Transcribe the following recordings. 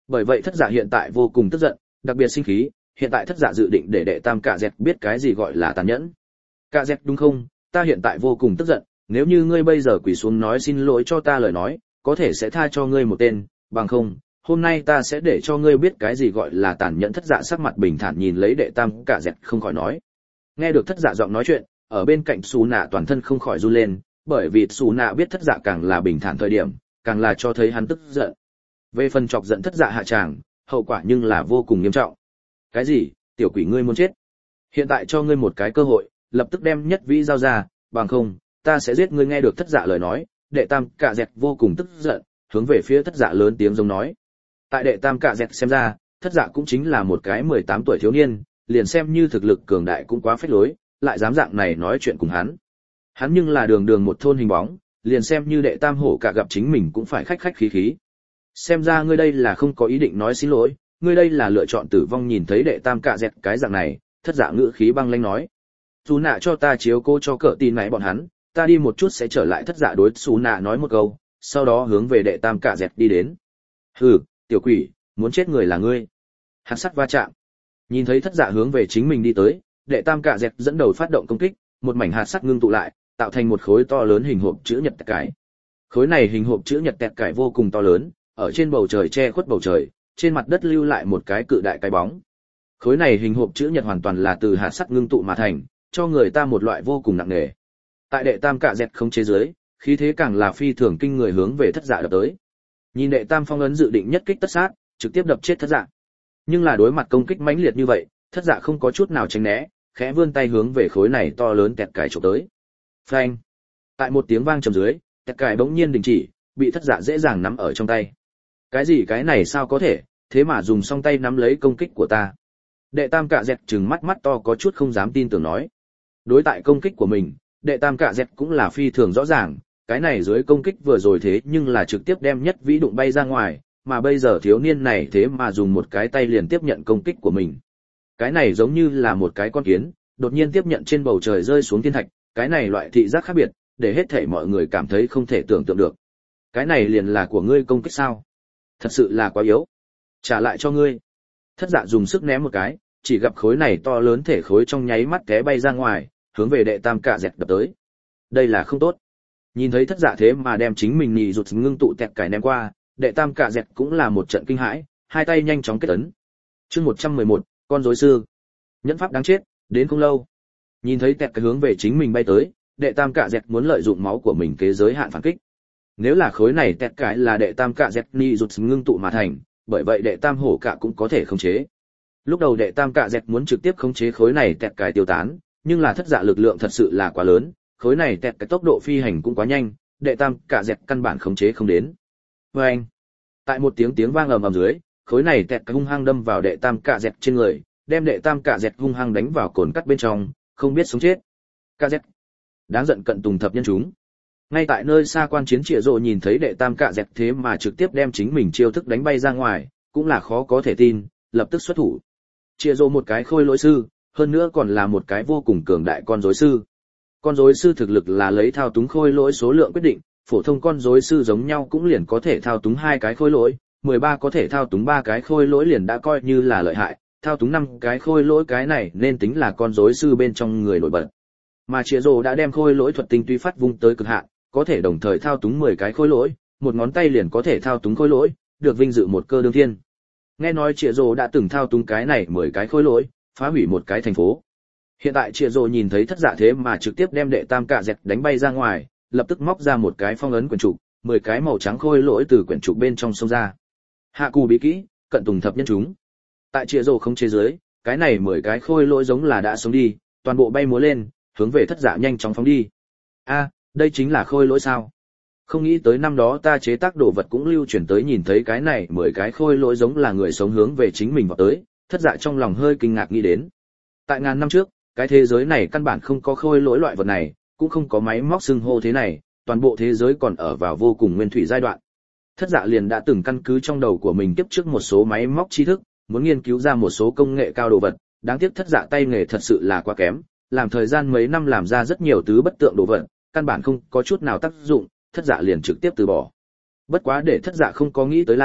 Bởi vậy thất dạ hiện tại vô cùng tức giận, đặc biệt sinh khí, hiện tại thất dạ dự định để đệ tam cạ dẹt biết cái gì gọi là tàn nhẫn. Cạ dẹt đúng không, ta hiện tại vô cùng tức giận, nếu như ngươi bây giờ quỳ xuống nói xin lỗi cho ta lời nói, có thể sẽ tha cho ngươi một tên, bằng không, hôm nay ta sẽ để cho ngươi biết cái gì gọi là tàn nhẫn. Thất dạ sắc mặt bình thản nhìn lấy đệ tam cạ dẹt không khỏi nói. Nghe được thất dạ giọng nói chuyện, ở bên cạnh Sú Nạ toàn thân không khỏi run lên, bởi vì Sú Nạ biết thất dạ càng là bình thản thời điểm, càng là cho thấy hắn tức giận. Về phần chọc giận thất dạ hạ tràng, hậu quả nhưng là vô cùng nghiêm trọng. Cái gì? Tiểu quỷ ngươi muốn chết? Hiện tại cho ngươi một cái cơ hội, lập tức đem nhất vĩ giao ra, bằng không, ta sẽ giết ngươi. Nghe được thất dạ lời nói, đệ tam cạ dẹt vô cùng tức giận, hướng về phía thất dạ lớn tiếng giống nói. Tại đệ tam cạ dẹt xem ra, thất dạ cũng chính là một cái 18 tuổi thiếu niên, liền xem như thực lực cường đại cũng quá phách lối, lại dám dạng này nói chuyện cùng hắn. Hắn nhưng là đường đường một thôn hình bóng, liền xem như đệ tam hổ cả gặp chính mình cũng phải khách khách khí khí. Xem ra ngươi đây là không có ý định nói xin lỗi, ngươi đây là lựa chọn tử vong. Nhìn thấy đệ tam cạ dẹt cái dạng này, thất dạ ngữ khí băng lãnh nói. Sú Nạ cho ta chiếu cố cho cỡ tin này bọn hắn, ta đi một chút sẽ trở lại. Thất dạ đối Sú Nạ nói một câu, sau đó hướng về đệ tam cạ dẹt đi đến. Hừ, tiểu quỷ, muốn chết người là ngươi. Hạt sắt va chạm. Nhìn thấy thất dạ hướng về chính mình đi tới, đệ tam cạ dẹt dẫn đầu phát động công kích, một mảnh hạt sắt ngưng tụ lại, tạo thành một khối to lớn hình hộp chữ nhật tẹt cải. Khối này hình hộp chữ nhật tẹt cải vô cùng to lớn, ở trên bầu trời che khuất bầu trời, trên mặt đất lưu lại một cái cự đại cái bóng. Khối này hình hộp chữ nhật hoàn toàn là từ hạt sắt ngưng tụ mà thành, cho người ta một loại vô cùng nặng nề. Tại đệ tam cạ dẹt không chế dưới, khí thế càng là phi thường kinh người hướng về thất dạ đập tới. Nhìn đệ tam phong ấn dự định nhất kích tất sát, trực tiếp đập chết thất dạ. Nhưng là đối mặt công kích mãnh liệt như vậy, thất dạ không có chút nào tránh né, khẽ vươn tay hướng về khối này to lớn tẹt cải chụp tới. Phanh! Tại một tiếng vang trầm dưới, tẹt cải bỗng nhiên đình chỉ, bị thất dạ dễ dàng nắm ở trong tay. Cái gì? Cái này sao có thể, thế mà dùng song tay nắm lấy công kích của ta? Đệ tam cạ dẹt trừng mắt mắt to có chút không dám tin tưởng nói. Đối tại công kích của mình, đệ tam cạ dẹt cũng là phi thường rõ ràng, cái này dưới công kích vừa rồi thế nhưng là trực tiếp đem nhất vĩ đụng bay ra ngoài, mà bây giờ thiếu niên này thế mà dùng một cái tay liền tiếp nhận công kích của mình. Cái này giống như là một cái con kiến, đột nhiên tiếp nhận trên bầu trời rơi xuống thiên thạch, cái này loại thị giác khác biệt, để hết thảy mọi người cảm thấy không thể tưởng tượng được. Cái này liền là của ngươi công kích sao? Thật sự là quá yếu. Trả lại cho ngươi. Thất dạ dùng sức ném một cái, chỉ gặp khối này to lớn thể khối trong nháy mắt té bay ra ngoài, hướng về đệ tam cạ dẹt đập tới. Đây là không tốt. Nhìn thấy thất dạ thế mà đem chính mình nị rụt ngưng tụ tẹt cải ném qua, đệ tam cạ dẹt cũng là một trận kinh hãi, hai tay nhanh chóng kết ấn. Chương 111, con rối sư. Nhẫn pháp đáng chết, đến không lâu. Nhìn thấy tẹt cái hướng về chính mình bay tới, đệ tam cạ dẹt muốn lợi dụng máu của mình kế giới hạn phản kích. Nếu là khối này tẹt cái là đệ tam cạ dẹt nị rụt ngưng tụ mà thành, bởi vậy đệ tam hổ cạ cũng có thể khống chế. Lúc đầu đệ tam cạ dẹt muốn trực tiếp khống chế khối này tẹt cái tiêu tán, nhưng là thất dạ lực lượng thật sự là quá lớn, khối này tẹt cái tốc độ phi hành cũng quá nhanh, đệ tam cạ dẹt căn bản khống chế không đến. Vâng! Tại một tiếng vang ầm ầm dưới, khối này tẹt cái hung hăng đâm vào đệ tam cạ dẹt trên người, đem đệ tam cạ dẹt hung hăng đánh vào cồn cắt bên trong, không biết sống chết. Cạ dẹt! Đáng giận cận tùng thập nhân chúng. Ngay tại nơi xa quan chiến Triệu Dụ nhìn thấy đệ tam cạ dẹt thế mà trực tiếp đem chính mình chiêu thức đánh bay ra ngoài, cũng là khó có thể tin, lập tức xuất thủ. Triệu Dụ một cái khôi lỗi sư, hơn nữa còn là một cái vô cùng cường đại con rối sư. Con rối sư thực lực là lấy thao túng khôi lỗi số lượng quyết định, phổ thông con rối sư giống nhau cũng liền có thể thao túng 2 cái khôi lỗi, 13 có thể thao túng 3 cái khôi lỗi liền đã coi như là lợi hại, thao túng 5 cái khôi lỗi cái này nên tính là con rối sư bên trong người nổi bật. Mà Triệu Dụ đã đem khôi lỗi thuật tinh túy phát vung tới cực hạn, có thể đồng thời thao túng 10 cái khôi lỗi, một ngón tay liền có thể thao túng khôi lỗi, được vinh dự một cơ đương thiên. Nghe nói Triệu Dụ đã từng thao túng cái này 10 cái khôi lỗi, phá hủy một cái thành phố. Hiện tại Triệu Dụ nhìn thấy thất dạ thế mà trực tiếp đem đệ tam cạ dẹt đánh bay ra ngoài, lập tức móc ra một cái phong ấn quyển trục, 10 cái màu trắng khôi lỗi từ quyển trục bên trong xông ra. Hạ cù bí kỹ, cận tùng thập nhân chúng. Tại Triệu Dụ không chế dưới, cái này 10 cái khôi lỗi giống là đã sống đi, toàn bộ bay múa lên, hướng về thất dạ nhanh chóng phóng đi. A, đây chính là khôi lỗi sao? Không nghĩ tới năm đó ta chế tác đồ vật cũng lưu truyền tới, nhìn thấy cái này 10 cái khôi lỗi giống là người sống hướng về chính mình vào tới, thất dạ trong lòng hơi kinh ngạc nghĩ đến. Tại ngàn năm trước, cái thế giới này căn bản không có khôi lỗi loại vật này, cũng không có máy móc xưng hô thế này, toàn bộ thế giới còn ở vào vô cùng nguyên thủy giai đoạn. Thất dạ liền đã từng căn cứ trong đầu của mình tiếp trước một số máy móc tri thức, muốn nghiên cứu ra một số công nghệ cao đồ vật, đáng tiếc thất dạ tay nghề thật sự là quá kém, làm thời gian mấy năm làm ra rất nhiều thứ bất tượng đồ vật, căn bản không có chút nào tác dụng, thất dạ liền trực tiếp từ bỏ. Bất quá để thất dạ không có nghĩ tới là,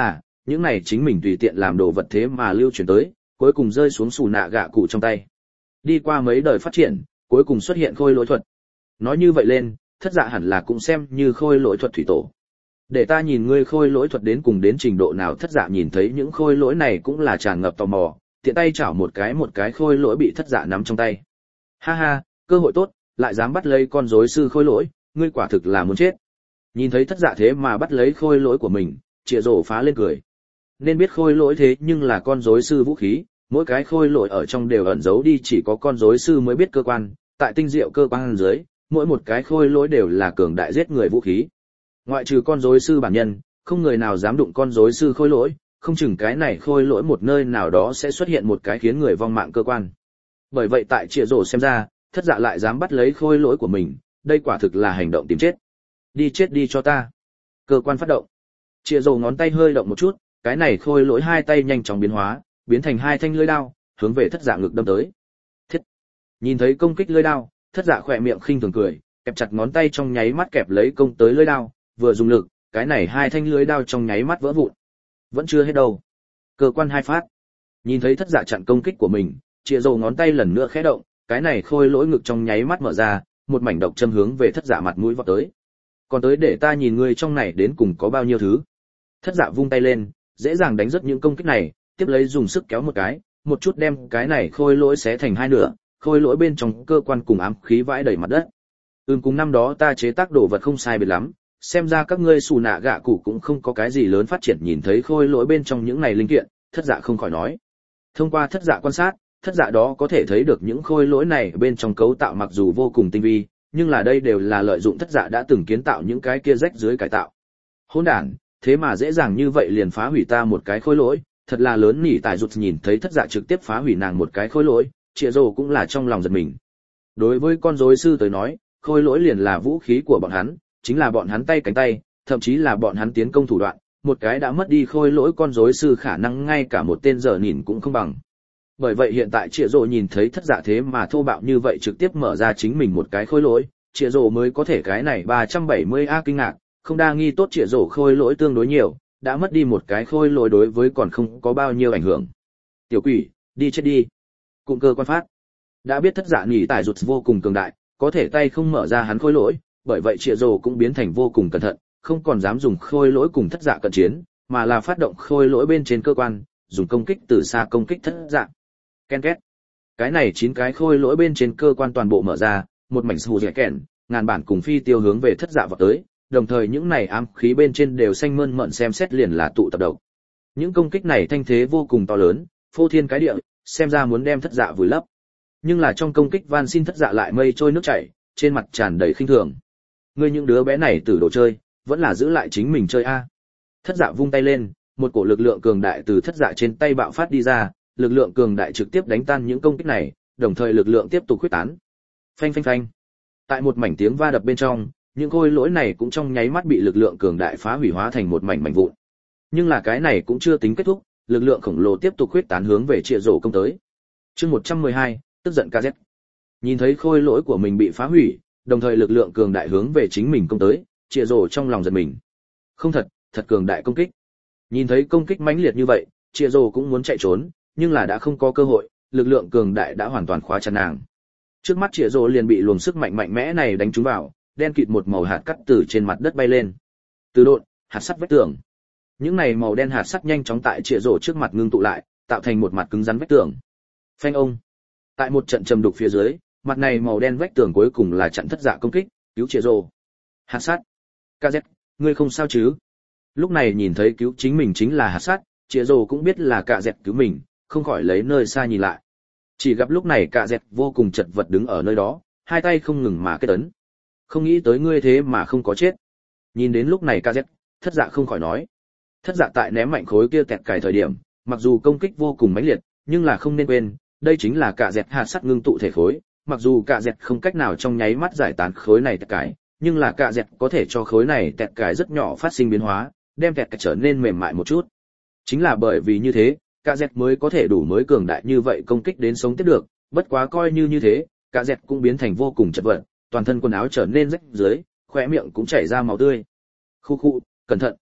những này chính mình tùy tiện làm đồ vật thế mà lưu truyền tới, cuối cùng rơi xuống xù nạ gạ cụ trong tay. Đi qua mấy đời phát triển, cuối cùng xuất hiện khôi lỗi thuật. Nói như vậy lên, thất dạ hẳn là cũng xem như khôi lỗi thuật thủy tổ. Để ta nhìn ngươi khôi lỗi thuật đến cùng đến trình độ nào. Thất dạ nhìn thấy những khôi lỗi này cũng là tràn ngập tò mò, tiện tay chảo một cái khôi lỗi bị thất dạ nắm trong tay. Ha ha, cơ hội tốt, lại dám bắt lấy con rối sư khôi lỗi, ngươi quả thực là muốn chết. Nhìn thấy thất dạ thế mà bắt lấy khôi lỗi của mình, Trịa Rồ phá lên cười. Nên biết khôi lỗi thế nhưng là con rối sư vũ khí, mỗi cái khôi lỗi ở trong đều ẩn giấu đi chỉ có con rối sư mới biết cơ quan, tại tinh diệu cơ quan dưới, mỗi một cái khôi lỗi đều là cường đại giết người vũ khí. Ngoại trừ con rối sư bản nhân, không người nào dám đụng con rối sư khôi lỗi, không chừng cái này khôi lỗi một nơi nào đó sẽ xuất hiện một cái khiến người vong mạng cơ quan. Bởi vậy tại Trịa Rồ xem ra, thất dạ lại dám bắt lấy khôi lỗi của mình, đây quả thực là hành động tìm chết. Đi chết đi cho ta. Cơ quan phát động. Trịa Rồ ngón tay hơi động một chút, cái này khôi lỗi hai tay nhanh chóng biến hóa, biến thành hai thanh lưỡi đao, hướng về thất dạ ngực đâm tới. Thiết. Nhìn thấy công kích lưỡi đao, thất dạ khỏe miệng khinh thường cười, kẹp chặt ngón tay trong nháy mắt kẹp lấy công tới lưỡi đao, vừa dùng lực, cái này hai thanh lưỡi đao trong nháy mắt vỡ vụn. Vẫn chưa hết đâu. Cơ quan hai phát. Nhìn thấy thất dạ chặn công kích của mình, Trịa Rồ ngón tay lần nữa khẽ động, cái này khôi lỗi ngực trong nháy mắt mở ra, một mảnh độc châm hướng về thất dạ mặt mũi vọt tới. Còn tới để ta nhìn ngươi trong này đến cùng có bao nhiêu thứ. Thất dạ vung tay lên, dễ dàng đánh rớt những công kích này, tiếp lấy dùng sức kéo một cái, một chút đem cái này khôi lỗi xé thành hai nửa, khôi lỗi bên trong cơ quan cùng ám khí vãi đầy mặt đất. Cùng năm đó ta chế tác đồ vật không sai biệt lắm, xem ra các ngươi xù nạ gạ cụ cũng không có cái gì lớn phát triển. Nhìn thấy khôi lỗi bên trong những này linh kiện, thất dạ không khỏi nói. Thông qua thất dạ quan sát, thất dạ đó có thể thấy được những khôi lỗi này bên trong cấu tạo mặc dù vô cùng tinh vi, nhưng là đây đều là lợi dụng thất dạ đã từng kiến tạo những cái kia rách dưới cải tạo. Hỗn đản, thế mà dễ dàng như vậy liền phá hủy ta một cái khôi lỗi, thật là lớn. Nỉ Tài Rụt nhìn thấy thất dạ trực tiếp phá hủy nàng một cái khôi lỗi, Trịa Rồ cũng là trong lòng giật mình. Đối với con rối sư tới nói, khôi lỗi liền là vũ khí của bọn hắn, chính là bọn hắn tay cánh tay, thậm chí là bọn hắn tiến công thủ đoạn, một cái đã mất đi khôi lỗi con rối sư khả năng ngay cả một tên giờ nhìn cũng không bằng. Bởi vậy hiện tại Trịa Rồ nhìn thấy thất dạ thế mà thô bạo như vậy trực tiếp mở ra chính mình một cái khôi lỗi, Trịa Rồ mới có thể cái này 370A kinh ngạc, không đa nghi tốt. Trịa Rồ khôi lỗi tương đối nhiều, đã mất đi một cái khôi lỗi đối với còn không có bao nhiêu ảnh hưởng. Tiểu quỷ, đi chết đi. Cụm cơ quan phát. Đã biết thất dạ Nỉ Tài Rụt vô cùng cường đại, có thể tay không mở ra hắn khôi lỗi, bởi vậy Trịa Rồ cũng biến thành vô cùng cẩn thận, không còn dám dùng khôi lỗi cùng thất dạ cận chiến, mà là phát động khôi lỗi bên trên cơ quan, dùng công kích từ xa công kích thất dạ. Ken két. Cái này 9 cái khôi lỗi bên trên cơ quan toàn bộ mở ra, một mảnh sù rẻ kèn, ngàn bản cùng phi tiêu hướng về thất dạ vọt tới, đồng thời những này ám khí bên trên đều xanh mơn mởn, xem xét liền là tụ tập độc. Những công kích này thanh thế vô cùng to lớn, phô thiên cái địa, xem ra muốn đem thất dạ vùi lấp. Nhưng là trong công kích van xin thất dạ lại mây trôi nước chảy, trên mặt tràn đầy khinh thường. Ngươi những đứa bé này tử đồ chơi, vẫn là giữ lại chính mình chơi a. Thất dạ vung tay lên, một cổ lực lượng cường đại từ thất dạ trên tay bạo phát đi ra, lực lượng cường đại trực tiếp đánh tan những công kích này, đồng thời lực lượng tiếp tục khuếch tán. Phanh phanh phanh. Tại một mảnh tiếng va đập bên trong, những khôi lỗi này cũng trong nháy mắt bị lực lượng cường đại phá hủy hóa thành một mảnh mảnh vụn. Nhưng là cái này cũng chưa tính kết thúc, lực lượng khổng lồ tiếp tục khuếch tán hướng về Trịa Rồ công tới. Chương 112, tức giận KZ. Nhìn thấy khôi lỗi của mình bị phá hủy, đồng thời lực lượng cường đại hướng về chính mình công tới, Trịa Rồ trong lòng giật mình. Không thật, thật cường đại công kích. Nhìn thấy công kích mãnh liệt như vậy, Trịa Rồ cũng muốn chạy trốn, nhưng là đã không có cơ hội, lực lượng cường đại đã hoàn toàn khóa chặt nàng. Trước mắt Trịa Rồ liền bị luồng sức mạnh mạnh mẽ này đánh trúng vào, đen kịt một màu hạt cắt từ trên mặt đất bay lên. Từ độn, hạt sắt vách tường. Những này màu đen hạt sắt nhanh chóng tại Trịa Rồ trước mặt ngưng tụ lại, tạo thành một mặt cứng rắn vách tường. Phanh ông. Tại một trận trầm đục phía dưới, mặt này màu đen vách tường cuối cùng là chặn thất dạ công kích, cứu Trịa Rồ. Hạt sắt. KZ, ngươi không sao chứ? Lúc này nhìn thấy cứu chính mình chính là hạt sắt, Trịa Rồ cũng biết là Cạ Dẹt cứu mình, không khỏi lấy nơi xa nhìn lại. Chỉ gặp lúc này Cạ Dẹt vô cùng chật vật đứng ở nơi đó, hai tay không ngừng mà kết ấn. Không nghĩ tới ngươi thế mà không có chết. Nhìn đến lúc này Cạ Dẹt, thất dạ không khỏi nói. Thất dạ tại ném mạnh khối kia tẹt cài thời điểm, mặc dù công kích vô cùng mãnh liệt, nhưng là không nên quên, đây chính là Cạ Dẹt hạt sắt ngưng tụ thể khối. Mặc dù Cạ Dẹt không cách nào trong nháy mắt giải tán khối này tẹt cài, nhưng là Cạ Dẹt có thể cho khối này tẹt cài rất nhỏ phát sinh biến hóa, đem tẹt cài trở nên mềm mại một chút. Chính là bởi vì như thế, Cạ Dẹt mới có thể đủ mới cường đại như vậy công kích đến sống tiếp được, bất quá coi như thế, Cạ Dẹt cũng biến thành vô cùng chật vật, toàn thân quần áo trở nên rách dưới, khóe miệng cũng chảy ra máu tươi. Khu khu, cẩn thận,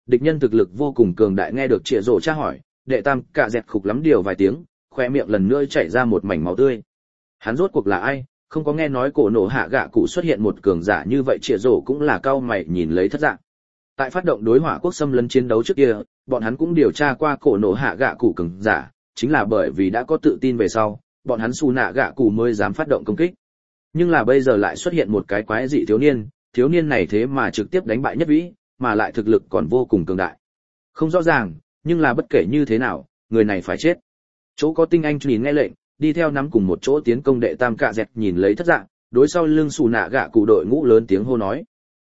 địch nhân thực lực vô cùng cường đại. Nghe được Trịa Rồ tra hỏi, đệ tam cạ dẹt khục lắm điều vài tiếng, khoe miệng lần nữa chảy ra một mảnh máu tươi. Hắn rốt cuộc là ai? Không có nghe nói cổ nổ hạ gạ cụ xuất hiện một cường giả như vậy. Trịa Rồ cũng là cau mày nhìn lấy Thất Dạ. Tại phát động đối hỏa quốc xâm lấn chiến đấu trước kia, bọn hắn cũng điều tra qua cổ nổ hạ gạ cụ cường giả, chính là bởi vì đã có tự tin về sau, bọn hắn xù nạ gạ cụ mới dám phát động công kích. Nhưng là bây giờ lại xuất hiện một cái quái dị thiếu niên này thế mà trực tiếp đánh bại Nhất Vĩ, mà lại thực lực còn vô cùng cường đại. Không rõ ràng, nhưng là bất kể như thế nào, người này phải chết. Chỗ có tinh anh nhìn nghe lệnh, đi theo nắm cùng một chỗ tiến công đệ tam cạ dẹt nhìn lấy Thất Dạ, đối sau lưng xù nạ gạ cụ đội ngũ lớn tiếng hô nói.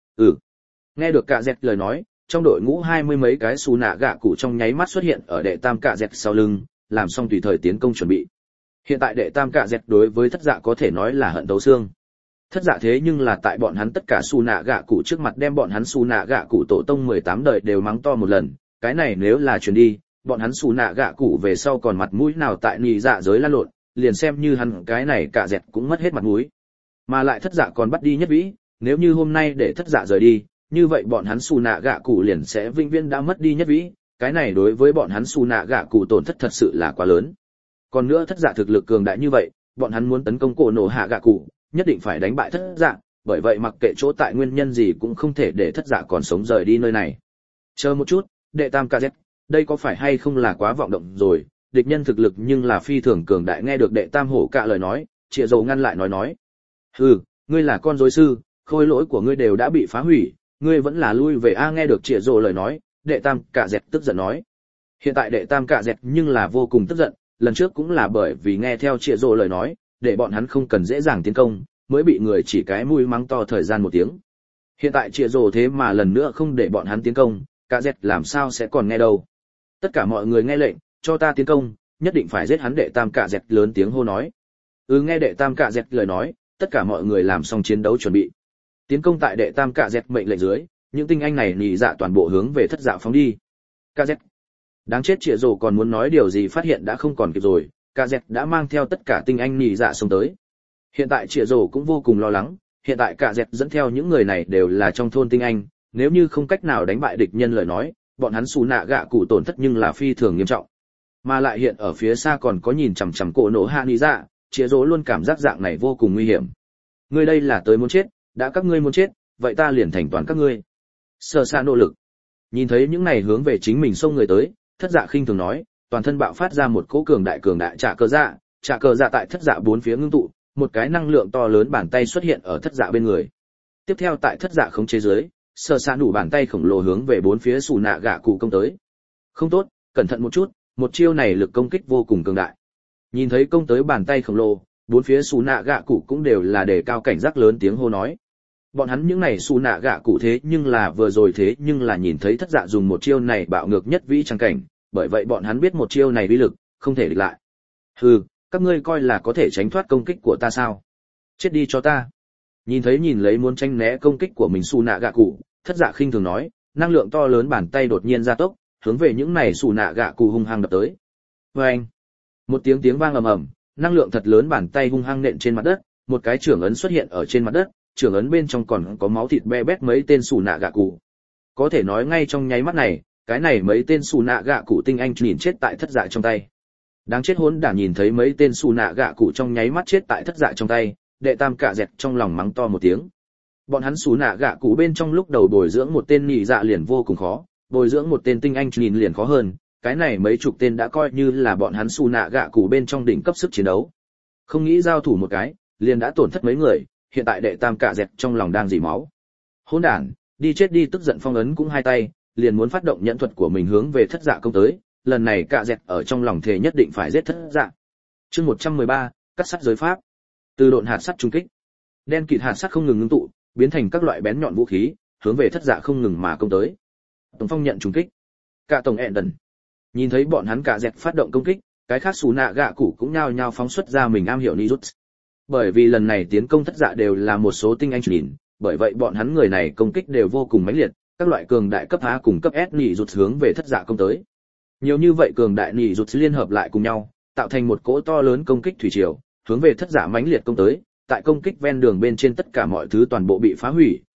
Nghe được cạ dẹt lời nói, trong đội ngũ 20 mấy cái xù nạ gạ cụ trong nháy mắt xuất hiện ở đệ tam cạ dẹt sau lưng, làm xong tùy thời tiến công chuẩn bị. Hiện tại đệ tam cạ dẹt đối với Thất Dạ có thể nói là hận thấu xương. Thất Dạ thế nhưng là tại bọn hắn tất cả xù nạ gạ cụ trước mặt đem bọn hắn xù nạ gạ cụ tổ tông 18 đời đều mắng to một lần, cái này nếu là truyền đi, bọn hắn xù nạ gạ cụ về sau còn mặt mũi nào tại nhị dạ giới lan lộn, liền xem như hắn cái này cạ dẹt cũng mất hết mặt mũi. Mà lại Thất Dạ còn bắt đi Nhất Vĩ, nếu như hôm nay để Thất Dạ rời đi, như vậy bọn hắn xù nạ gạ cụ liền sẽ vĩnh viễn đã mất đi Nhất Vĩ, cái này đối với bọn hắn xù nạ gạ cụ tổn thất thật sự là quá lớn. Còn nữa Thất Dạ thực lực cường đại như vậy, bọn hắn muốn tấn công cổ nổ hạ gạ cụ, nhất định phải đánh bại Thất Dạ, bởi vậy mặc kệ chỗ tại nguyên nhân gì cũng không thể để Thất Dạ còn sống rời đi nơi này. Chờ một chút, đệ tam cạ dẹt, đây có phải hay không là quá vọng động rồi, địch nhân thực lực nhưng là phi thường cường đại. Nghe được đệ tam hổ cạ lời nói, Trịa Dầu ngăn lại nói. Hừ, ngươi là con rối sư, khôi lỗi của ngươi đều đã bị phá hủy, ngươi vẫn là lui về a. Nghe được Trịa Dầu lời nói, đệ tam cạ dẹt tức giận nói. Hiện tại đệ tam cạ dẹt nhưng là vô cùng tức giận, lần trước cũng là bởi vì nghe theo Trịa Dầu lời nói, để bọn hắn không cần dễ dàng tiến công, mới bị người chỉ cái mũi mắng to thời gian một tiếng. Hiện tại Trịa Dầu thế mà lần nữa không để bọn hắn tiến công, cạ dẹt làm sao sẽ còn nghe đâu. Tất cả mọi người nghe lệnh, cho ta tiến công, nhất định phải giết hắn. Đệ tam cạ dẹt lớn tiếng hô nói. Nghe đệ tam cạ dẹt lời nói, tất cả mọi người làm xong chiến đấu chuẩn bị. Tiến công tại đệ tam cạ dẹt mệnh lệnh dưới, những tinh anh này nhị dạ toàn bộ hướng về Thất Dạ phóng đi. Cạ dẹt, đáng chết. Trịa Dầu còn muốn nói điều gì phát hiện đã không còn kịp rồi, cạ dẹt đã mang theo tất cả tinh anh nhị dạ xông tới. Hiện tại Trịa Dầu cũng vô cùng lo lắng, hiện tại cạ dẹt dẫn theo những người này đều là trong thôn tinh anh, nếu như không cách nào đánh bại địch nhân lời nói, bọn hắn xù nạ gạ cụ tổn thất nhưng là phi thường nghiêm trọng. Mà lại hiện ở phía xa còn có nhìn chằm chằm cổ nổ hạ nhị dạ, Trịa Dầu luôn cảm giác dạng này vô cùng nguy hiểm. Ngươi đây là tới muốn chết, đã các ngươi muốn chết, vậy ta liền thành toàn các ngươi. Sở Sa nỗ lực. Nhìn thấy những này hướng về chính mình xông người tới, Thất Dạ khinh thường nói, toàn thân bạo phát ra một cỗ cường đại trả cờ dạ tại Thất Dạ bốn phía ngưng tụ, một cái năng lượng to lớn bàn tay xuất hiện ở Thất Dạ bên người. Tiếp theo tại Thất Dạ khống chế dưới, Sở Sa nổ bàn tay khổng lồ hướng về bốn phía xù nạ gạ cụ công tới. Không tốt, cẩn thận một chút, một chiêu này lực công kích vô cùng cường đại. Nhìn thấy công tới bàn tay khổng lồ, bốn phía xù nạ gạ cụ cũng đều là đề cao cảnh giác lớn tiếng hô nói. Bọn hắn những này xù nạ gạ cụ thế nhưng là vừa rồi thế nhưng là nhìn thấy Thất Dạ dùng một chiêu này bạo ngược Nhất Vĩ trang cảnh, bởi vậy bọn hắn biết một chiêu này uy lực không thể địch lại. Hừ, các ngươi coi là có thể tránh thoát công kích của ta sao? Chết đi cho ta. Nhìn lấy muốn tránh né công kích của mình xù nạ gạ cụ, Thất Dạ khinh thường nói, năng lượng to lớn bàn tay đột nhiên gia tốc, hướng về những này xù nạ gạ cụ hung hăng đập tới. Oeng! Một tiếng vang ầm ầm, năng lượng thật lớn bàn tay hung hăng nện trên mặt đất, một cái trưởng ấn xuất hiện ở trên mặt đất, trưởng ấn bên trong còn có máu thịt be bét mấy tên xù nạ gạ cụ. Có thể nói ngay trong nháy mắt này, cái này mấy tên xù nạ gạ cụ tinh anh nhìn chết tại Thất Dạ trong tay. Đáng chết hỗn đản. Nhìn thấy mấy tên xù nạ gạ cụ trong nháy mắt chết tại Thất Dạ trong tay, đệ tam cạ dẹt trong lòng mắng to một tiếng. Bọn hắn xù nạ gạ cụ bên trong lúc đầu bồi dưỡng một tên nhị dạ liền vô cùng khó, bồi dưỡng một tên tinh anh nhìn liền khó hơn, cái này mấy chục tên đã coi như là bọn hắn xù nạ gạ cụ bên trong đỉnh cấp sức chiến đấu. Không nghĩ giao thủ một cái, liền đã tổn thất mấy người, hiện tại đệ tam cạ dẹt trong lòng đang dỉ máu. Hỗn đản, đi chết đi. Tức giận phong ấn cũng hai tay, liền muốn phát động nhẫn thuật của mình hướng về Thất Dạ công tới, lần này cạ dẹt ở trong lòng thề nhất định phải giết Thất Dạ. Chương 113, cắt sắt giới pháp. Từ độn hạt sắt trung kích. Đen kịt hạt sắt không ngừng ngưng tụ, biến thành các loại bén nhọn vũ khí, hướng về Thất Dạ không ngừng mà công tới. Tổng phong nhận trùng kích. Cả tổng đần. Nhìn thấy bọn hắn cạ dẹt phát động công kích, cái khác xù nạ gạ cụ cũng nhao nhao phóng xuất ra mình am hiểu ninjutsu. Bởi vì lần này tiến công Thất Dạ đều là một số tinh anh nhìn, bởi vậy bọn hắn người này công kích đều vô cùng mãnh liệt, các loại cường đại cấp A cùng cấp S ninjutsu hướng về Thất Dạ công tới. Nhiều như vậy cường đại ninjutsu liên hợp lại cùng nhau, tạo thành một cỗ to lớn công kích thủy triều, hướng về Thất Dạ mãnh liệt công tới. Tại công kích ven đường bên trên tất cả mọi thứ toàn bộ bị phá hủy,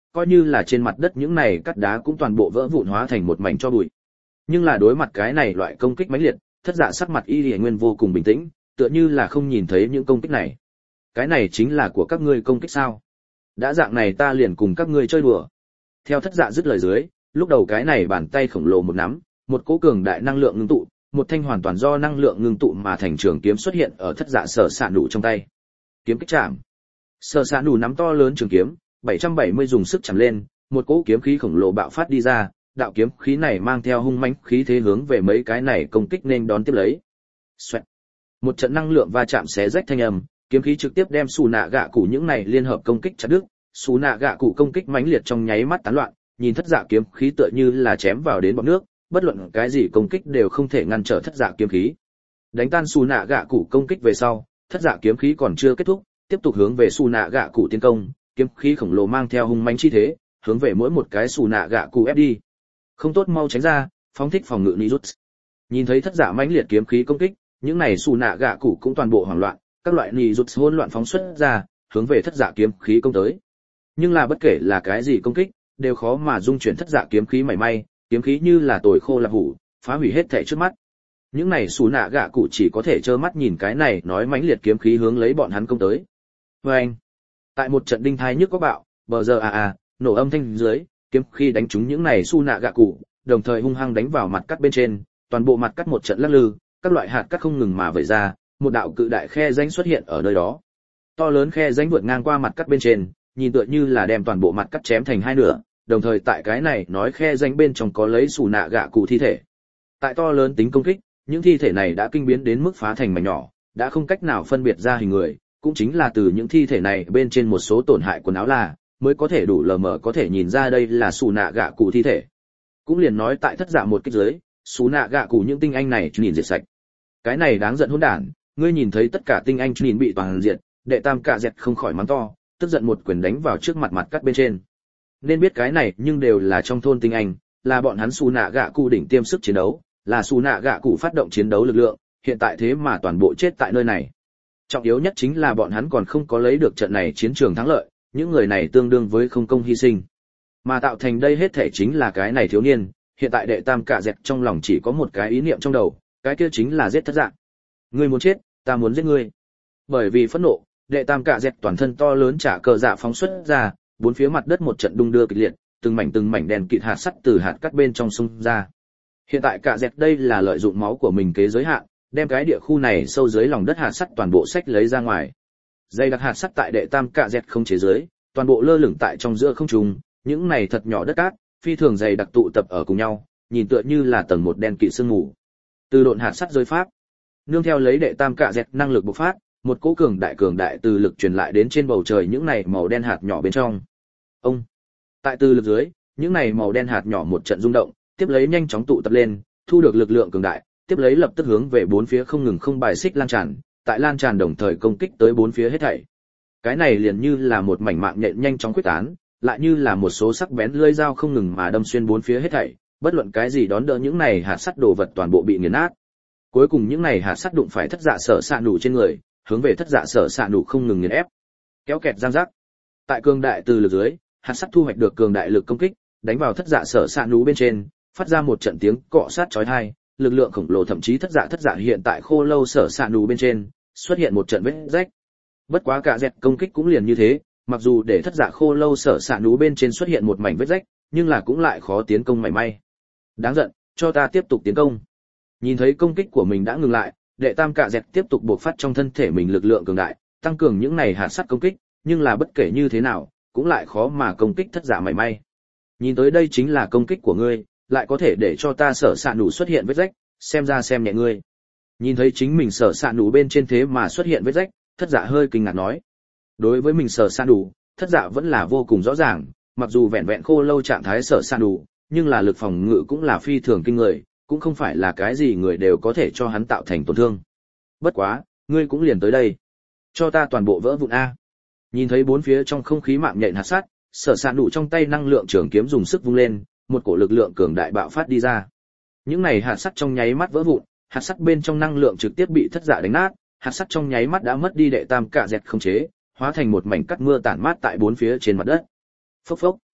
coi như là trên mặt đất những này cắt đá cũng toàn bộ vỡ vụn hóa thành một mảnh cho bụi. Nhưng là đối mặt cái này loại công kích mãnh liệt, thất dạ sắc mặt Y Lệ Nguyên vô cùng bình tĩnh, tựa như là không nhìn thấy những công kích này. Cái này chính là của các ngươi công kích sao? Đã dạng này ta liền cùng các ngươi chơi đùa. Theo thất dạ dứt lời dưới, lúc đầu cái này bàn tay khổng lồ một nắm, một cỗ cường đại năng lượng ngưng tụ, một thanh hoàn toàn do năng lượng ngưng tụ mà thành trường kiếm xuất hiện ở thất dạ sở sạn đủ trong tay. Kiếm kích chạm. Sở sạn đủ nắm to lớn trường kiếm, 770 dùng sức chạm lên, một cỗ kiếm khí khổng lồ bạo phát đi ra, đạo kiếm khí này mang theo hung mãnh khí thế hướng về mấy cái này công kích nên đón tiếp lấy. Xoẹt. Một trận năng lượng va chạm xé rách thanh âm, kiếm khí trực tiếp đem xù nạ gạ cụ những này liên hợp công kích chặt đứt, xù nạ gạ cụ công kích mãnh liệt trong nháy mắt tán loạn, nhìn thất dạ kiếm khí tựa như là chém vào đến bọt nước, bất luận cái gì công kích đều không thể ngăn trở thất dạ kiếm khí. Đánh tan xù nạ gạ cụ công kích về sau, thất dạ kiếm khí còn chưa kết thúc, tiếp tục hướng về xù nạ gạ cụ tiến công, kiếm khí khổng lồ mang theo hung mãnh chi thế, hướng về mỗi một cái xù nạ gạ cụ ép đi. Không tốt mau tránh ra, phóng thích phòng ngự Nijutsu. Nhìn thấy thất dạ mãnh liệt kiếm khí công kích, những này xù nạ gạ cụ cũng toàn bộ hoảng loạn, các loại Nijutsu hỗn loạn phóng xuất ra, hướng về thất dạ kiếm khí công tới. Nhưng là bất kể là cái gì công kích, đều khó mà dung chuyển thất dạ kiếm khí mảy may, kiếm khí như là tồi khô lạp hủ, phá hủy hết thảy trước mắt. Những này xù nạ gạ cụ chỉ có thể trơ mắt nhìn cái này nói mãnh liệt kiếm khí hướng lấy bọn hắn công tới. Oeng! Tại một trận đinh thai nhức có bạo, bờ giờ nổ âm thanh dưới, kiếm khí đánh trúng những này xù nạ gạ cụ, đồng thời hung hăng đánh vào mặt cắt bên trên, toàn bộ mặt cắt một trận lắc lư, các loại hạt cắt không ngừng mà vẩy ra, một đạo cự đại khe rãnh xuất hiện ở nơi đó. To lớn khe rãnh vượt ngang qua mặt cắt bên trên, nhìn tựa như là đem toàn bộ mặt cắt chém thành hai nửa, đồng thời tại cái này nói khe rãnh bên trong có lấy xù nạ gạ cụ thi thể. Tại to lớn tính công kích, những thi thể này đã kinh biến đến mức phá thành mảnh nhỏ, đã không cách nào phân biệt ra hình người, cũng chính là từ những thi thể này bên trên một số tổn hại quần áo là mới có thể đủ lờ mờ có thể nhìn ra đây là xù nạ gạ cụ thi thể. Cũng liền nói tại thất dạ một kích dưới, xù nạ gạ cụ những tinh anh này nhìn diệt sạch. Cái này đáng giận hỗn đản, ngươi nhìn thấy tất cả tinh anh nhìn bị toàn diệt, đệ tam cạ dẹt không khỏi mắng to, tức giận một quyền đánh vào trước mặt mặt cắt bên trên. Nên biết cái này nhưng đều là trong thôn tinh anh, là bọn hắn xù nạ gạ cụ đỉnh tiêm sức chiến đấu, là xù nạ gạ cụ phát động chiến đấu lực lượng, hiện tại thế mà toàn bộ chết tại nơi này. Trọng yếu nhất chính là bọn hắn còn không có lấy được trận này chiến trường thắng lợi, những người này tương đương với không công hy sinh. Mà tạo thành đây hết thể chính là cái này thiếu niên, hiện tại đệ tam cạ dẹt trong lòng chỉ có một cái ý niệm trong đầu, cái kia chính là giết thất dạng. Ngươi muốn chết, ta muốn giết ngươi. Bởi vì phẫn nộ, đệ tam cạ dẹt toàn thân to lớn trả cờ dạ phóng xuất ra, bốn phía mặt đất một trận đung đưa kịch liệt, từng mảnh đèn kịt hạt sắt từ hạt cắt bên trong xung ra. Hiện tại cạ dẹt đây là lợi dụng máu của mình kế giới hạn, đem cái địa khu này sâu dưới lòng đất hạt sắt toàn bộ xách lấy ra ngoài. Dây đặc hạt sắt tại đệ tam cạ dẹt không chế giới, toàn bộ lơ lửng tại trong giữa không trung, những này thật nhỏ đất cát, phi thường dày đặc tụ tập ở cùng nhau, nhìn tựa như là tầng một đen kịt sương mù. Từ độn hạt sắt rơi pháp, nương theo lấy đệ tam cạ dẹt năng lực bộc phát, một cỗ cường đại từ lực truyền lại đến trên bầu trời những này màu đen hạt nhỏ bên trong. Ông, tại từ lực dưới, những này màu đen hạt nhỏ một trận rung động, tiếp lấy nhanh chóng tụ tập lên, thu được lực lượng cường đại, tiếp lấy lập tức hướng về bốn phía không ngừng không bài xích lan tràn, tại lan tràn đồng thời công kích tới bốn phía hết thảy. Cái này liền như là một mảnh mạng nhện nhanh chóng quyết tán, lại như là một số sắc bén lưỡi dao không ngừng mà đâm xuyên bốn phía hết thảy, bất luận cái gì đón đỡ những này hạt sắt đồ vật toàn bộ bị nghiền nát. Cuối cùng những này hạt sắt đụng phải thất dạ sở sạ nụ trên người, hướng về thất dạ sở sạ nụ không ngừng nghiền ép. Kéo kẹt giang rắc. Tại cường đại từ lực dưới, hạt sắt thu hoạch được cường đại lực công kích, đánh vào thất dạ sở sạ nụ bên trên, phát ra một trận tiếng cọ sát chói tai, lực lượng khổng lồ thậm chí thất dạ hiện tại khô lâu sở sạ nụ bên trên, xuất hiện một trận vết rách. Bất quá cả dẹt công kích cũng liền như thế, mặc dù để thất dạ khô lâu sở sạ nụ bên trên xuất hiện một mảnh vết rách, nhưng là cũng lại khó tiến công mảy may. Đáng giận, cho ta tiếp tục tiến công. Nhìn thấy công kích của mình đã ngừng lại, đệ tam cạ dẹt tiếp tục bộc phát trong thân thể mình lực lượng cường đại, tăng cường những này hạt sắt công kích, nhưng là bất kể như thế nào, cũng lại khó mà công kích thất dạ mảy may. Nhìn tới đây chính là công kích của ngươi, lại có thể để cho ta sở sạ nụ xuất hiện vết rách, xem ra xem nhẹ ngươi. Nhìn thấy chính mình sở sạ nụ bên trên thế mà xuất hiện vết rách, thất dạ hơi kinh ngạc nói. Đối với mình sở sạ nụ, thất dạ vẫn là vô cùng rõ ràng, mặc dù vẹn vẹn khô lâu trạng thái sở sạ nụ, nhưng là lực phòng ngự cũng là phi thường kinh người, cũng không phải là cái gì người đều có thể cho hắn tạo thành tổn thương. Bất quá, ngươi cũng liền tới đây, cho ta toàn bộ vỡ vụn a. Nhìn thấy bốn phía trong không khí mạng nhện hạt sắt, sở sạ nụ trong tay năng lượng trường kiếm dùng sức vung lên, một cổ lực lượng cường đại bạo phát đi ra. Những này hạt sắt trong nháy mắt vỡ vụn, hạt sắt bên trong năng lượng trực tiếp bị thất dạ đánh nát, hạt sắt trong nháy mắt đã mất đi đệ tam cạ dẹt không chế, hóa thành một mảnh cắt mưa tản mát tại bốn phía trên mặt đất. Phốc phốc.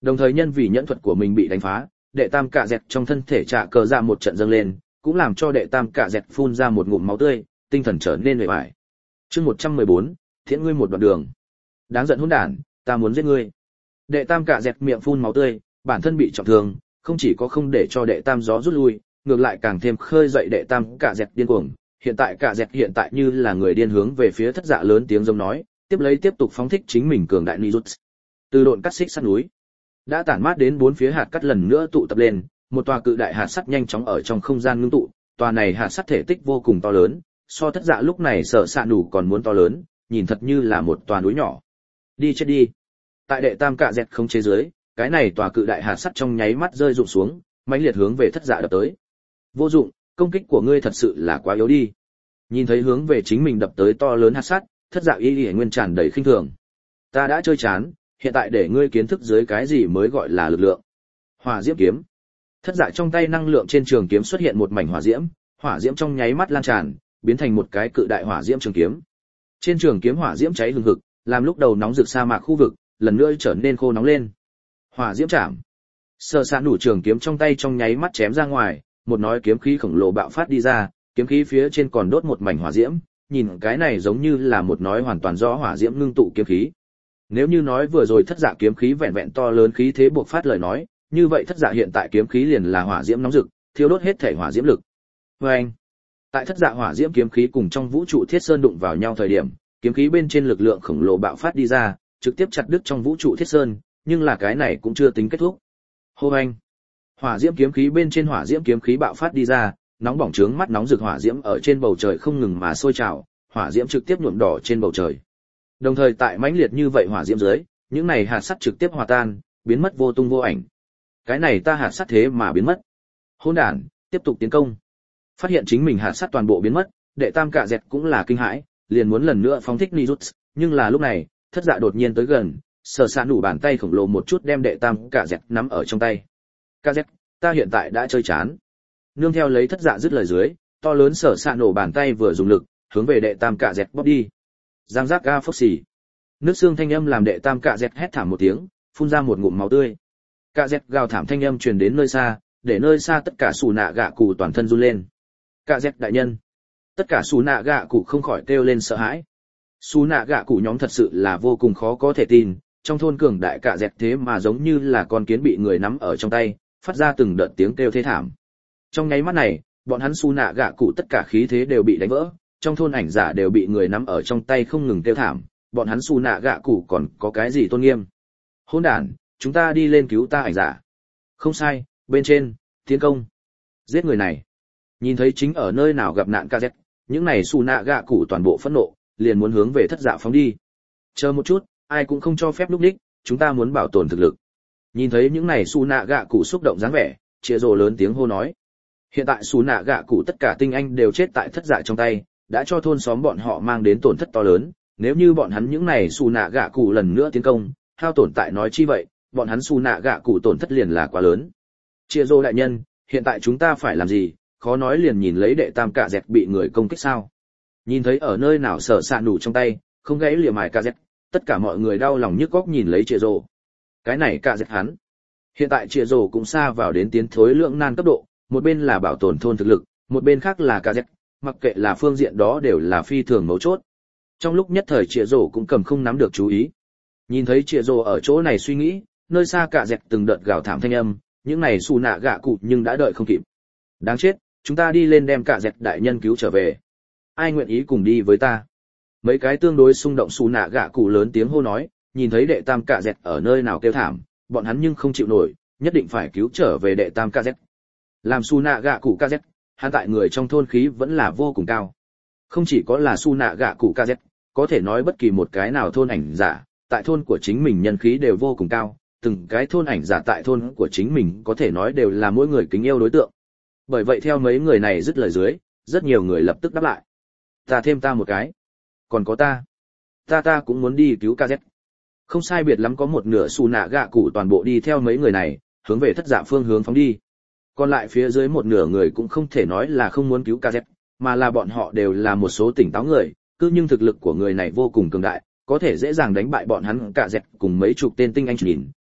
Đồng thời nhân vì nhẫn thuật của mình bị đánh phá, đệ tam cạ dẹt trong thân thể trả cờ ra một trận dâng lên, cũng làm cho đệ tam cạ dẹt phun ra một ngụm máu tươi, tinh thần trở nên uể oải. Chương 114, thiện ngươi một đoạn đường. Đáng giận hỗn đản, ta muốn giết ngươi. Đệ tam cạ dẹt miệng phun máu tươi, bản thân bị trọng thương, không chỉ có không để cho đệ tam gió rút lui, ngược lại càng thêm khơi dậy đệ tam cạ dẹt điên cuồng. Hiện tại cạ dẹt hiện tại như là người điên hướng về phía thất dạ lớn tiếng giống nói, tiếp tục phóng thích chính mình cường đại Nijutsu. Từ độn cắt xích sắt núi đã tản mát đến bốn phía hạt cắt lần nữa tụ tập lên, một tòa cự đại hạt sắt nhanh chóng ở trong không gian ngưng tụ, tòa này hạt sắt thể tích vô cùng to lớn, so thất dạ lúc này sợ sạ đủ còn muốn to lớn, nhìn thật như là một tòa núi nhỏ. Đi chết đi. Tại đệ tam cạ dẹt không chế dưới, cái này tòa cự đại hạt sắt trong nháy mắt rơi rụng xuống, mãnh liệt hướng về thất dạ đập tới. Vô dụng, công kích của ngươi thật sự là quá yếu đi. Nhìn thấy hướng về chính mình đập tới to lớn hạt sắt, thất dạ y nguyên tràn đầy khinh thường. Ta đã chơi chán, hiện tại để ngươi kiến thức dưới cái gì mới gọi là lực lượng. Hỏa diễm kiếm. Thất dạ trong tay năng lượng trên trường kiếm xuất hiện một mảnh hỏa diễm trong nháy mắt lan tràn, biến thành một cái cự đại hỏa diễm trường kiếm. Trên trường kiếm hỏa diễm cháy hừng hực, làm lúc đầu nóng rực sa mạc khu vực, lần nữa trở nên khô nóng lên. Hỏa diễm chạm. Sơ sạn đủ trường kiếm trong tay trong nháy mắt chém ra ngoài, một nói kiếm khí khổng lồ bạo phát đi ra, kiếm khí phía trên còn đốt một mảnh hỏa diễm, nhìn cái này giống như là một nói hoàn toàn do hỏa diễm ngưng tụ kiếm khí. Nếu như nói vừa rồi thất dạ kiếm khí vẹn vẹn to lớn khí thế buộc phát lời nói, như vậy thất dạ hiện tại kiếm khí liền là hỏa diễm nóng rực, thiêu đốt hết thể hỏa diễm lực. Oeng! Tại thất dạ hỏa diễm kiếm khí cùng trong vũ trụ thiết sơn đụng vào nhau thời điểm, kiếm khí bên trên lực lượng khổng lồ bạo phát đi ra, trực tiếp chặt đứt trong vũ trụ thiết sơn, nhưng là cái này cũng chưa tính kết thúc. Hô anh! Hỏa diễm kiếm khí bên trên hỏa diễm kiếm khí bạo phát đi ra, nóng bỏng trướng mắt nóng rực hỏa diễm ở trên bầu trời không ngừng mà sôi trào, hỏa diễm trực tiếp nhuộm đỏ trên bầu trời. Đồng thời tại mãnh liệt như vậy hỏa diễm dưới, những này hạt sắt trực tiếp hòa tan, biến mất vô tung vô ảnh. Cái này ta hạt sắt thế mà biến mất. Hỗn đản, tiếp tục tiến công. Phát hiện chính mình hạt sắt toàn bộ biến mất, đệ tam cạ dẹt cũng là kinh hãi, liền muốn lần nữa phóng thích Nijutsu, nhưng là lúc này, thất dạ đột nhiên tới gần, sờ sạn đủ bàn tay khổng lồ một chút đem đệ tam cạ dẹt nắm ở trong tay. Cạ dẹt, ta hiện tại đã chơi chán. Nương theo lấy thất dạ dứt lời dưới, to lớn sờ sạn nổ bàn tay vừa dùng lực, hướng về đệ tam cạ dẹt bóp đi. Giang giác ga phốc xì. Nước xương thanh âm làm đệ tam cạ dẹt hét thảm một tiếng, phun ra một ngụm máu tươi. Cạ dẹt gào thảm thanh âm truyền đến nơi xa, để nơi xa tất cả xù nạ gạ cụ toàn thân run lên. Cạ dẹt đại nhân. Tất cả xù nạ gạ cụ không khỏi kêu lên sợ hãi. Xù nạ gạ cụ nhóm thật sự là vô cùng khó có thể tin, trong thôn cường đại cạ dẹt thế mà giống như là con kiến bị người nắm ở trong tay, phát ra từng đợt tiếng kêu thê thảm. Trong nháy mắt này, bọn hắn xù nạ gạ cụ tất cả khí thế đều bị đánh vỡ, trong thôn ảnh giả đều bị người nắm ở trong tay không ngừng kêu thảm, bọn hắn xù nạ gạ cụ còn có cái gì tôn nghiêm. Hỗn đản, chúng ta đi lên cứu ta ảnh giả. Không sai, bên trên, tiến công. Giết người này. Nhìn thấy chính ở nơi nào gặp nạn KZ, những này xù nạ gạ cụ toàn bộ phẫn nộ, liền muốn hướng về thất dạ phóng đi. Chờ một chút, ai cũng không cho phép lúc đích, chúng ta muốn bảo tồn thực lực. Nhìn thấy những này xù nạ gạ cụ xúc động dáng vẻ, Chia Rồ lớn tiếng hô nói. Hiện tại xù nạ gạ cụ tất cả tinh anh đều chết tại thất dạ trong tay, đã cho thôn xóm bọn họ mang đến tổn thất to lớn, nếu như bọn hắn những này xù nạ gạ cụ lần nữa tiến công, hao tổn tại nói chi vậy, bọn hắn xù nạ gạ cụ tổn thất liền là quá lớn. Chia Rô đại nhân, hiện tại chúng ta phải làm gì, khó nói liền nhìn lấy đệ tam cạ dẹt bị người công kích sao. Nhìn thấy ở nơi nào sở sạn đủ trong tay, không gãy lìa mài cạ dẹt, tất cả mọi người đau lòng nhức góc nhìn lấy Chia Rô. Cái này cạ dẹt hắn. Hiện tại Chia Rô cũng xa vào đến tiến thối lượng nan cấp độ, một bên là bảo tồn thôn thực lực, một bên khác là cạ dẹt, mặc kệ là phương diện đó đều là phi thường mấu chốt. Trong lúc nhất thời Chia Rô cũng cầm không nắm được chú ý. Nhìn thấy Chia Rô ở chỗ này suy nghĩ, nơi xa cạ dẹt từng đợt gào thảm thanh âm, những này xù nạ gạ cụ nhưng đã đợi không kịp. Đáng chết, chúng ta đi lên đem cạ dẹt đại nhân cứu trở về. Ai nguyện ý cùng đi với ta? Mấy cái tương đối xung động xù nạ gạ cụ lớn tiếng hô nói, nhìn thấy đệ tam cạ dẹt ở nơi nào kêu thảm, bọn hắn nhưng không chịu nổi, nhất định phải cứu trở về đệ tam cạ dẹt. Làm xù nạ gạ cụ cạ dẹt, hắn tại người trong thôn khí vẫn là vô cùng cao. Không chỉ có là xù nạ gạ cụ cạ dẹt, có thể nói bất kỳ một cái nào thôn ảnh giả, tại thôn của chính mình nhân khí đều vô cùng cao, từng cái thôn ảnh giả tại thôn của chính mình có thể nói đều là mỗi người kính yêu đối tượng. Bởi vậy theo mấy người này dứt lời dưới, rất nhiều người lập tức đáp lại. Ta thêm ta một cái. Còn có ta. Ta cũng muốn đi cứu KZ. Không sai biệt lắm có một nửa xù nạ gạ cụ toàn bộ đi theo mấy người này, hướng về thất dạ phương hướng phóng đi. Còn lại phía dưới một nửa người cũng không thể nói là không muốn cứu KZ, mà là bọn họ đều là một số tỉnh táo người, cứ nhưng thực lực của người này vô cùng cường đại, có thể dễ dàng đánh bại bọn hắn cả dẹt cùng mấy chục tên tinh anh nhìn,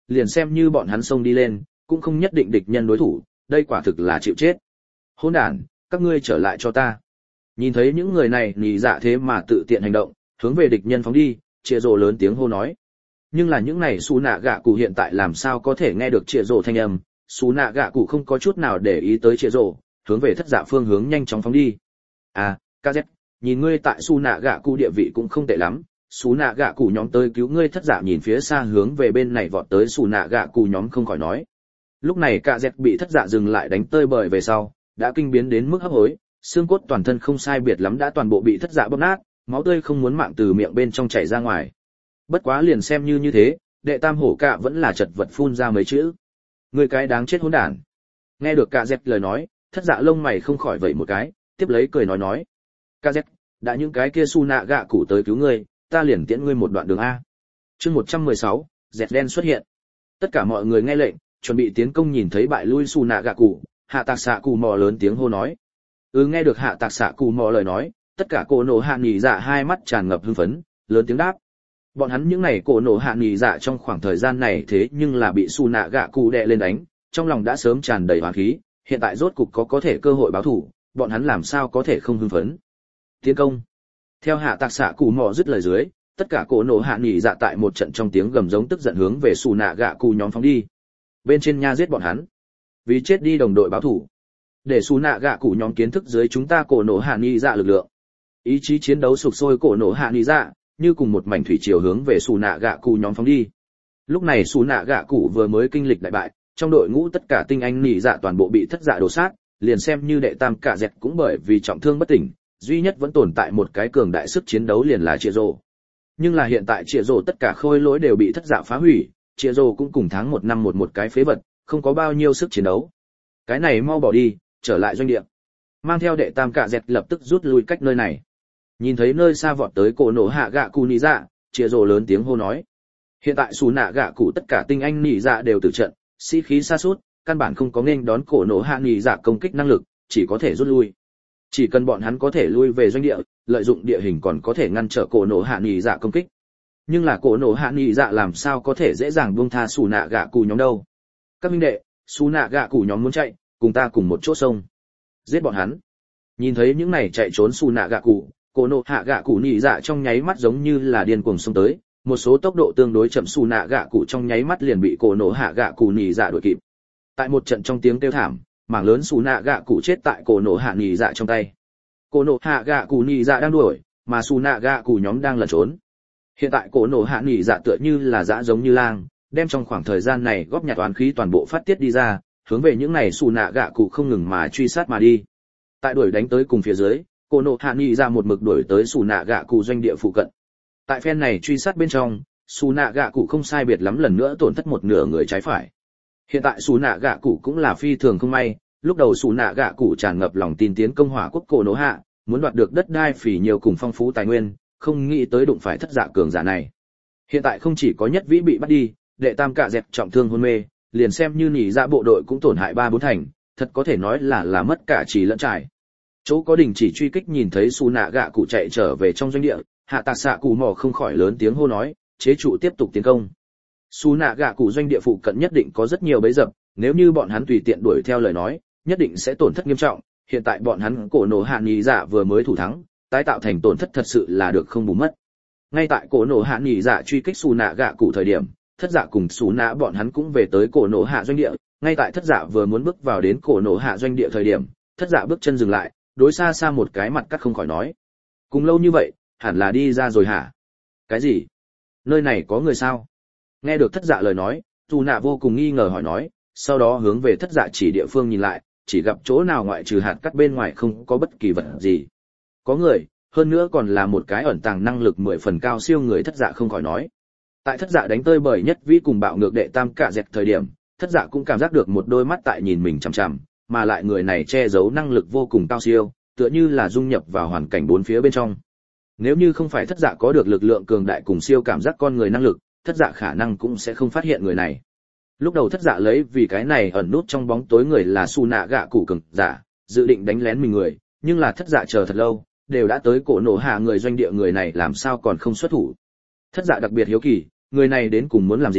liền xem như bọn hắn xông đi lên, cũng không nhất định địch nhân đối thủ, đây quả thực là chịu chết. Hỗn đản, các ngươi trở lại cho ta. Nhìn thấy những người này nhị dạ thế mà tự tiện hành động, hướng về địch nhân phóng đi, Chĩa Rồ lớn tiếng hô nói. Nhưng là những này Sú Nạ Gạ Cụ hiện tại làm sao có thể nghe được Chĩa Rồ thanh âm, Sú Nạ Gạ Cụ không có chút nào để ý tới Chĩa Rồ, hướng về thất dạ phương hướng nhanh chóng phóng đi. À, KZ, nhìn ngươi tại Sú Nạ Gạ Cụ địa vị cũng không tệ lắm. Sú Nạ Gạ Cụ nhóm tới cứu ngươi, thất dạ nhìn phía xa hướng về bên này vọt tới Sú Nạ Gạ Cụ nhóm không khỏi nói. Lúc này KZ bị thất dạ dừng lại đánh tơi bời về sau, đã kinh biến đến mức hấp hối, xương cốt toàn thân không sai biệt lắm đã toàn bộ bị thất dạ bóp nát, máu tươi không muốn mạng từ miệng bên trong chảy ra ngoài. Bất quá liền xem như thế, đệ tam hổ cạ vẫn là chật vật phun ra mấy chữ. Người cái đáng chết hỗn đản. Nghe được Cạ Dẹt lời nói, thất dạ lông mày không khỏi vẩy một cái, tiếp lấy cười nói. Cạ Dẹt, đã những cái kia Sú Nạ Gạ Cụ tới cứu ngươi, ta liền tiễn ngươi một đoạn đường A. Chương 116, Dẹt đen xuất hiện. Tất cả mọi người nghe lệnh, chuẩn bị tiến công. Nhìn thấy bại lui Sú Nạ Gạ Cụ, Hạ Tạc Xạ Cụ Mò lớn tiếng hô nói. Nghe được Hạ Tạc Xạ Cụ Mò lời nói, tất cả cổ nổ hạ nhị dạ hai mắt tràn ngập hưng phấn, lớn tiếng đáp. Bọn hắn những này cổ nổ hạ nhị dạ trong khoảng thời gian này thế nhưng là bị Sú Nạ Gạ Cụ đè lên đánh, trong lòng đã sớm tràn đầy oán khí, hiện tại rốt cục có thể cơ hội báo thù, bọn hắn làm sao có thể không hưng phấn. Tiến công. Theo Hạ Tạc Xạ Cụ Mò dứt lời dưới, tất cả cổ nổ hạ nhị dạ tại một trận trong tiếng gầm giống tức giận hướng về Sú Nạ Gạ Cụ nhóm phóng đi. Bên trên nha giết bọn hắn, vì chết đi đồng đội báo thù, để Sú Nạ Gạ Cụ nhóm kiến thức dưới chúng ta cổ nổ hạ nhị dạ lực lượng. Ý chí chiến đấu sục sôi cổ nổ hạ nhị dạ, như cùng một mảnh thủy triều hướng về Sú Nạ Gạ Cụ nhóm phóng đi. Lúc này Sú Nạ Gạ Cụ vừa mới kinh lịch đại bại, trong đội ngũ tất cả tinh anh nhị dạ toàn bộ bị thất dạ đổ sát, liền xem như đệ tam Cạ Dẹt cũng bởi vì trọng thương bất tỉnh, duy nhất vẫn tồn tại một cái cường đại sức chiến đấu liền là Chĩa Rồ. Nhưng là hiện tại Chĩa Rồ tất cả khôi lỗi đều bị thất dạ phá hủy, Chĩa Rồ cũng cùng tháng 1 năm một cái phế vật, không có bao nhiêu sức chiến đấu. Cái này mau bỏ đi, trở lại doanh địa. Mang theo đệ tam Cạ Dẹt lập tức rút lui cách nơi này. Nhìn thấy nơi xa vọt tới cổ nổ hạ gạ cụ nị dạ, Chĩa Rồ lớn tiếng hô nói. Hiện tại Sú Nạ Gạ Cụ tất cả tinh anh nị dạ đều tử trận, sĩ khí sa sút, căn bản không có nên đón cổ nổ hạ nị dạ công kích năng lực, chỉ có thể rút lui. Chỉ cần bọn hắn có thể lui về doanh địa, lợi dụng địa hình còn có thể ngăn trở cổ nổ hạ nị dạ công kích. Nhưng là cổ nổ hạ nị dạ làm sao có thể dễ dàng buông tha Sú Nạ Gạ Cụ nhóm đâu? Các minh đệ, Sú Nạ Gạ Cụ nhóm muốn chạy, cùng ta cùng một chỗ sông. Giết bọn hắn. Nhìn thấy những này chạy trốn Sú Nạ Gạ Cụ, cổ nổ hạ gạ cụ nị dạ trong nháy mắt giống như là điên cuồng xông tới, một số tốc độ tương đối chậm Sú Nạ Gạ Cụ trong nháy mắt liền bị cổ nổ hạ gạ cụ nị dạ đuổi kịp. Tại một trận trong tiếng kêu thảm, mảng lớn Sú Nạ Gạ Cụ chết tại cổ nổ hạ nị dạ trong tay. Cổ nổ hạ gạ cụ nị dạ đang đuổi, mà Sú Nạ Gạ Cụ nhóm đang lẩn trốn. Hiện tại cổ nổ hạ nị dạ tựa như là dã giống như lang, đem trong khoảng thời gian này góp nhặt oán khí toàn bộ phát tiết đi ra, hướng về những này Sú Nạ Gạ Cụ không ngừng mà truy sát mà đi. Tại đuổi đánh tới cùng phía dưới, cổ nổ hạ nị dạ một mực đuổi tới Sú Nạ Gạ Cụ doanh địa phụ cận. Tại phen này truy sát bên trong, Sú Nạ Gạ Cụ không sai biệt lắm lần nữa tổn thất một nửa người trái phải. Hiện tại Sú Nạ Gạ Cụ cũng là phi thường không may, lúc đầu Sú Nạ Gạ Cụ tràn ngập lòng tin tiến công Hỏa Quốc cổ nổ hạ, muốn đoạt được đất đai phỉ nhiều cùng phong phú tài nguyên, không nghĩ tới đụng phải thất dạ cường giả này. Hiện tại không chỉ có nhất vĩ bị bắt đi, đệ tam Cạ Dẹt trọng thương hôn mê, liền xem như nhị dạ bộ đội cũng tổn hại 3-4 thành, thật có thể nói là mất cả trì lẫn trải. Chỗ có đình chỉ truy kích nhìn thấy Sú Nạ Gạ Cụ chạy trở về trong doanh địa, Hạ Tạc Xạ Cụ Mò không khỏi lớn tiếng hô nói, chế trụ tiếp tục tiến công. Sú Nạ Gạ Cụ doanh địa phụ cận nhất định có rất nhiều bẫy dập, nếu như bọn hắn tùy tiện đuổi theo lời nói, nhất định sẽ tổn thất nghiêm trọng. Hiện tại bọn hắn cổ nổ hạ nhị dạ vừa mới thủ thắng, tái tạo thành tổn thất thật sự là được không bù mất. Ngay tại cổ nổ hạ nhị dạ truy kích Sú Nạ Gạ Cụ thời điểm, thất dạ cùng Sú Nạ bọn hắn cũng về tới cổ nổ hạ doanh địa. Ngay tại thất dạ vừa muốn bước vào đến cổ nổ hạ doanh địa thời điểm, thất dạ bước chân dừng lại, đối xa xa một cái mặt cắt không khỏi nói. Cùng lâu như vậy, hẳn là đi ra rồi hả? Cái gì? Nơi này có người sao? Nghe được thất dạ lời nói, Sú Nạ vô cùng nghi ngờ hỏi nói, sau đó hướng về thất dạ chỉ địa phương nhìn lại, chỉ gặp chỗ nào ngoại trừ hạt cắt bên ngoài không có bất kỳ vật gì. Có người, hơn nữa còn là một cái ẩn tàng năng lực 10 phần cao siêu người, thất dạ không khỏi nói. Tại thất dạ đánh tơi bời nhất vĩ cùng bạo ngược đệ tam Cạ Dẹt thời điểm, thất dạ cũng cảm giác được một đôi mắt tại nhìn mình chằm chằm, mà lại người này che giấu năng lực vô cùng cao siêu, tựa như là dung nhập vào hoàn cảnh bốn phía bên trong. Nếu như không phải thất dạ có được lực lượng cường đại cùng siêu cảm giác con người năng lực, thất dạ khả năng cũng sẽ không phát hiện người này. Lúc đầu thất dạ lấy vì cái này ẩn nút trong bóng tối người là Sú Nạ Gạ Cụ cường giả, dự định đánh lén mình người, nhưng là thất dạ chờ thật lâu, đều đã tới cổ nổ hạ người doanh địa, người này làm sao còn không xuất thủ. Thất dạ đặc biệt hiếu kỳ, người này đến cùng muốn làm gì,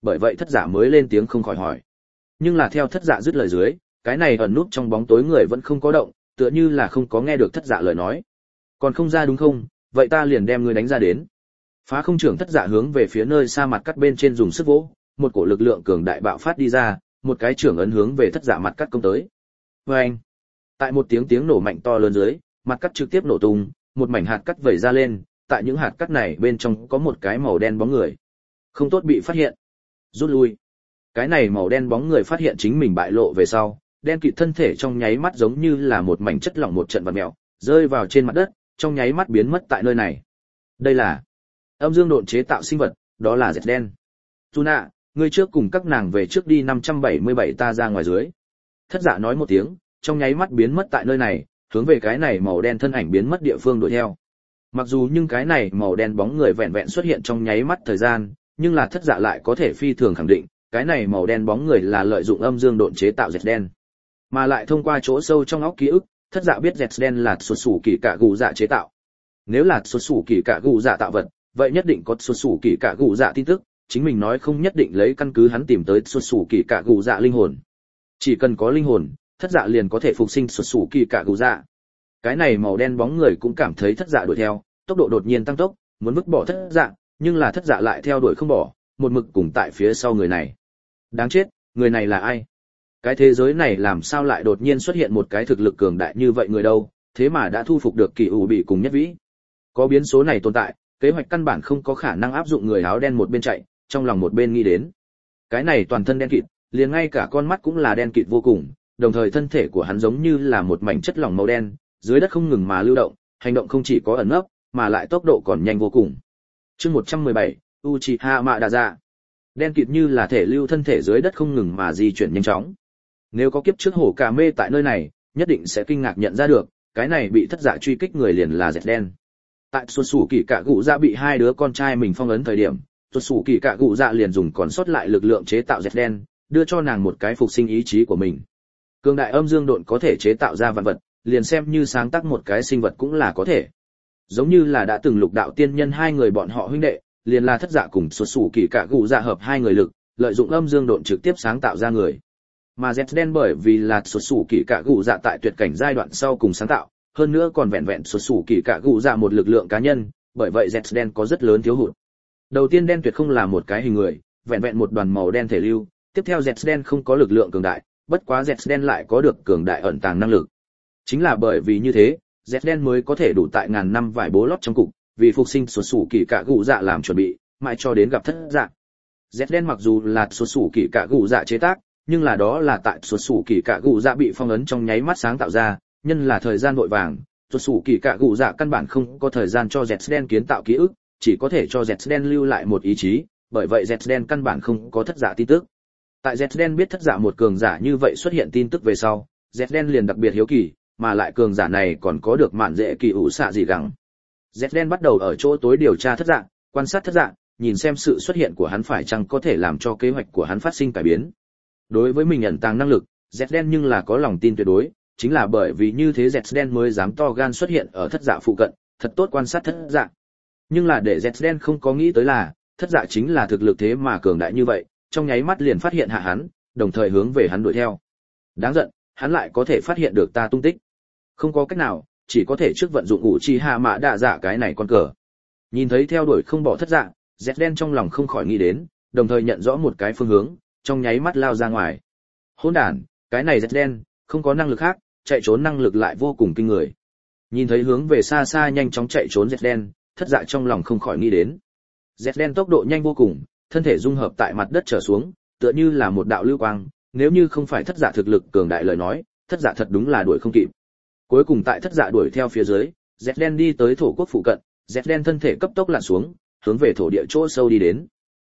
bởi vậy thất dạ mới lên tiếng không khỏi hỏi. Nhưng là theo thất dạ dứt lời dưới, cái này ẩn núp trong bóng tối người vẫn không có động, tựa như là không có nghe được thất dạ lời nói. Còn không ra đúng không, vậy ta liền đem ngươi đánh ra đến. Phá không trưởng thất dạ hướng về phía nơi xa mặt cắt bên trên dùng sức vỗ, một cổ lực lượng cường đại bạo phát đi ra, một cái trưởng ấn hướng về thất dạ mặt cắt công tới. Vâng! Tại một tiếng nổ mạnh to lớn dưới, mặt cắt trực tiếp nổ tung, một mảnh hạt cắt vẩy ra lên, tại những hạt cắt này bên trong có một cái màu đen bóng người. Không tốt bị phát hiện. Rút lui. Cái này màu đen bóng người phát hiện chính mình bại lộ về sau, đen kịt thân thể trong nháy mắt giống như là một mảnh chất lỏng một trận vặn mèo, rơi vào trên mặt đất, trong nháy mắt biến mất tại nơi này. Đây là âm dương độn chế tạo sinh vật, đó là dẹt đen. Tuna, ngươi trước cùng các nàng về trước đi 577 ta ra ngoài dưới. Thất dạ nói một tiếng, trong nháy mắt biến mất tại nơi này, hướng về cái này màu đen thân ảnh biến mất địa phương đuổi theo. Mặc dù nhưng cái này màu đen bóng người vẹn vẹn xuất hiện trong nháy mắt thời gian, nhưng là thất dạ lại có thể phi thường khẳng định, cái này màu đen bóng người là lợi dụng âm dương độn chế tạo dẹt đen. Mà lại thông qua chỗ sâu trong óc ký ức, thất dạ biết dẹt đen là xuất xù kỳ cạ gù dạ chế tạo. Nếu là xuất xù kỳ cạ gù dạ tạo vật, vậy nhất định có xuất xù kỳ cạ gù dạ tin tức, chính mình nói không nhất định lấy căn cứ hắn tìm tới xuất xù kỳ cạ gù dạ linh hồn. Chỉ cần có linh hồn, thất dạ liền có thể phục sinh xuất xù kỳ cạ gù dạ. Cái này màu đen bóng người cũng cảm thấy thất dạ đuổi theo, tốc độ đột nhiên tăng tốc, muốn vứt bỏ thất dạ, nhưng là thất dạ lại theo đuổi không bỏ, một mực cùng tại phía sau người này. Đáng chết, người này là ai? Cái thế giới này làm sao lại đột nhiên xuất hiện một cái thực lực cường đại như vậy người đâu, thế mà đã thu phục được Kỳ ủ bị cùng Nhất Vĩ. Có biến số này tồn tại, kế hoạch căn bản không có khả năng áp dụng người áo đen một bên chạy, trong lòng một bên nghĩ đến. Cái này toàn thân đen kịt, liền ngay cả con mắt cũng là đen kịt vô cùng, đồng thời thân thể của hắn giống như là một mảnh chất lỏng màu đen, dưới đất không ngừng mà lưu động, hành động không chỉ có ẩn nấp, mà lại tốc độ còn nhanh vô cùng. Chương 117, Uchiha Madara. Đen kịt như là thể lưu thân thể dưới đất không ngừng mà di chuyển nhanh chóng. Nếu có kiếp trước hổ cà mê tại nơi này, nhất định sẽ kinh ngạc nhận ra được, cái này bị thất dạ truy kích người liền là dẹt đen. Tại xuất xù kỳ cạ gụ dạ bị hai đứa con trai mình phong ấn thời điểm, xuất xù kỳ cạ gụ dạ liền dùng còn sót lại lực lượng chế tạo dẹt đen, đưa cho nàng một cái phục sinh ý chí của mình. Cường đại âm dương độn có thể chế tạo ra vạn vật, liền xem như sáng tác một cái sinh vật cũng là có thể. Giống như là đã từng lục đạo tiên nhân hai người bọn họ huynh đệ, liền là thất dạ cùng xuất xù kỳ cạ gụ dạ hợp hai người lực, lợi dụng âm dương độn trực tiếp sáng tạo ra người. Mà dẹt đen bởi vì là xuất xù kỳ cạ gụ dạ tại tuyệt cảnh giai đoạn sau cùng sáng tạo, hơn nữa còn vẹn vẹn xuất xù kỳ cạ gụ dạ một lực lượng cá nhân, bởi vậy dẹt đen có rất lớn thiếu hụt. Đầu tiên đen tuyệt không là một cái hình người, vẹn vẹn một đoàn màu đen thể lưu, tiếp theo dẹt đen không có lực lượng cường đại, bất quá dẹt đen lại có được cường đại ẩn tàng năng lực. Chính là bởi vì như thế, dẹt đen mới có thể đủ tại ngàn năm vải bố lót trong cục, vì phục sinh xuất xù kỳ cạ gụ dạ làm chuẩn bị, mãi cho đến gặp thất dạ. Dẹt đen mặc dù là xuất xù kỳ cạ gụ dạ chế tác, nhưng là đó là tại xuất xù kỳ cạ gụ dạ bị phong ấn trong nháy mắt sáng tạo ra, nhân là thời gian vội vàng, xuất xù kỳ cạ gụ dạ căn bản không có thời gian cho dẹt đen kiến tạo ký ức, chỉ có thể cho dẹt đen lưu lại một ý chí, bởi vậy dẹt đen căn bản không có thất dạ tin tức. Tại dẹt đen biết thất dạ một cường giả như vậy xuất hiện tin tức về sau, dẹt đen liền đặc biệt hiếu kỳ, mà lại cường giả này còn có được mạn dễ kỳ ủ xạ gì gắng. Dẹt đen bắt đầu ở chỗ tối điều tra thất dạ, quan sát thất dạ, nhìn xem sự xuất hiện của hắn phải chăng có thể làm cho kế hoạch của hắn phát sinh cải biến. Đối với mình ẩn tàng năng lực, dẹt đen nhưng là có lòng tin tuyệt đối, chính là bởi vì như thế dẹt đen mới dám to gan xuất hiện ở thất dạ phụ cận, thật tốt quan sát thất dạ. Nhưng là để dẹt đen không có nghĩ tới là, thất dạ chính là thực lực thế mà cường đại như vậy, trong nháy mắt liền phát hiện hạ hắn, đồng thời hướng về hắn đuổi theo. Đáng giận, hắn lại có thể phát hiện được ta tung tích. Không có cách nào, chỉ có thể trước vận dụng Uchiha Madara cái này con cờ. Nhìn thấy theo đuổi không bỏ thất dạ, dẹt đen trong lòng không khỏi nghĩ đến, đồng thời nhận rõ một cái phương hướng, trong nháy mắt lao ra ngoài. Hỗn đản, cái này dẹt đen, không có năng lực khác, chạy trốn năng lực lại vô cùng kinh người. Nhìn thấy hướng về xa xa nhanh chóng chạy trốn dẹt đen, thất dạ trong lòng không khỏi nghĩ đến. Dẹt đen tốc độ nhanh vô cùng, thân thể dung hợp tại mặt đất trở xuống, tựa như là một đạo lưu quang, nếu như không phải thất dạ thực lực cường đại lời nói, thất dạ thật đúng là đuổi không kịp. Cuối cùng tại thất dạ đuổi theo phía dưới, dẹt đen đi tới thổ quốc phụ cận, dẹt đen thân thể cấp tốc lặn xuống, hướng về thổ địa chỗ sâu đi đến.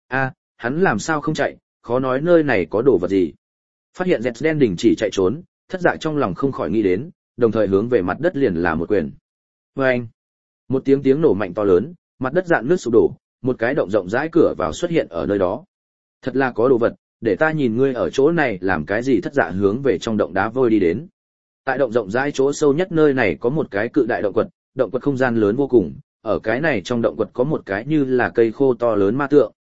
Hắn làm sao không chạy, khó nói nơi này có đồ vật gì. Phát hiện dẹt đen đình chỉ chạy trốn, thất dạ trong lòng không khỏi nghĩ đến, đồng thời hướng về mặt đất liền là một quyền. Oeng! Một tiếng nổ mạnh to lớn, mặt đất rạn nứt sụp đổ, một cái động rộng rãi cửa vào xuất hiện ở nơi đó. Thật là có đồ vật, để ta nhìn ngươi ở chỗ này làm cái gì. Thất dạ hướng về trong động đá vôi đi đến. Tại động rộng rãi chỗ sâu nhất nơi này có một cái cự đại động quật không gian lớn vô cùng, ở cái này trong động quật có một cái như là cây khô to lớn ma tượng.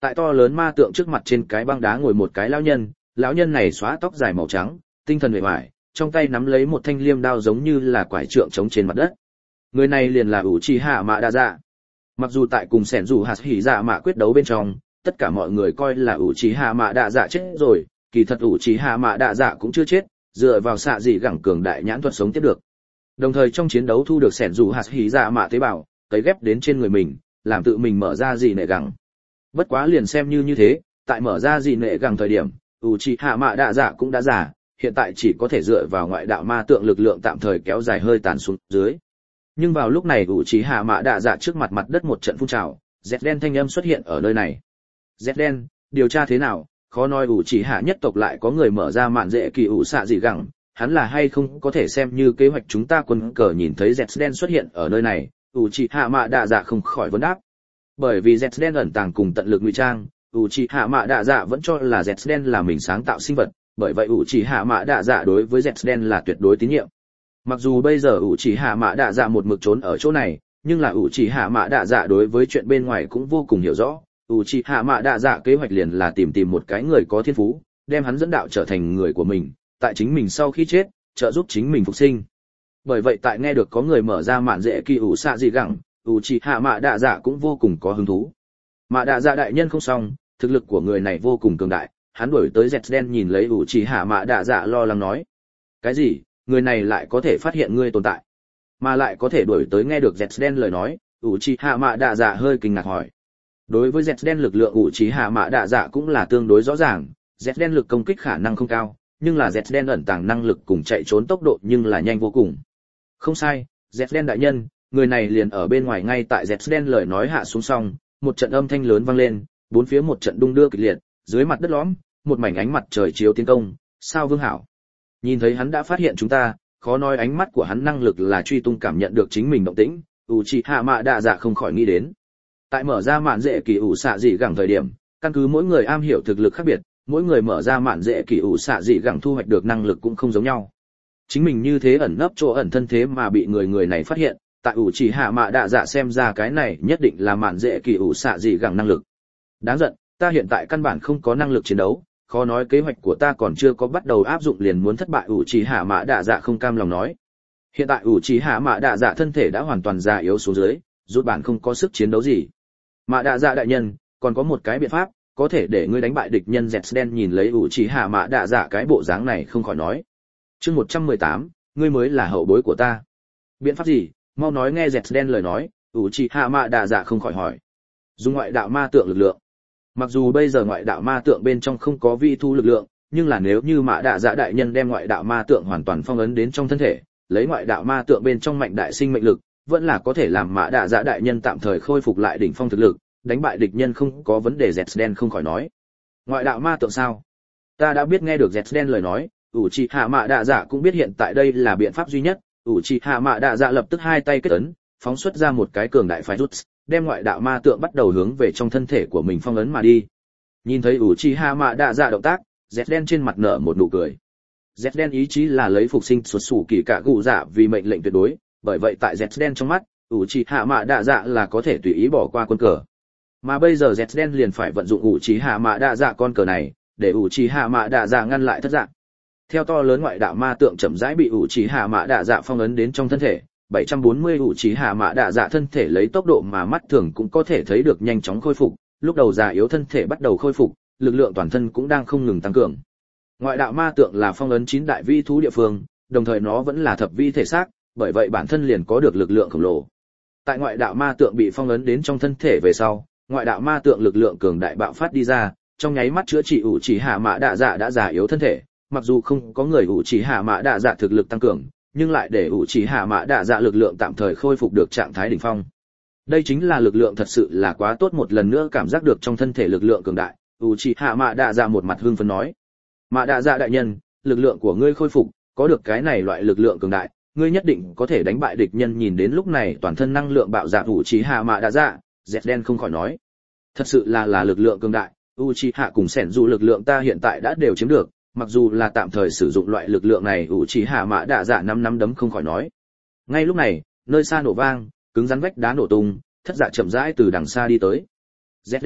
Tại to lớn ma tượng trước mặt trên cái băng đá ngồi một cái lão nhân này xóa tóc dài màu trắng, tinh thần uể oải, trong tay nắm lấy một thanh liêm đao giống như là quải trượng chống trên mặt đất. Người này liền là Uchiha Mạ Đa Dạ. Mặc dù tại cùng Sẻn Dù Hạt Hỉ Dạ Mạ quyết đấu bên trong, tất cả mọi người coi là Uchiha Mạ Đa Dạ chết rồi, kỳ thật Uchiha Mạ Đa Dạ cũng chưa chết, dựa vào xạ dị gẳng cường đại nhãn thuật sống tiếp được. Đồng thời trong chiến đấu thu được Sẻn Dù Hạt Hỉ Dạ Mạ tế bào, cấy ghép đến trên người mình, làm tự mình mở ra dị nệ gẳng. Bất quá liền xem như thế, tại mở ra dị nệ gẳng thời điểm, Uchiha Mạ Đa Dạ cũng đã già, hiện tại chỉ có thể dựa vào ngoại đạo ma tượng lực lượng tạm thời kéo dài hơi tàn xuống dưới. Nhưng vào lúc này Uchiha Mạ Đa Dạ trước mặt đất một trận phun trào, dẹt đen thanh âm xuất hiện ở nơi này. Dẹt đen, điều tra thế nào? Khó nói Uchiha nhất tộc lại có người mở ra mạn dễ kỳ ủ xạ dị gẳng, hắn là hay không có thể xem như kế hoạch chúng ta quân cờ. Nhìn thấy dẹt đen xuất hiện ở nơi này, Uchiha Mạ Đa Dạ không khỏi vấn đáp. Bởi vì dẹt đen ẩn tàng cùng tận lực ngụy trang, Uchiha Mạ Đa Dạ vẫn cho là dẹt đen là mình sáng tạo sinh vật, bởi vậy Uchiha Mạ Đa Dạ đối với dẹt đen là tuyệt đối tín nhiệm. Mặc dù bây giờ Uchiha Mạ Đa Dạ một mực trốn ở chỗ này, nhưng là Uchiha Mạ Đa Dạ đối với chuyện bên ngoài cũng vô cùng hiểu rõ. Uchiha Mạ Đa Dạ kế hoạch liền là tìm một cái người có thiên phú, đem hắn dẫn đạo trở thành người của mình, tại chính mình sau khi chết, trợ giúp chính mình phục sinh. Bởi vậy tại nghe được có người mở ra mạn dễ kỳ ủ xạ dị gẳng, Uchiha Mạ Đa Dạ cũng vô cùng có hứng thú. Mạ Đa Dạ đại nhân không xong, thực lực của người này vô cùng cường đại, hắn đuổi tới dẹt đen nhìn lấy Uchiha Mạ Đa Dạ lo lắng nói. Cái gì? Người này lại có thể phát hiện ngươi tồn tại, mà lại có thể đuổi tới. Nghe được dẹt đen lời nói, Uchiha Mạ Đa Dạ hơi kinh ngạc hỏi. Đối với dẹt đen lực lượng Uchiha Mạ Đa Dạ cũng là tương đối rõ ràng, dẹt đen lực công kích khả năng không cao, nhưng là dẹt đen ẩn tàng năng lực cùng chạy trốn tốc độ nhưng là nhanh vô cùng. Không sai, dẹt đen đại nhân, người này liền ở bên ngoài. Ngay tại dẹt đen lời nói hạ xuống xong, một trận âm thanh lớn vang lên, bốn phía một trận đung đưa kịch liệt, dưới mặt đất lõm, một mảnh ánh mặt trời chiếu tiến công. Sao Vương Hảo? Nhìn thấy hắn đã phát hiện chúng ta, khó nói ánh mắt của hắn năng lực là truy tung cảm nhận được chính mình động tĩnh, Uchiha Mạ Đa Dạ không khỏi nghĩ đến. Tại mở ra mạn dễ kỳ ủ xạ dị gẳng thời điểm, căn cứ mỗi người am hiểu thực lực khác biệt, mỗi người mở ra mạn dễ kỳ ủ xạ dị gẳng thu hoạch được năng lực cũng không giống nhau. Chính mình như thế ẩn nấp chỗ ẩn thân thế mà bị người này phát hiện, tại Uchiha Mạ Đa Dạ xem ra cái này nhất định là mạn dễ kỳ ủ xạ dị gẳng năng lực. Đáng giận, ta hiện tại căn bản không có năng lực chiến đấu, khó nói kế hoạch của ta còn chưa có bắt đầu áp dụng liền muốn thất bại. Uchiha Mạ Đa Dạ không cam lòng nói. Hiện tại Uchiha Mạ Đa Dạ thân thể đã hoàn toàn già yếu xuống dưới, rút bản không có sức chiến đấu gì. Mạ Đa Dạ đại nhân, còn có một cái biện pháp, có thể để ngươi đánh bại địch nhân. Dẹt đen nhìn lấy Uchiha Mạ Đa Dạ cái bộ dáng này không khỏi nói. Chương 118, ngươi mới là hậu bối của ta. Biện pháp gì? Mau nói. Nghe dẹt đen lời nói, Uchiha Mạ Đa Dạ không khỏi hỏi. Dùng ngoại đạo ma tượng lực lượng. Mặc dù bây giờ ngoại đạo ma tượng bên trong không có vi thu lực lượng, nhưng là nếu như Mạ Đa Dạ đại nhân đem ngoại đạo ma tượng hoàn toàn phong ấn đến trong thân thể, lấy ngoại đạo ma tượng bên trong mạnh đại sinh mệnh lực, vẫn là có thể làm Mạ Đa Dạ đại nhân tạm thời khôi phục lại đỉnh phong thực lực, đánh bại địch nhân không có vấn đề. Dẹt đen không khỏi nói. Ngoại đạo ma tượng sao? Ta đã biết. Nghe được dẹt đen lời nói, Uchiha Mạ Đa Dạ cũng biết hiện tại đây là biện pháp duy nhất. Uchiha Mạ Đa Dạ lập tức hai tay kết ấn, phóng xuất ra một cái cường đại phái rút, đem ngoại đạo ma tượng bắt đầu hướng về trong thân thể của mình phong ấn mà đi. Nhìn thấy Uchiha Mạ Đa Dạ động tác, dẹt đen trên mặt nở một nụ cười. Dẹt đen ý chí là lấy phục sinh xuất xù kỳ cả gù dạ vì mệnh lệnh tuyệt đối, bởi vậy tại dẹt đen trong mắt, Uchiha Mạ Đa Dạ là có thể tùy ý bỏ qua quân cờ. Mà bây giờ dẹt đen liền phải vận dụng Uchiha Mạ Đa Dạ con cờ này, để Uchiha Mạ Đa Dạ ngăn lại thất dạng. Theo to lớn ngoại đạo ma tượng chậm rãi bị Uchiha Mạ Đa Dạ phong ấn đến trong thân thể, 740 Uchiha Mạ Đa Dạ thân thể lấy tốc độ mà mắt thường cũng có thể thấy được nhanh chóng khôi phục, lúc đầu già yếu thân thể bắt đầu khôi phục, lực lượng toàn thân cũng đang không ngừng tăng cường. Ngoại đạo ma tượng là phong ấn 9 đại vi thú địa phương, đồng thời nó vẫn là thập vi thể xác, bởi vậy bản thân liền có được lực lượng khổng lồ. Tại ngoại đạo ma tượng bị phong ấn đến trong thân thể về sau, ngoại đạo ma tượng lực lượng cường đại bạo phát đi ra, trong nháy mắt chữa trị Uchiha Mạ Đa Dạ đã già yếu thân thể, mặc dù không có người Uchiha Mạ Đa Dạ thực lực tăng cường, nhưng lại để Uchiha Mạ Đa Dạ lực lượng tạm thời khôi phục được trạng thái đỉnh phong. Đây chính là lực lượng thật sự là quá tốt. Một lần nữa cảm giác được trong thân thể lực lượng cường đại, Uchiha Mạ Đa Dạ một mặt hưng phấn nói. Mạ Đa Dạ đại nhân, lực lượng của ngươi khôi phục, có được cái này loại lực lượng cường đại, ngươi nhất định có thể đánh bại địch nhân. Nhìn đến lúc này toàn thân năng lượng bạo dạn Uchiha Mạ Đa Dạ, dẹt đen không khỏi nói. Thật sự là lực lượng cường đại, Uchiha cùng Sẻn dù lực lượng ta hiện tại đã đều chiếm được, mặc dù là tạm thời sử dụng loại lực lượng này. Uchiha Mạ Đa Dạ năm đấm không khỏi nói. Ngay lúc này, nơi xa nổ vang, cứng rắn vách đá nổ tung, thất dạ chậm rãi từ đằng xa đi tới. Dẹt đen,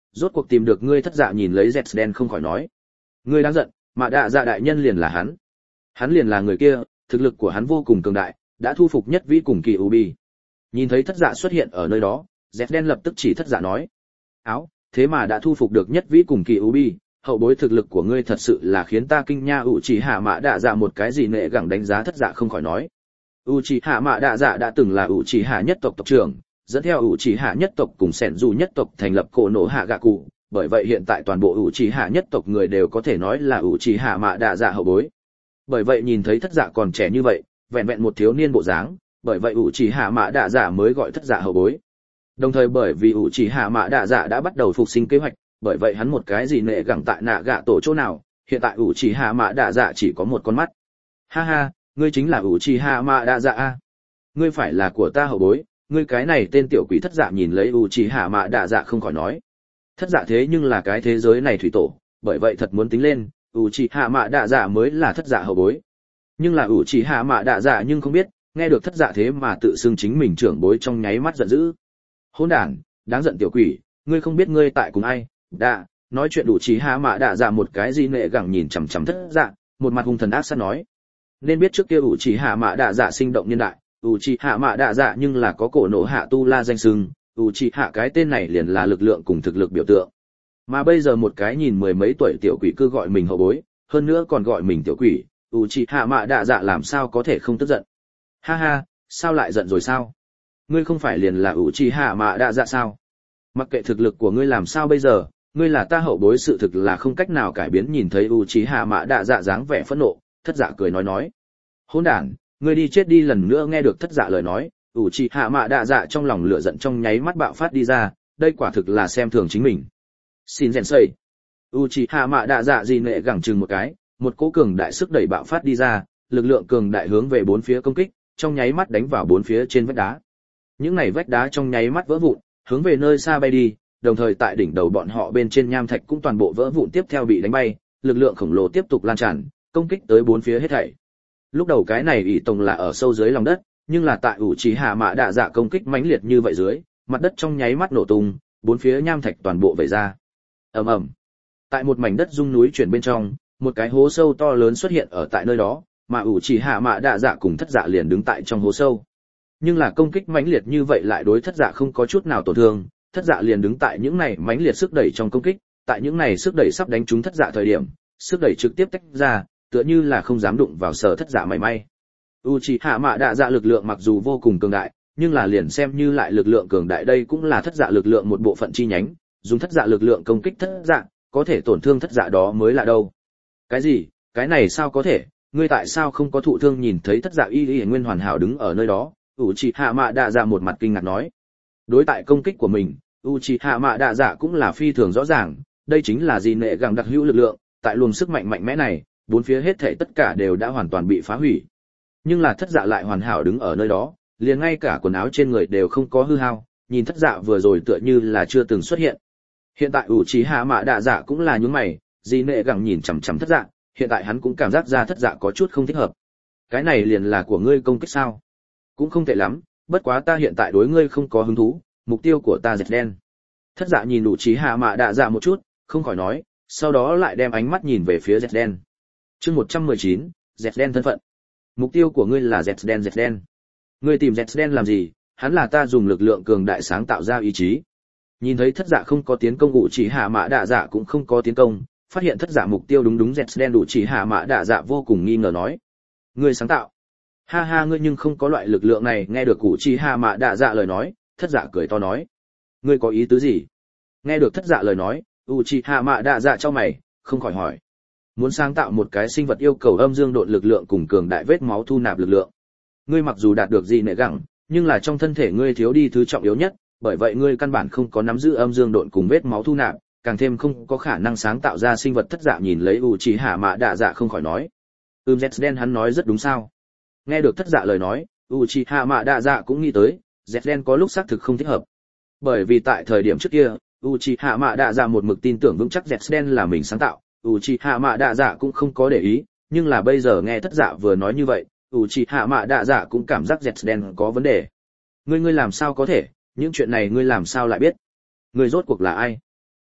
rốt cuộc tìm được ngươi. Thất dạ nhìn lấy Zden không khỏi nói. Ngươi đáng giận, mà đạ dạ đại nhân liền là hắn. Hắn liền là người kia, thực lực của hắn vô cùng cường đại, đã thu phục nhất vĩ cùng kỳ Ubi. Nhìn thấy thất dạ xuất hiện ở nơi đó, Zden lập tức chỉ thất dạ nói. Áo, thế mà đã thu phục được nhất vĩ cùng kỳ Ubi, hậu bối thực lực của ngươi thật sự là khiến ta kinh nha. Uchiha Mạ Đạ Dạ một cái gì nệ gẳng đánh giá thất dạ không khỏi nói. Uchiha Mạ Đạ Dạ đã từng là Uchiha nhất tộc tộc trưởng, dẫn theo Uchiha nhất tộc cùng Senju nhất tộc thành lập Cổ Nổ Hạ Gạ Cụ, bởi vậy hiện tại toàn bộ Uchiha nhất tộc người đều có thể nói là Uchiha Mạ Đạ Dạ hậu bối. Bởi vậy nhìn thấy thất dạ còn trẻ như vậy, vẹn vẹn một thiếu niên bộ dáng, bởi vậy Uchiha Mạ Đạ Dạ mới gọi thất dạ hậu bối. Đồng thời bởi vì Uchiha Mạ Đạ Dạ đã bắt đầu phục sinh kế hoạch, bởi vậy hắn một cái gì nệ gẳng tại nạ gạ tổ chỗ nào, hiện tại Uchiha Mạ Đạ Dạ chỉ có một con mắt. Ha ha, ngươi chính là Uchiha Mạ Đạ Dạ a? Ngươi phải là của ta hậu bối, ngươi cái này tên tiểu quỷ. Thất dạ nhìn lấy Uchiha Mạ Đạ Dạ không khỏi nói. Thất dạ thế nhưng là cái thế giới này thủy tổ, bởi vậy thật muốn tính lên, Uchiha Mạ Đạ Dạ mới là thất dạ hậu bối. Nhưng là Uchiha Mạ Đạ Dạ nhưng không biết, nghe được thất dạ thế mà tự xưng chính mình trưởng bối trong nháy mắt giận dữ. Hỗn đản, đáng giận tiểu quỷ, ngươi không biết ngươi tại cùng ai? Đã, nói chuyện Uchiha Mạ Đạ Dạ một cái gì nệ gẳng nhìn chằm chằm thất dạ, một mặt hung thần ác sát nói. Nên biết trước kia Uchiha Mạ Đạ Dạ sinh động niên đại, Uchiha Mạ Đạ Dạ nhưng là có Cổ Nổ Hạ tu la danh xưng, Uchiha cái tên này liền là lực lượng cùng thực lực biểu tượng. Mà bây giờ một cái nhìn mười mấy tuổi tiểu quỷ cứ gọi mình hậu bối, hơn nữa còn gọi mình tiểu quỷ, Uchiha Mạ Đạ Dạ làm sao có thể không tức giận? Ha ha, sao lại giận rồi sao? Ngươi không phải liền là Uchiha Mạ Đạ Dạ sao? Mặc kệ thực lực của ngươi làm sao bây giờ, ngươi là ta hậu bối, sự thực là không cách nào cải biến. Nhìn thấy Uchiha Mạ Đạ Dạ dáng vẻ phẫn nộ, thất dạ cười nói. Hỗn đản, ngươi đi chết đi. Lần nữa nghe được thất dạ lời nói, Uchiha Mạ Đạ Dạ trong lòng lửa giận trong nháy mắt bạo phát đi ra, đây quả thực là xem thường chính mình. Xin Sensei. Uchiha Mạ Đạ Dạ gì nệ gẳng chừng một cái, một cỗ cường đại sức đẩy bạo phát đi ra, lực lượng cường đại hướng về bốn phía công kích, trong nháy mắt đánh vào bốn phía trên vách đá. Những này vách đá trong nháy mắt vỡ vụn, hướng về nơi xa bay đi, đồng thời tại đỉnh đầu bọn họ bên trên nham thạch cũng toàn bộ vỡ vụn tiếp theo bị đánh bay, lực lượng khổng lồ tiếp tục lan tràn, công kích tới bốn phía hết thảy. Lúc đầu cái này ỷ tông là ở sâu dưới lòng đất, nhưng là tại Uchiha Mạ Đạ Dạ công kích mãnh liệt như vậy dưới, mặt đất trong nháy mắt nổ tung, bốn phía nham thạch toàn bộ vẩy ra. Ầm ầm. Tại một mảnh đất rung núi chuyển bên trong, một cái hố sâu to lớn xuất hiện ở tại nơi đó, mà Uchiha Mạ Đạ Dạ cùng thất dạ liền đứng tại trong hố sâu. Nhưng là công kích mãnh liệt như vậy lại đối thất dạ không có chút nào tổn thương, thất dạ liền đứng tại những này mãnh liệt sức đẩy trong công kích, tại những này sức đẩy sắp đánh trúng thất dạ thời điểm, sức đẩy trực tiếp tách ra, tựa như là không dám đụng vào sở thất dạ mảy may. Uchiha Mạ Đạ Dạ lực lượng mặc dù vô cùng cường đại, nhưng là liền xem như lại lực lượng cường đại đây cũng là thất dạ lực lượng một bộ phận chi nhánh, dùng thất dạ lực lượng công kích thất dạ, có thể tổn thương thất dạ đó mới là đâu. Cái gì? Cái này sao có thể? Ngươi tại sao không có thụ thương? Nhìn thấy thất dạ y nguyên hoàn hảo đứng ở nơi đó, Uchiha Mạ Đạ Dạ một mặt kinh ngạc nói. Đối tại công kích của mình, Uchiha Mạ Đạ Dạ cũng là phi thường rõ ràng, đây chính là gì nệ gẳng đặc hữu lực lượng, tại luồng sức mạnh mạnh mẽ này, bốn phía hết thảy tất cả đều đã hoàn toàn bị phá hủy. Nhưng là thất dạ lại hoàn hảo đứng ở nơi đó, liền ngay cả quần áo trên người đều không có hư hao, nhìn thất dạ vừa rồi tựa như là chưa từng xuất hiện. Hiện tại Uchiha Mạ Đạ Dạ cũng là nhướng mày, gì nệ gẳng nhìn chằm chằm thất dạ, hiện tại hắn cũng cảm giác ra thất dạ có chút không thích hợp. Cái này liền là của ngươi công kích sao? Cũng không tệ lắm, bất quá ta hiện tại đối ngươi không có hứng thú, mục tiêu của ta Zden. Thất dạ nhìn Uchiha Mạ Đạ Dạ một chút, không khỏi nói, sau đó lại đem ánh mắt nhìn về phía Zden. Chương 119, Zden thân phận. Mục tiêu của ngươi là Zden. Ngươi tìm Zden làm gì? Hắn là ta dùng lực lượng cường đại sáng tạo ra ý chí. Nhìn thấy thất dạ không có tiến công, Uchiha Mạ Đạ Dạ cũng không có tiến công, phát hiện thất dạ mục tiêu đúng Zden, Uchiha Mạ Đạ Dạ vô cùng nghi ngờ nói. Ngươi sáng tạo? Ha ha, ngươi nhưng không có loại lực lượng này. Nghe được Uchiha Mạ Đạ Dạ lời nói, thất dạ cười to nói. Ngươi có ý tứ gì? Nghe được thất dạ lời nói, Uchiha Mạ Đạ Dạ chau mày, không khỏi hỏi. Muốn sáng tạo một cái sinh vật yêu cầu âm dương độn lực lượng cùng cường đại vết máu thu nạp lực lượng. Ngươi mặc dù đạt được gì nệ gẳng, nhưng là trong thân thể ngươi thiếu đi thứ trọng yếu nhất, bởi vậy ngươi căn bản không có nắm giữ âm dương độn cùng vết máu thu nạp, càng thêm không có khả năng sáng tạo ra sinh vật. Thất dạ nhìn lấy Uchiha Mạ Đạ Dạ không khỏi nói. Zden hắn nói rất đúng sao? Nghe được thất dạ lời nói, Uchiha Mạ Đạ Dạ cũng nghĩ tới, Zden có lúc xác thực không thích hợp. Bởi vì tại thời điểm trước kia, Uchiha Mạ Đạ Dạ một mực tin tưởng vững chắc Zden là mình sáng tạo, Uchiha Mạ Đạ Dạ cũng không có để ý, nhưng là bây giờ nghe thất dạ vừa nói như vậy, Uchiha Mạ Đạ Dạ cũng cảm giác Zden có vấn đề. Ngươi làm sao có thể, những chuyện này ngươi làm sao lại biết? Ngươi rốt cuộc là ai?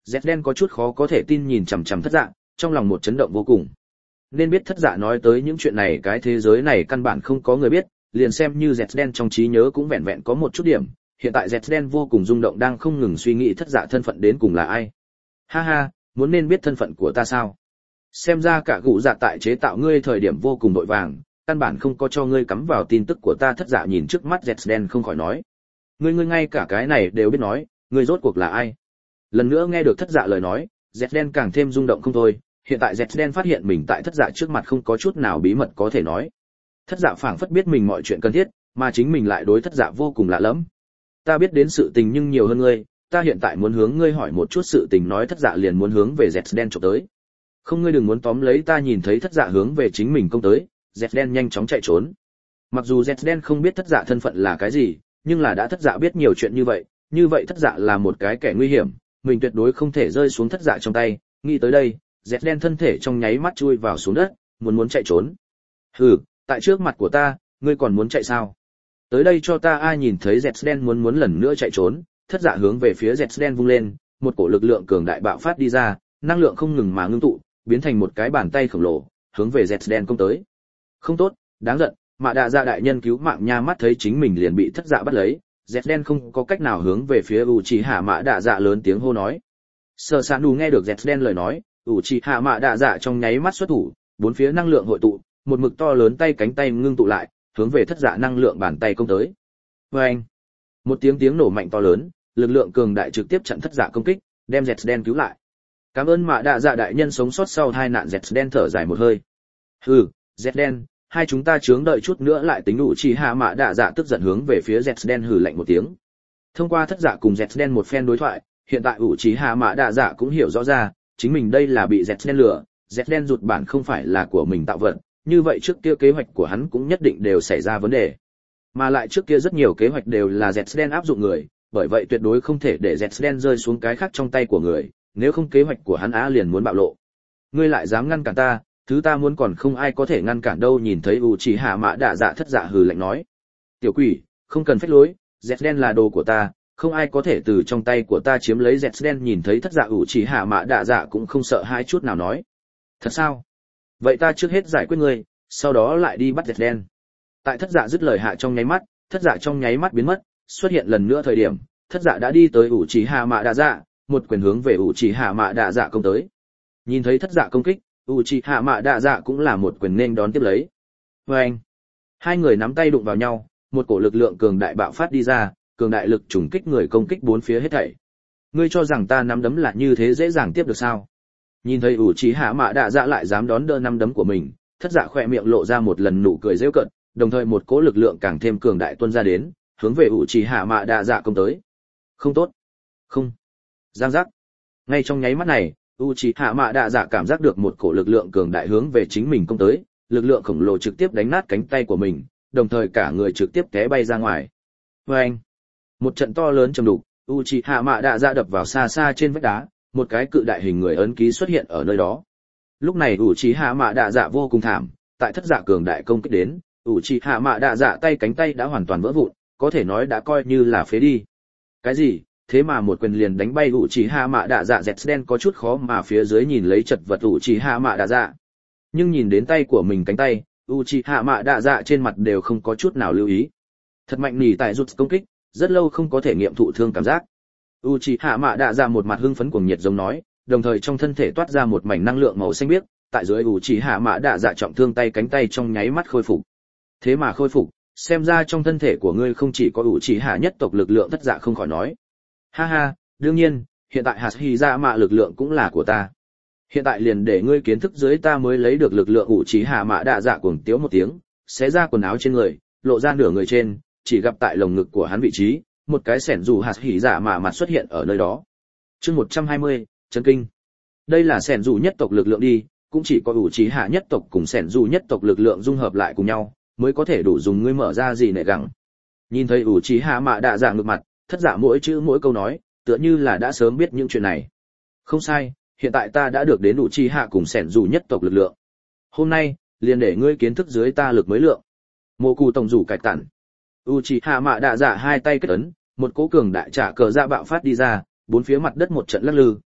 Dẹt đen có chút khó có thể tin nhìn chằm chằm thất dạ, trong lòng một chấn động vô cùng. Nên biết thất dạ nói tới những chuyện này cái thế giới này căn bản không có người biết, liền xem như dẹt đen trong trí nhớ cũng vẹn vẹn có một chút điểm. Hiện tại dẹt đen vô cùng rung động đang không ngừng suy nghĩ thất dạ thân phận đến cùng là ai. Ha ha, muốn nên biết thân phận của ta sao? Xem ra cả gụ dạ tại chế tạo ngươi thời điểm vô cùng vội vàng, căn bản không có cho ngươi cắm vào tin tức của ta. Thất dạ nhìn trước mắt dẹt đen không khỏi nói. Ngươi ngay cả cái này đều biết nói, ngươi rốt cuộc là ai? Lần nữa nghe được thất dạ lời nói, dẹt đen càng thêm rung động không thôi. Hiện tại dẹt đen phát hiện mình tại thất dạ trước mặt không có chút nào bí mật có thể nói. Thất dạ phảng phất biết mình mọi chuyện cần thiết, mà chính mình lại đối thất dạ vô cùng lạ lẫm. Ta biết đến sự tình nhưng nhiều hơn ngươi, ta hiện tại muốn hướng ngươi hỏi một chút sự tình. Nói thất dạ liền muốn hướng về dẹt đen chụp tới. Không, ngươi đừng muốn tóm lấy ta. Nhìn thấy thất dạ hướng về chính mình công tới, dẹt đen nhanh chóng chạy trốn. Mặc dù dẹt đen không biết thất dạ thân phận là cái gì, nhưng là đã thất dạ biết nhiều chuyện như vậy thất dạ là một cái kẻ nguy hiểm, mình tuyệt đối không thể rơi xuống thất dạ trong tay. Nghĩ tới đây, dẹt đen thân thể trong nháy mắt chui vào xuống đất, muốn chạy trốn. Hừ, tại trước mặt của ta, ngươi còn muốn chạy sao? Tới đây cho ta. Ai nhìn thấy dẹt đen muốn lần nữa chạy trốn, thất dạ hướng về phía dẹt đen vung lên, một cổ lực lượng cường đại bạo phát đi ra, năng lượng không ngừng mà ngưng tụ, biến thành một cái bàn tay khổng lồ, hướng về dẹt đen công tới. Không tốt, đáng giận, Mạ Đạ Dạ đại nhân cứu mạng nha. Mắt thấy chính mình liền bị thất dạ bắt lấy, dẹt đen không có cách nào hướng về phía Uchiha Mạ Đạ Dạ lớn tiếng hô nói. Sở Sạn Đủ nghe được dẹt đen lời nói, Uchiha Mạ Đạ Dạ trong nháy mắt xuất thủ, bốn phía năng lượng hội tụ, một mực to lớn tay cánh tay ngưng tụ lại, hướng về thất dạ năng lượng bàn tay công tới. Oeng! Một tiếng nổ mạnh to lớn, lực lượng cường đại trực tiếp chặn thất dạ công kích, đem dẹt đen cứu lại. Cảm ơn Mạ Đạ Dạ đại nhân sống sót sau tai nạn. Dẹt đen thở dài một hơi. Hừ, dẹt đen, hai chúng ta chướng đợi chút nữa lại tính. Uchiha Mạ Đạ Dạ tức giận hướng về phía dẹt đen hừ lạnh một tiếng. Thông qua thất dạ cùng dẹt đen một phen đối thoại, hiện tại Uchiha Mạ Đạ Dạ cũng hiểu rõ ra, chính mình đây là bị dẹt đen lừa, dẹt đen rụt bản không phải là của mình tạo vật, như vậy trước kia kế hoạch của hắn cũng nhất định đều xảy ra vấn đề. Mà lại trước kia rất nhiều kế hoạch đều là dẹt đen áp dụng người, bởi vậy tuyệt đối không thể để dẹt đen rơi xuống cái khác trong tay của người, nếu không kế hoạch của hắn liền muốn bạo lộ. Ngươi lại dám ngăn cản ta, thứ ta muốn còn không ai có thể ngăn cản đâu. Nhìn thấy Uchiha Mạ Đạ Dạ thất dạ hừ lạnh nói. Tiểu quỷ, không cần phách lối, dẹt đen là đồ của ta, không ai có thể từ trong tay của ta chiếm lấy. Dẹt đen nhìn thấy thất dạ Uchiha Mạ Đạ Dạ cũng không sợ hai chút nào nói. Thật sao? Vậy ta trước hết giải quyết ngươi, sau đó lại đi bắt dẹt đen. Tại thất dạ dứt lời hạ trong nháy mắt, thất dạ trong nháy mắt biến mất, xuất hiện lần nữa thời điểm, thất dạ đã đi tới Uchiha Mạ Đạ Dạ, một quyền hướng về Uchiha Mạ Đạ Dạ công tới. Nhìn thấy thất dạ công kích, Uchiha Mạ Đạ Dạ cũng là một quyền nên đón tiếp lấy. Oeng! Hai người nắm tay đụng vào nhau, một cổ lực lượng cường đại bạo phát đi ra, cường đại lực trùng kích người công kích bốn phía hết thảy. Ngươi cho rằng ta nắm đấm là như thế dễ dàng tiếp được sao? Nhìn thấy Uchiha Mạ Đạ Dạ lại dám đón đỡ nắm đấm của mình, thất dạ khỏe miệng lộ ra một lần nụ cười giễu cợt, đồng thời một cỗ lực lượng càng thêm cường đại tuôn ra đến, hướng về Uchiha Mạ Đạ Dạ công tới. Không tốt. Không. Giang giác. Ngay trong nháy mắt này, Uchiha Mạ Đạ Dạ cảm giác được một cổ lực lượng cường đại hướng về chính mình công tới, lực lượng khổng lồ trực tiếp đánh nát cánh tay của mình, đồng thời cả người trực tiếp té bay ra ngoài. Oeng! Một trận to lớn trầm đục, Uchiha Mạ Đạ Dạ đập vào xa xa trên vách đá, một cái cự đại hình người ấn ký xuất hiện ở nơi đó. Lúc này Uchiha Mạ Đạ Dạ vô cùng thảm, tại thất dạ cường đại công kích đến, Uchiha Mạ Đạ Dạ tay cánh tay đã hoàn toàn vỡ vụn, có thể nói đã coi như là phế đi. Cái gì? Thế mà một quyền liền đánh bay Uchiha Mạ Đạ Dạ. Dẹt đen có chút khó mà phía dưới nhìn lấy chật vật Uchiha Mạ Đạ Dạ. Nhưng nhìn đến tay của mình cánh tay, Uchiha Mạ Đạ Dạ trên mặt đều không có chút nào lưu ý. Thật mạnh nỉ tại rút công kích, rất lâu không có thể nghiệm thụ thương cảm giác. Uchiha Mạ Đạ Dạ một mặt hưng phấn cuồng nhiệt giống nói, đồng thời trong thân thể toát ra một mảnh năng lượng màu xanh biếc, tại dưới Uchiha Mạ Đạ Dạ trọng thương tay cánh tay trong nháy mắt khôi phục. Thế mà khôi phục, xem ra trong thân thể của ngươi không chỉ có Uchiha nhất tộc lực lượng. Thất dạ không khỏi nói. Ha ha, đương nhiên, hiện tại Hashira Mạ lực lượng cũng là của ta. Hiện tại liền để ngươi kiến thức dưới ta mới lấy được lực lượng. Uchiha Mạ Đạ Dạ cuồng tiếu một tiếng, xé ra quần áo trên người, lộ ra nửa người trên, chỉ gặp tại lồng ngực của hắn vị trí, một cái xẻn dù Hashira Mạ mặt xuất hiện ở nơi đó. Chương 120, chấn kinh. Đây là xẻn dù nhất tộc lực lượng đi, cũng chỉ có Uchiha nhất tộc cùng xẻn dù nhất tộc lực lượng dung hợp lại cùng nhau, mới có thể đủ dùng ngươi mở ra gì nệ gẳng. Nhìn thấy Uchiha Mạ Đạ Dạ ngược mặt, thất dạ mỗi chữ mỗi câu nói, tựa như là đã sớm biết những chuyện này. Không sai, hiện tại ta đã được đến Uchiha cùng xẻn dù nhất tộc lực lượng. Hôm nay, liền để ngươi kiến thức dưới ta lực mới lượng. Mộ Cù tổng rủ cải tản. Uchiha Mạ Đạ Dạ hai tay kết ấn, một cỗ cường đại trả cờ dạ bạo phát đi ra, bốn phía mặt đất một trận lắc lư,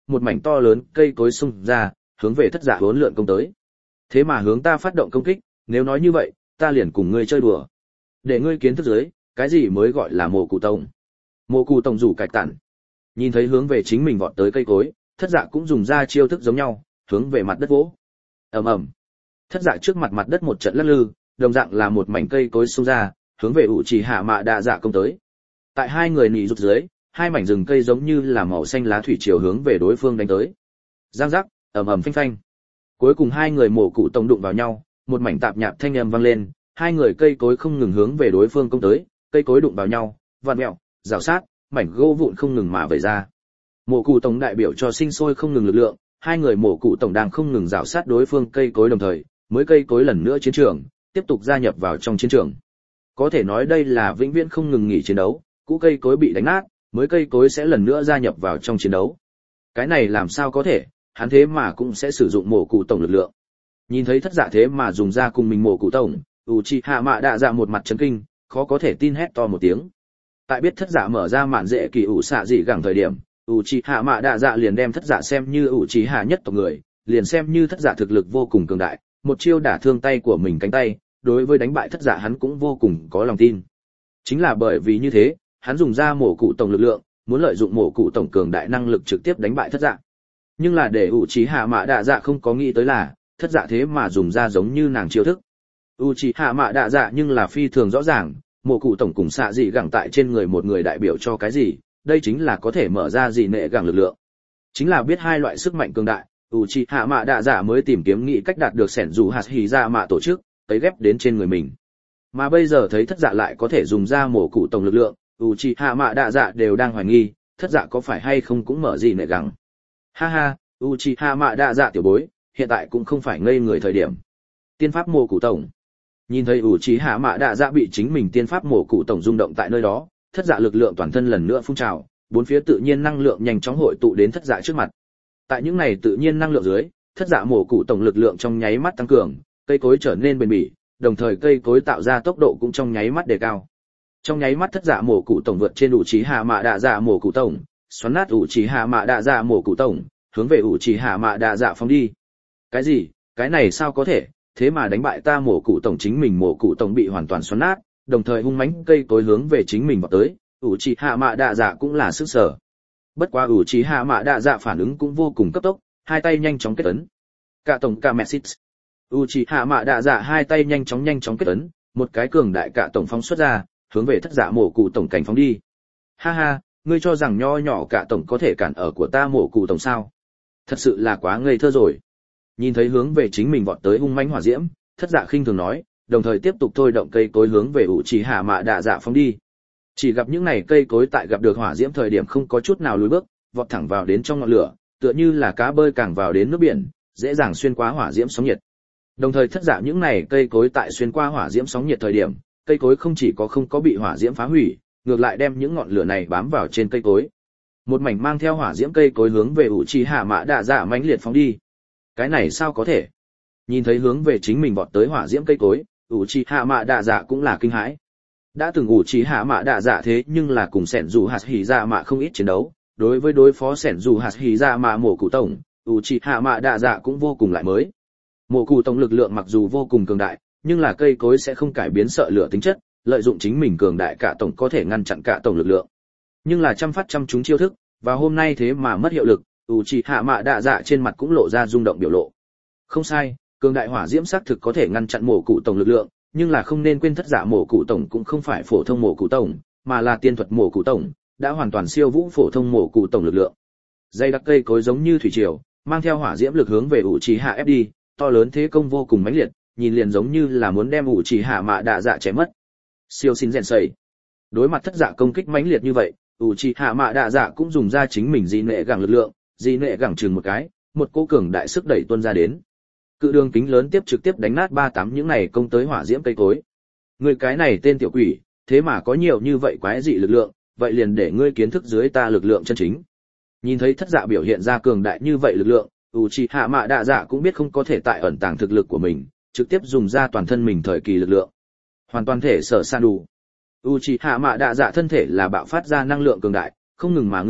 một mảnh to lớn cây cối xung ra, hướng về thất dạ hỗn lượn công tới. Thế mà hướng ta phát động công kích, nếu nói như vậy, ta liền cùng ngươi chơi đùa. Để ngươi kiến thức dưới, cái gì mới gọi là mộ cụ tổng. Mộ cụ tổng rủ cạch tản. Nhìn thấy hướng về chính mình vọt tới cây cối, thất dạ cũng dùng ra chiêu thức giống nhau, hướng về mặt đất vỗ. Ầm ầm. Thất dạ trước mặt mặt đất một trận lắc lư, đồng dạng là một mảnh cây cối xung ra, hướng về ủ trì hạ mạ đa dạ công tới. Tại hai người nỉ rụt dưới, hai mảnh rừng cây giống như là màu xanh lá thủy chiều hướng về đối phương đánh tới. Giang giác, ầm ầm phanh phanh. Cuối cùng hai người mổ cụ tổng đụng vào nhau, một mảnh tạp nhạp thanh âm vang lên, hai người cây cối không ngừng hướng về đối phương công tới, cây cối đụng vào nhau, vặn mèo, rào sát, mảnh gỗ vụn không ngừng mà vẩy ra. Mổ cụ tổng đại biểu cho sinh sôi không ngừng lực lượng, hai người mổ cụ tổng đang không ngừng rào sát đối phương cây cối đồng thời, mới cây cối lần nữa chiến trường, tiếp tục gia nhập vào trong chiến trường. Có thể nói đây là vĩnh viễn không ngừng nghỉ chiến đấu, cũ cây cối bị đánh nát, mới cây cối sẽ lần nữa gia nhập vào trong chiến đấu. Cái này làm sao có thể, hắn thế mà cũng sẽ sử dụng mổ cụ tổng lực lượng. Nhìn thấy thất dạ thế mà dùng ra cùng mình mổ cụ tổng, Uchiha Mạ Đạ Dạ một mặt chấn kinh, khó có thể tin hét to một tiếng. Tại biết thất dạ mở ra mạn dễ kỳ ủ xạ dị gẳng thời điểm, Uchiha Mạ Đạ Dạ liền đem thất dạ xem như Uchiha nhất tộc người, liền xem như thất dạ thực lực vô cùng cường đại, một chiêu đả thương tay của mình cánh tay, đối với đánh bại thất dạ hắn cũng vô cùng có lòng tin. Chính là bởi vì như thế, hắn dùng ra mổ cụ tổng lực lượng, muốn lợi dụng mổ cụ tổng cường đại năng lực trực tiếp đánh bại thất dạ. Nhưng là để Uchiha Mạ Đạ Dạ không có nghĩ tới là, thất dạ thế mà dùng ra giống như nàng chiêu thức. Uchiha Mạ Đạ Dạ nhưng là phi thường rõ ràng, mổ cụ tổng cùng xạ dị gẳng tại trên người một người đại biểu cho cái gì, đây chính là có thể mở ra dị nệ gẳng lực lượng. Chính là biết hai loại sức mạnh cường đại, Uchiha Mạ Đạ Dạ mới tìm kiếm nghĩ cách đạt được sẻn dù hạt hỉ ra mạ tổ chức, tấy ghép đến trên người mình. Mà bây giờ thấy thất dạ lại có thể dùng ra mổ cụ tổng lực lượng, Uchiha Mạ Đạ Dạ đều đang hoài nghi, thất dạ có phải hay không cũng mở dị nệ gẳng. Ha ha, Uchiha Mạ Đạ Dạ tiểu bối, hiện tại cũng không phải ngây người thời điểm. Tiên pháp mổ cụ tổng. Nhìn thấy Uchiha Mạ Đạ Dạ bị chính mình tiên pháp mổ cụ tổng rung động tại nơi đó, thất dạ lực lượng toàn thân lần nữa phun trào, bốn phía tự nhiên năng lượng nhanh chóng hội tụ đến thất dạ trước mặt. Tại những này tự nhiên năng lượng dưới, thất dạ mổ cụ tổng lực lượng trong nháy mắt tăng cường, cây cối trở nên bền bỉ, đồng thời cây cối tạo ra tốc độ cũng trong nháy mắt đề cao. Trong nháy mắt thất dạ mổ cụ tổng vượt trên Uchiha Mạ Đạ Dạ mổ cụ tổng, xoắn nát Uchiha Mạ Đạ Dạ mổ cụ tổng, hướng về Uchiha Mạ Đạ Dạ phóng đi. Cái gì? Cái này sao có thể? Thế mà đánh bại ta mổ cụ tổng, chính mình mổ cụ tổng bị hoàn toàn xoắn nát, đồng thời hung mãnh cây cối hướng về chính mình vọt tới, Uchiha Mạ Đạ Dạ cũng là sức sở. Bất quá Uchiha Mạ Đạ Dạ phản ứng cũng vô cùng cấp tốc, hai tay nhanh chóng kết ấn. Cả tổng cả Messit. Uchiha Mạ Đạ Dạ hai tay nhanh chóng kết ấn, một cái cường đại cả tổng phóng xuất ra, hướng về thất dạ mổ cụ tổng cảnh phóng đi. Ha ha, ngươi cho rằng nho nhỏ cả tổng có thể cản ở của ta mổ cụ tổng sao? Thật sự là quá ngây thơ rồi. Nhìn thấy hướng về chính mình vọt tới hung mãnh hỏa diễm, thất dạ khinh thường nói, đồng thời tiếp tục thôi động cây cối hướng về Uchiha Mạ Đạ Dạ phóng đi. Chỉ gặp những này cây cối tại gặp được hỏa diễm thời điểm không có chút nào lùi bước, vọt thẳng vào đến trong ngọn lửa, tựa như là cá bơi càng vào đến nước biển, dễ dàng xuyên qua hỏa diễm sóng nhiệt. Đồng thời thất dạ những này cây cối tại xuyên qua hỏa diễm sóng nhiệt thời điểm, cây cối không chỉ có không có bị hỏa diễm phá hủy, ngược lại đem những ngọn lửa này bám vào trên cây cối. Một mảnh mang theo hỏa diễm cây cối hướng về Uchiha Mạ Đạ Dạ mãnh liệt phóng đi. Cái này sao có thể? Nhìn thấy hướng về chính mình vọt tới hỏa diễm cây cối, Uchiha Mạ Đạ Dạ cũng là kinh hãi. Đã từng Uchiha Mạ Đạ Dạ thế nhưng là cùng sẻn dù hạt hỉ dạ mạ không ít chiến đấu, đối với đối phó sẻn dù hạt hỉ dạ mạ mổ cụ tổng, Uchiha Mạ Đạ Dạ cũng vô cùng lại mới. Mổ cụ tổng lực lượng mặc dù vô cùng cường đại, nhưng là cây cối sẽ không cải biến sợ lửa tính chất, lợi dụng chính mình cường đại cả tổng có thể ngăn chặn cả tổng lực lượng. Nhưng là trăm phát trăm trúng chiêu thức, và hôm nay thế mà mất hiệu lực, Uchiha Mạ Đạ Dạ trên mặt cũng lộ ra rung động biểu lộ. Không sai, cường đại hỏa diễm xác thực có thể ngăn chặn mổ cụ tổng lực lượng, nhưng là không nên quên thất dạ mổ cụ tổng cũng không phải phổ thông mổ cụ tổng, mà là tiên thuật mổ cụ tổng, đã hoàn toàn siêu vũ phổ thông mổ cụ tổng lực lượng. Dây đặc cây cối giống như thủy triều, mang theo hỏa diễm lực hướng về Uchiha ép đi, to lớn thế công vô cùng mãnh liệt, nhìn liền giống như là muốn đem Uchiha Mạ Đạ Dạ chém mất. Siêu xin rèn sẩy. Đối mặt thất dạ công kích mãnh liệt như vậy, Uchiha Mạ Đạ Dạ cũng dùng ra chính mình dị nệ gẳng lực lượng, dị nệ gẳng chừng một cái, một cỗ cường đại sức đẩy tuôn ra đến. Cự đường kính lớn tiếp trực tiếp đánh nát 3-8 những này công tới hỏa diễm cây cối. Người cái này tên tiểu quỷ, thế mà có nhiều như vậy quái dị lực lượng, vậy liền để ngươi kiến thức dưới ta lực lượng chân chính. Nhìn thấy thất dạ biểu hiện ra cường đại như vậy lực lượng, Uchiha Mạ Đạ Dạ cũng biết không có thể tại ẩn tàng thực lực của mình, trực tiếp dùng ra toàn thân mình thời kỳ lực lượng. Hoàn toàn thể sở san đủ. Uchiha Mạ Đạ Dạ thân thể là bạo phát ra năng lượng cường đại, không ngừng mà ngưng tụ,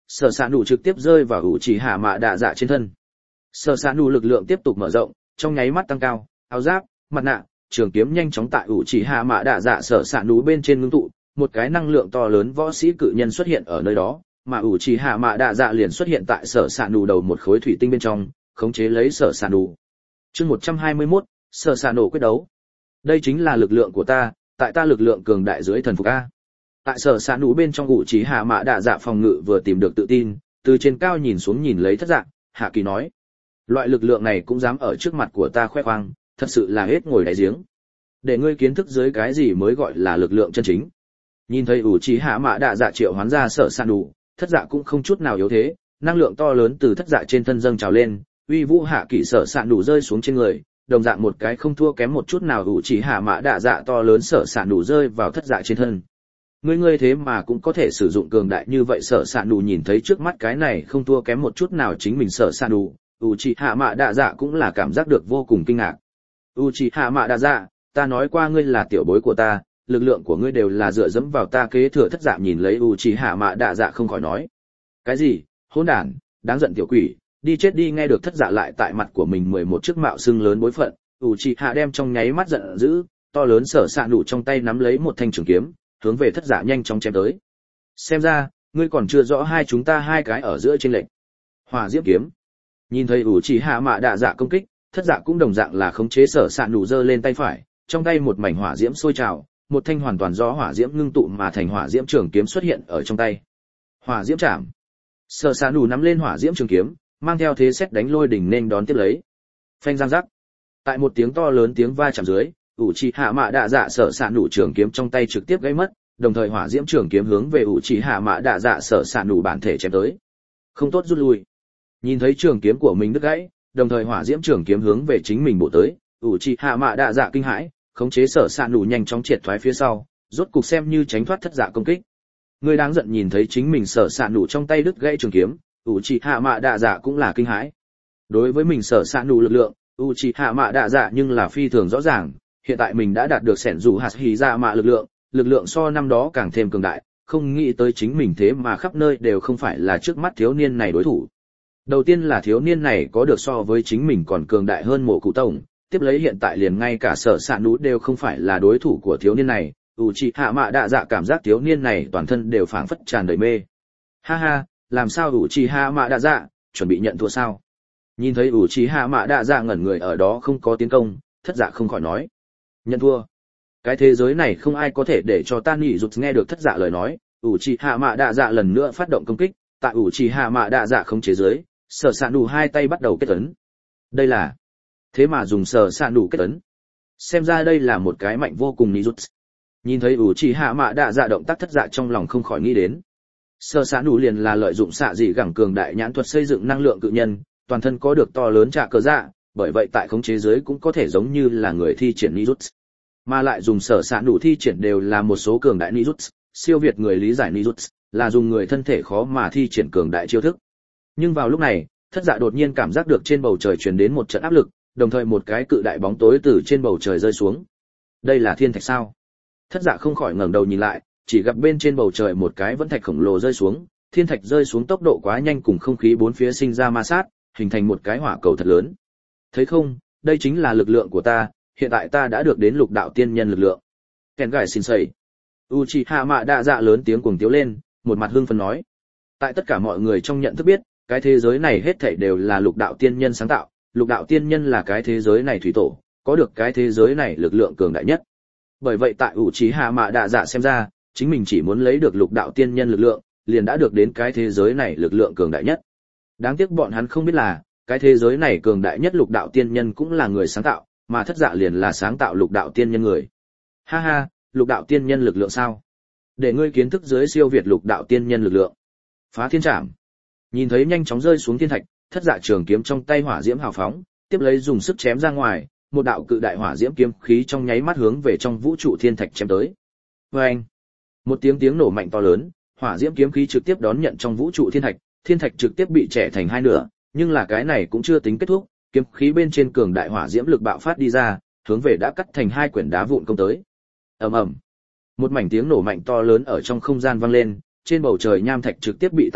sở sạ nụ trực tiếp rơi vào ủ chỉ hạ mạ đạ dạ trên thân. Sở sạ nụ lực lượng tiếp tục mở rộng, trong nháy mắt tăng cao, áo giáp, mặt nạ, trường kiếm nhanh chóng tại ủ chỉ hạ mạ đạ dạ sở sạ nụ bên trên ngưng tụ, một cái năng lượng to lớn võ sĩ cự nhân xuất hiện ở nơi đó, mà ủ chỉ hạ mạ đạ dạ liền xuất hiện tại sở sạ nụ đầu một khối thủy tinh bên trong, khống chế lấy sở sạ nụ. Chương 121, sở sạ nụ quyết đấu. Đây chính là lực lượng của ta, tại ta lực lượng cường đại dưới thần phục a. Tại sở sạ nụ bên trong ủ chỉ hạ mạ đạ dạ phòng ngự vừa tìm được tự tin, từ trên cao nhìn xuống nhìn lấy thất dạ, hạ kỳ nói: loại lực lượng này cũng dám ở trước mặt của ta khoe khoang, thật sự là hết ngồi đáy giếng. Để ngươi kiến thức dưới cái gì mới gọi là lực lượng chân chính. Nhìn thấy ủ chỉ hạ mạ đạ dạ triệu hoán ra sở sạ nụ, thất dạ cũng không chút nào yếu thế, năng lượng to lớn từ thất dạ trên thân dâng trào lên, uy vũ hạ kỳ sở sạ nụ rơi xuống trên người, đồng dạng một cái không thua kém một chút nào ủ chỉ hạ mạ đạ dạ to lớn sở sạ nụ rơi vào thất dạ trên thân. Ngươi thế mà cũng có thể sử dụng cường đại như vậy. Sở sạ nụ nhìn thấy trước mắt cái này không thua kém một chút nào chính mình sở sạ nụ, ủ chỉ hạ mạ đạ dạ cũng là cảm giác được vô cùng kinh ngạc. ủ chỉ hạ mạ đạ dạ, ta nói qua ngươi là tiểu bối của ta, lực lượng của ngươi đều là dựa dẫm vào ta kế thừa. Thất dạ nhìn lấy ủ chỉ hạ mạ đạ dạ không khỏi nói: cái gì, hỗn đản, đáng giận tiểu quỷ, đi chết đi. Nghe được thất dạ lại tại mặt của mình 11 chiếc mạo xưng lớn bối phận, ủ chỉ hạ đem trong nháy mắt giận dữ, to lớn sở sạ nụ trong tay nắm lấy một thanh trường kiếm, hướng về thất dạ nhanh chóng chém tới. Xem ra ngươi còn chưa rõ hai chúng ta hai cái ở giữa chênh lệch. Hỏa diễm kiếm. Nhìn thấy ủ chỉ hạ mạ đạ dạ công kích, thất dạ cũng đồng dạng là khống chế sở sạ nụ giơ lên tay phải, trong tay một mảnh hỏa diễm sôi trào, một thanh hoàn toàn do hỏa diễm ngưng tụ mà thành hỏa diễm trường kiếm xuất hiện ở trong tay. Hỏa diễm chạm. Sở sạ nụ nắm lên hỏa diễm trường kiếm, mang theo thế sét đánh lôi đỉnh nên đón tiếp lấy. Phanh răng rắc. Tại một tiếng to lớn tiếng va chạm dưới, ủ trì hạ mạ đạ dạ sở sạ nụ trường kiếm trong tay trực tiếp gãy mất, đồng thời hỏa diễm trường kiếm hướng về ủ trì hạ mạ đạ dạ sở sạ nụ bản thể chém tới. Không tốt, rút lui. Nhìn thấy trường kiếm của mình đứt gãy, đồng thời hỏa diễm trường kiếm hướng về chính mình bổ tới, ủ trì hạ mạ đạ dạ kinh hãi, khống chế sở sạ nụ nhanh chóng triệt thoái phía sau, rốt cục xem như tránh thoát thất dạ công kích. Người đáng giận nhìn thấy chính mình sở sạ nụ trong tay đứt gãy trường kiếm, ủ trì hạ mạ đạ dạ cũng là kinh hãi. Đối với mình sở sạ nụ lực lượng, ủ trì hạ mạ đạ dạ nhưng là phi thường rõ ràng. Hiện tại mình đã đạt được sẻn dù hạt hỉ dạ mạ lực lượng so năm đó càng thêm cường đại, không nghĩ tới chính mình thế mà khắp nơi đều không phải là trước mắt thiếu niên này đối thủ. Đầu tiên là thiếu niên này có được so với chính mình còn cường đại hơn mộ cụ tổng, tiếp lấy hiện tại liền ngay cả sở sạ nú đều không phải là đối thủ của thiếu niên này. Uchiha Mạ Đạ Dạ cảm giác thiếu niên này toàn thân đều phảng phất tràn đầy mê. Ha ha, làm sao Uchiha Mạ Đạ Dạ, chuẩn bị nhận thua sao? Nhìn thấy Uchiha Mạ Đạ Dạ ngẩn người ở đó không có tiến công, thất dạ không khỏi nói: nhận thua? Cái thế giới này không ai có thể để cho ta nghỉ rụt. Nghe được thất dạ lời nói, Uchiha Mạ Đạ Dạ lần nữa phát động công kích, tại Uchiha Mạ Đạ Dạ không chế giới, sở sạ nụ hai tay bắt đầu kết ấn. Đây là thế mà dùng sở sạ nụ kết ấn, xem ra đây là một cái mạnh vô cùng nghỉ rụt. Nhìn thấy Uchiha Mạ Đạ Dạ động tác, thất dạ trong lòng không khỏi nghĩ đến, sở sạ nụ liền là lợi dụng xạ dị gẳng cường đại nhãn thuật xây dựng năng lượng cự nhân, toàn thân có được to lớn trạ cờ dạ, bởi vậy tại khống chế giới cũng có thể giống như là người thi triển Nijutsu, mà lại dùng sở sạ nụ thi triển đều là một số cường đại Nijutsu, siêu việt người lý giải Nijutsu, là dùng người thân thể khó mà thi triển cường đại chiêu thức. Nhưng vào lúc này, thất dạ đột nhiên cảm giác được trên bầu trời truyền đến một trận áp lực, đồng thời một cái cự đại bóng tối từ trên bầu trời rơi xuống. Đây là thiên thạch sao? Thất dạ không khỏi ngẩng đầu nhìn lại, chỉ gặp bên trên bầu trời một cái vẫn thạch khổng lồ rơi xuống, thiên thạch rơi xuống tốc độ quá nhanh cùng không khí bốn phía sinh ra ma sát, hình thành một cái hỏa cầu thật lớn. Thấy không, đây chính là lực lượng của ta, hiện tại ta đã được đến lục đạo tiên nhân lực lượng. Kèn gài xin sẩy. Uchiha Mạ Đạ Dạ lớn tiếng cuồng tiếu lên, một mặt hưng phấn nói. Tại tất cả mọi người trong nhận thức biết, cái thế giới này hết thảy đều là lục đạo tiên nhân sáng tạo, lục đạo tiên nhân là cái thế giới này thủy tổ, có được cái thế giới này lực lượng cường đại nhất. Bởi vậy tại Uchiha Mạ Đạ Dạ xem ra, chính mình chỉ muốn lấy được lục đạo tiên nhân lực lượng, liền đã được đến cái thế giới này lực lượng cường đại nhất. Đáng tiếc bọn hắn không biết là, cái thế giới này cường đại nhất lục đạo tiên nhân cũng là người sáng tạo, mà thất dạ liền là sáng tạo lục đạo tiên nhân người. Ha ha, lục đạo tiên nhân lực lượng sao? Để ngươi kiến thức dưới siêu việt lục đạo tiên nhân lực lượng. Phá thiên trảm. Nhìn thấy nhanh chóng rơi xuống thiên thạch, thất dạ trường kiếm trong tay hỏa diễm hào phóng, tiếp lấy dùng sức chém ra ngoài, một đạo cự đại hỏa diễm kiếm khí trong nháy mắt hướng về trong vũ trụ thiên thạch chém tới. Oeng! Một tiếng nổ mạnh to lớn, hỏa diễm kiếm khí trực tiếp đón nhận trong vũ trụ thiên thạch trực tiếp bị chẻ thành hai nửa, nhưng là cái này cũng chưa tính kết thúc, kiếm khí bên trên cường đại hỏa diễm lực bạo phát đi ra, hướng về đã cắt thành hai quyển đá vụn công tới. Ầm ầm. Một mảnh tiếng nổ mạnh to lớn ở trong không gian vang lên, trên bầu trời nham thạch trực tiếp bị tạt nát,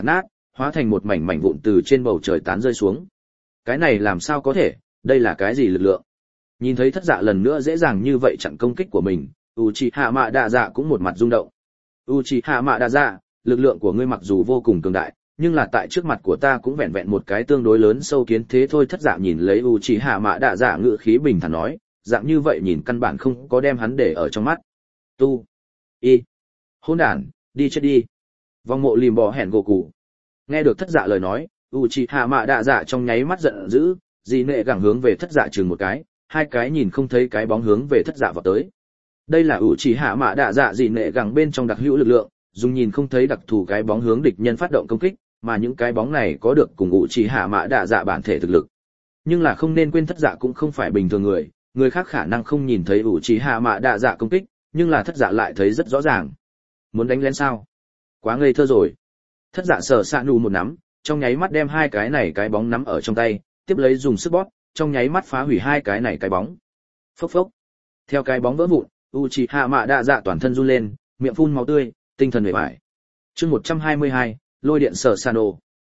hóa thành một mảnh mảnh vụn từ trên bầu trời tán rơi xuống. Cái này làm sao có thể, đây là cái gì lực lượng? Nhìn thấy thất dạ lần nữa dễ dàng như vậy chặn công kích của mình, Uchiha Mạ Đạ Dạ cũng một mặt rung động. Uchiha Mạ Đạ Dạ, lực lượng của ngươi mặc dù vô cùng cường đại, nhưng là tại trước mặt của ta cũng vẹn vẹn một cái tương đối lớn sâu kiến thế thôi. Thất dạ nhìn lấy Uchiha Mạ Đạ Dạ ngữ khí bình thản nói, dạng như vậy nhìn căn bản không có đem hắn để ở trong mắt. Tu, y, hỗn đản, đi chết đi. Vong mộ lìm bò hẹn Goku. Nghe được thất dạ lời nói, Uchiha Mạ Đạ Dạ trong nháy mắt giận dữ, dị nệ gẳng hướng về thất dạ chừng một cái, hai cái nhìn không thấy cái bóng hướng về thất dạ vào tới. Đây là Uchiha Mạ Đạ Dạ dị nệ gẳng bên trong đặc hữu lực lượng, dùng nhìn không thấy đặc thù cái bóng hướng địch nhân phát động công kích, mà những cái bóng này có được cùng Uchiha Mạ Đạ Dạ bản thể thực lực. Nhưng là không nên quên thất dạ cũng không phải bình thường người khác khả năng không nhìn thấy Uchiha Mạ Đạ Dạ công kích, nhưng là thất dạ lại thấy rất rõ ràng. Muốn đánh lén sao? Quá ngây thơ rồi. Thất dạ sở sạ nù một nắm, trong nháy mắt đem hai cái này cái bóng nắm ở trong tay, tiếp lấy dùng sức bóp, trong nháy mắt phá hủy hai cái này cái bóng. Phốc phốc. Theo cái bóng vỡ vụn, Uchiha Mạ Đạ Dạ toàn thân run lên, miệng phun máu tươi, tinh thần uể oải. Chương 122, lôi điện sở sano.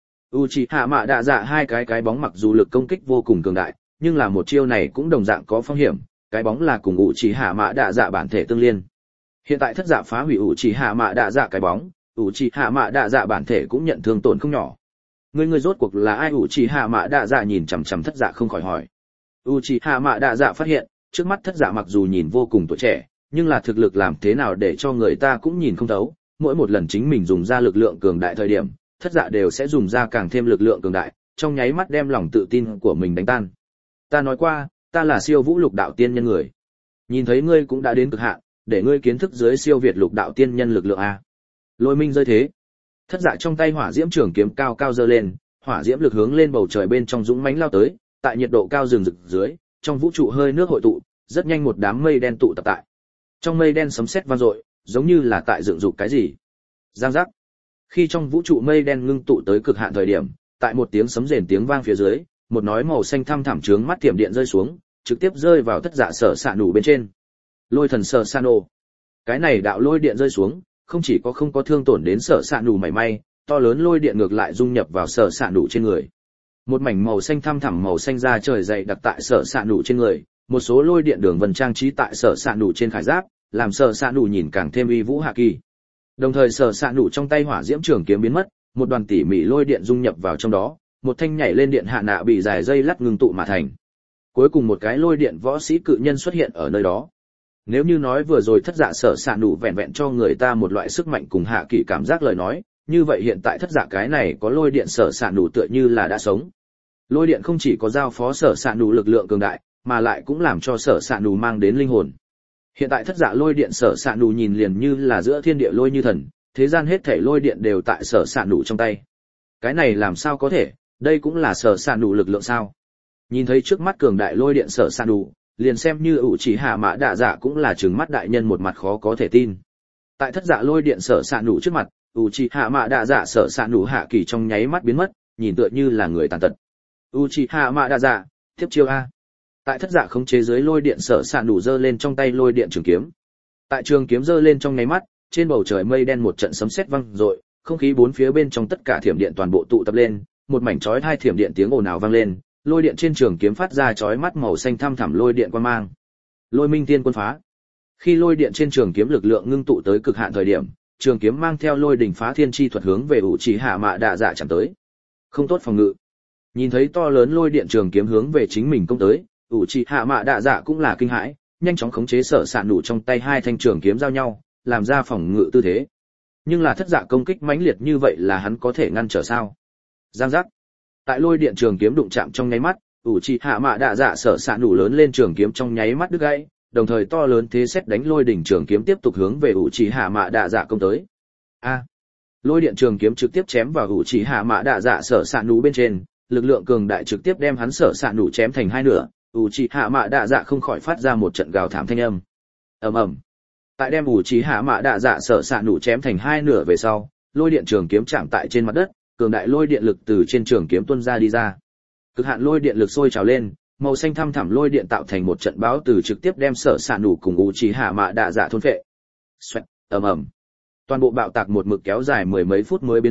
Uchiha Mạ Đạ Dạ hai cái bóng mặc dù lực công kích vô cùng cường đại, nhưng là một chiêu này cũng đồng dạng có phong hiểm, cái bóng là cùng Uchiha Mạ Đạ Dạ bản thể tương liên. Hiện tại thất dạ phá hủy Uchiha Mạ Đạ Dạ cái bóng, Uchiha Mạ Đạ Dạ bản thể cũng nhận thương tổn không nhỏ. Người rốt cuộc là ai? Uchiha Mạ Đạ Dạ nhìn chằm chằm thất dạ không khỏi hỏi. Uchiha Mạ Đạ Dạ phát hiện, trước mắt thất dạ mặc dù nhìn vô cùng tuổi trẻ, nhưng là thực lực làm thế nào để cho người ta cũng nhìn không thấu. Mỗi một lần chính mình dùng ra lực lượng cường đại thời điểm, thất dạ đều sẽ dùng ra càng thêm lực lượng cường đại, trong nháy mắt đem lòng tự tin của mình đánh tan. Ta nói qua, ta là siêu vũ lục đạo tiên nhân người. Nhìn thấy ngươi cũng đã đến cực hạn, để ngươi kiến thức dưới siêu việt lục đạo tiên nhân lực lượng a. Lôi minh rơi thế. Thất dạ trong tay hỏa diễm trường kiếm cao cao giơ lên, hỏa diễm lực hướng lên bầu trời bên trong dũng mãnh lao tới, tại nhiệt độ cao rừng rực dưới, trong vũ trụ hơi nước hội tụ, rất nhanh một đám mây đen tụ tập tại. Trong mây đen sấm sét vang dội, giống như là tại dựng dục cái gì. Giang giác. Khi trong vũ trụ mây đen ngưng tụ tới cực hạn thời điểm, tại một tiếng sấm rền tiếng vang phía dưới, một nói màu xanh thăm thẳm trướng mắt thiểm điện rơi xuống, trực tiếp rơi vào thất dạ sở sạ nủ bên trên. Lôi thần sở sano. Cái này đạo lôi điện rơi xuống, không chỉ có không có thương tổn đến sở sạ nủ mảy may, to lớn lôi điện ngược lại dung nhập vào sở sạ nủ trên người. Một mảnh màu xanh thăm thẳm màu xanh da trời dày đặc tại sở sạ nủ trên người, một số lôi điện đường vân trang trí tại sở sạ nủ trên khải giáp, làm sở sạ nủ nhìn càng thêm uy vũ hạ kỳ. Đồng thời sở sạ nủ trong tay hỏa diễm trường kiếm biến mất, một đoàn tỉ mỉ lôi điện dung nhập vào trong đó, một thanh nhảy lên điện hạ nạ bị dài dây lắt ngưng tụ mà thành. Cuối cùng một cái lôi điện võ sĩ cự nhân xuất hiện ở nơi đó. Nếu như nói vừa rồi thất dạ sở sạ nủ vẹn vẹn cho người ta một loại sức mạnh cùng hạ kỳ cảm giác lời nói, như vậy hiện tại thất dạ cái này có lôi điện sở sạ nủ tựa như là đã sống. Lôi điện không chỉ có giao phó sở sạ nủ lực lượng cường đại, mà lại cũng làm cho sở sạ nủ mang đến linh hồn. Hiện tại thất dạ lôi điện sở sạ nủ nhìn liền như là giữa thiên địa lôi như thần, thế gian hết thảy lôi điện đều tại sở sạ nủ trong tay. Cái này làm sao có thể, đây cũng là sở sạ nủ lực lượng sao? Nhìn thấy trước mắt cường đại lôi điện sở sạ nủ, liền xem như Uchiha Mạ Đạ Dạ cũng là trừng mắt đại nhân một mặt khó có thể tin. Tại thất dạ lôi điện sở sạ nủ trước mặt, Uchiha Mạ Đạ Dạ sở sạ nủ hạ kỳ trong nháy mắt biến mất, nhìn tựa như là người tàn tật. Uchiha Mạ Đạ Dạ, tiếp chiêu a. Tại thất dạ khống chế dưới lôi điện sở sạ nủ giơ lên trong tay lôi điện trường kiếm. Tại trường kiếm giơ lên trong nháy mắt, trên bầu trời mây đen một trận sấm sét vang dội, không khí bốn phía bên trong tất cả thiểm điện toàn bộ tụ tập lên, một mảnh chói tai thiểm điện tiếng ồn ào vang lên, lôi điện trên trường kiếm phát ra chói mắt màu xanh thăm thẳm lôi điện quang mang. Lôi minh tiên quân phá. Khi lôi điện trên trường kiếm lực lượng ngưng tụ tới cực hạn thời điểm, trường kiếm mang theo lôi đỉnh phá thiên chi thuật hướng về Uchiha Mạ Đạ Dạ chạm tới. Không tốt phòng ngự. Nhìn thấy to lớn lôi điện trường kiếm hướng về chính mình công tới, Uchiha Mạ Đạ Dạ cũng là kinh hãi, nhanh chóng khống chế sở sạ nủ trong tay hai thanh trường kiếm giao nhau, làm ra phòng ngự tư thế. Nhưng là thất dạ công kích mãnh liệt như vậy là hắn có thể ngăn trở sao? Giang giác. Tại lôi điện trường kiếm đụng chạm trong nháy mắt, Uchiha Mạ Đạ Dạ sở sạ nủ lớn lên trường kiếm trong nháy mắt đứt gãy, đồng thời to lớn thế sét đánh lôi đỉnh trường kiếm tiếp tục hướng về Uchiha Mạ Đạ Dạ công tới. A! Lôi điện trường kiếm trực tiếp chém vào Uchiha Mạ Đạ Dạ sở sạ nủ bên trên, lực lượng cường đại trực tiếp đem hắn sở sạ nủ chém thành hai nửa, Uchiha Mạ Đạ Dạ không khỏi phát ra một trận gào thảm thanh âm. Ầm ầm. Tại đem Uchiha Mạ Đạ Dạ sở sạ nủ chém thành hai nửa về sau, lôi điện trường kiếm chạm tại trên mặt đất, cường đại lôi điện lực từ trên trường kiếm tuôn ra đi ra. Cực hạn lôi điện lực sôi trào lên, màu xanh thăm thẳm lôi điện tạo thành một trận bão từ trực tiếp đem sở sạ nủ cùng Uchiha Mạ Đạ Dạ thôn phệ. Xoẹt, ầm ầm. Toàn bộ bạo tạc một mực kéo dài mười mấy phút mới biến mất,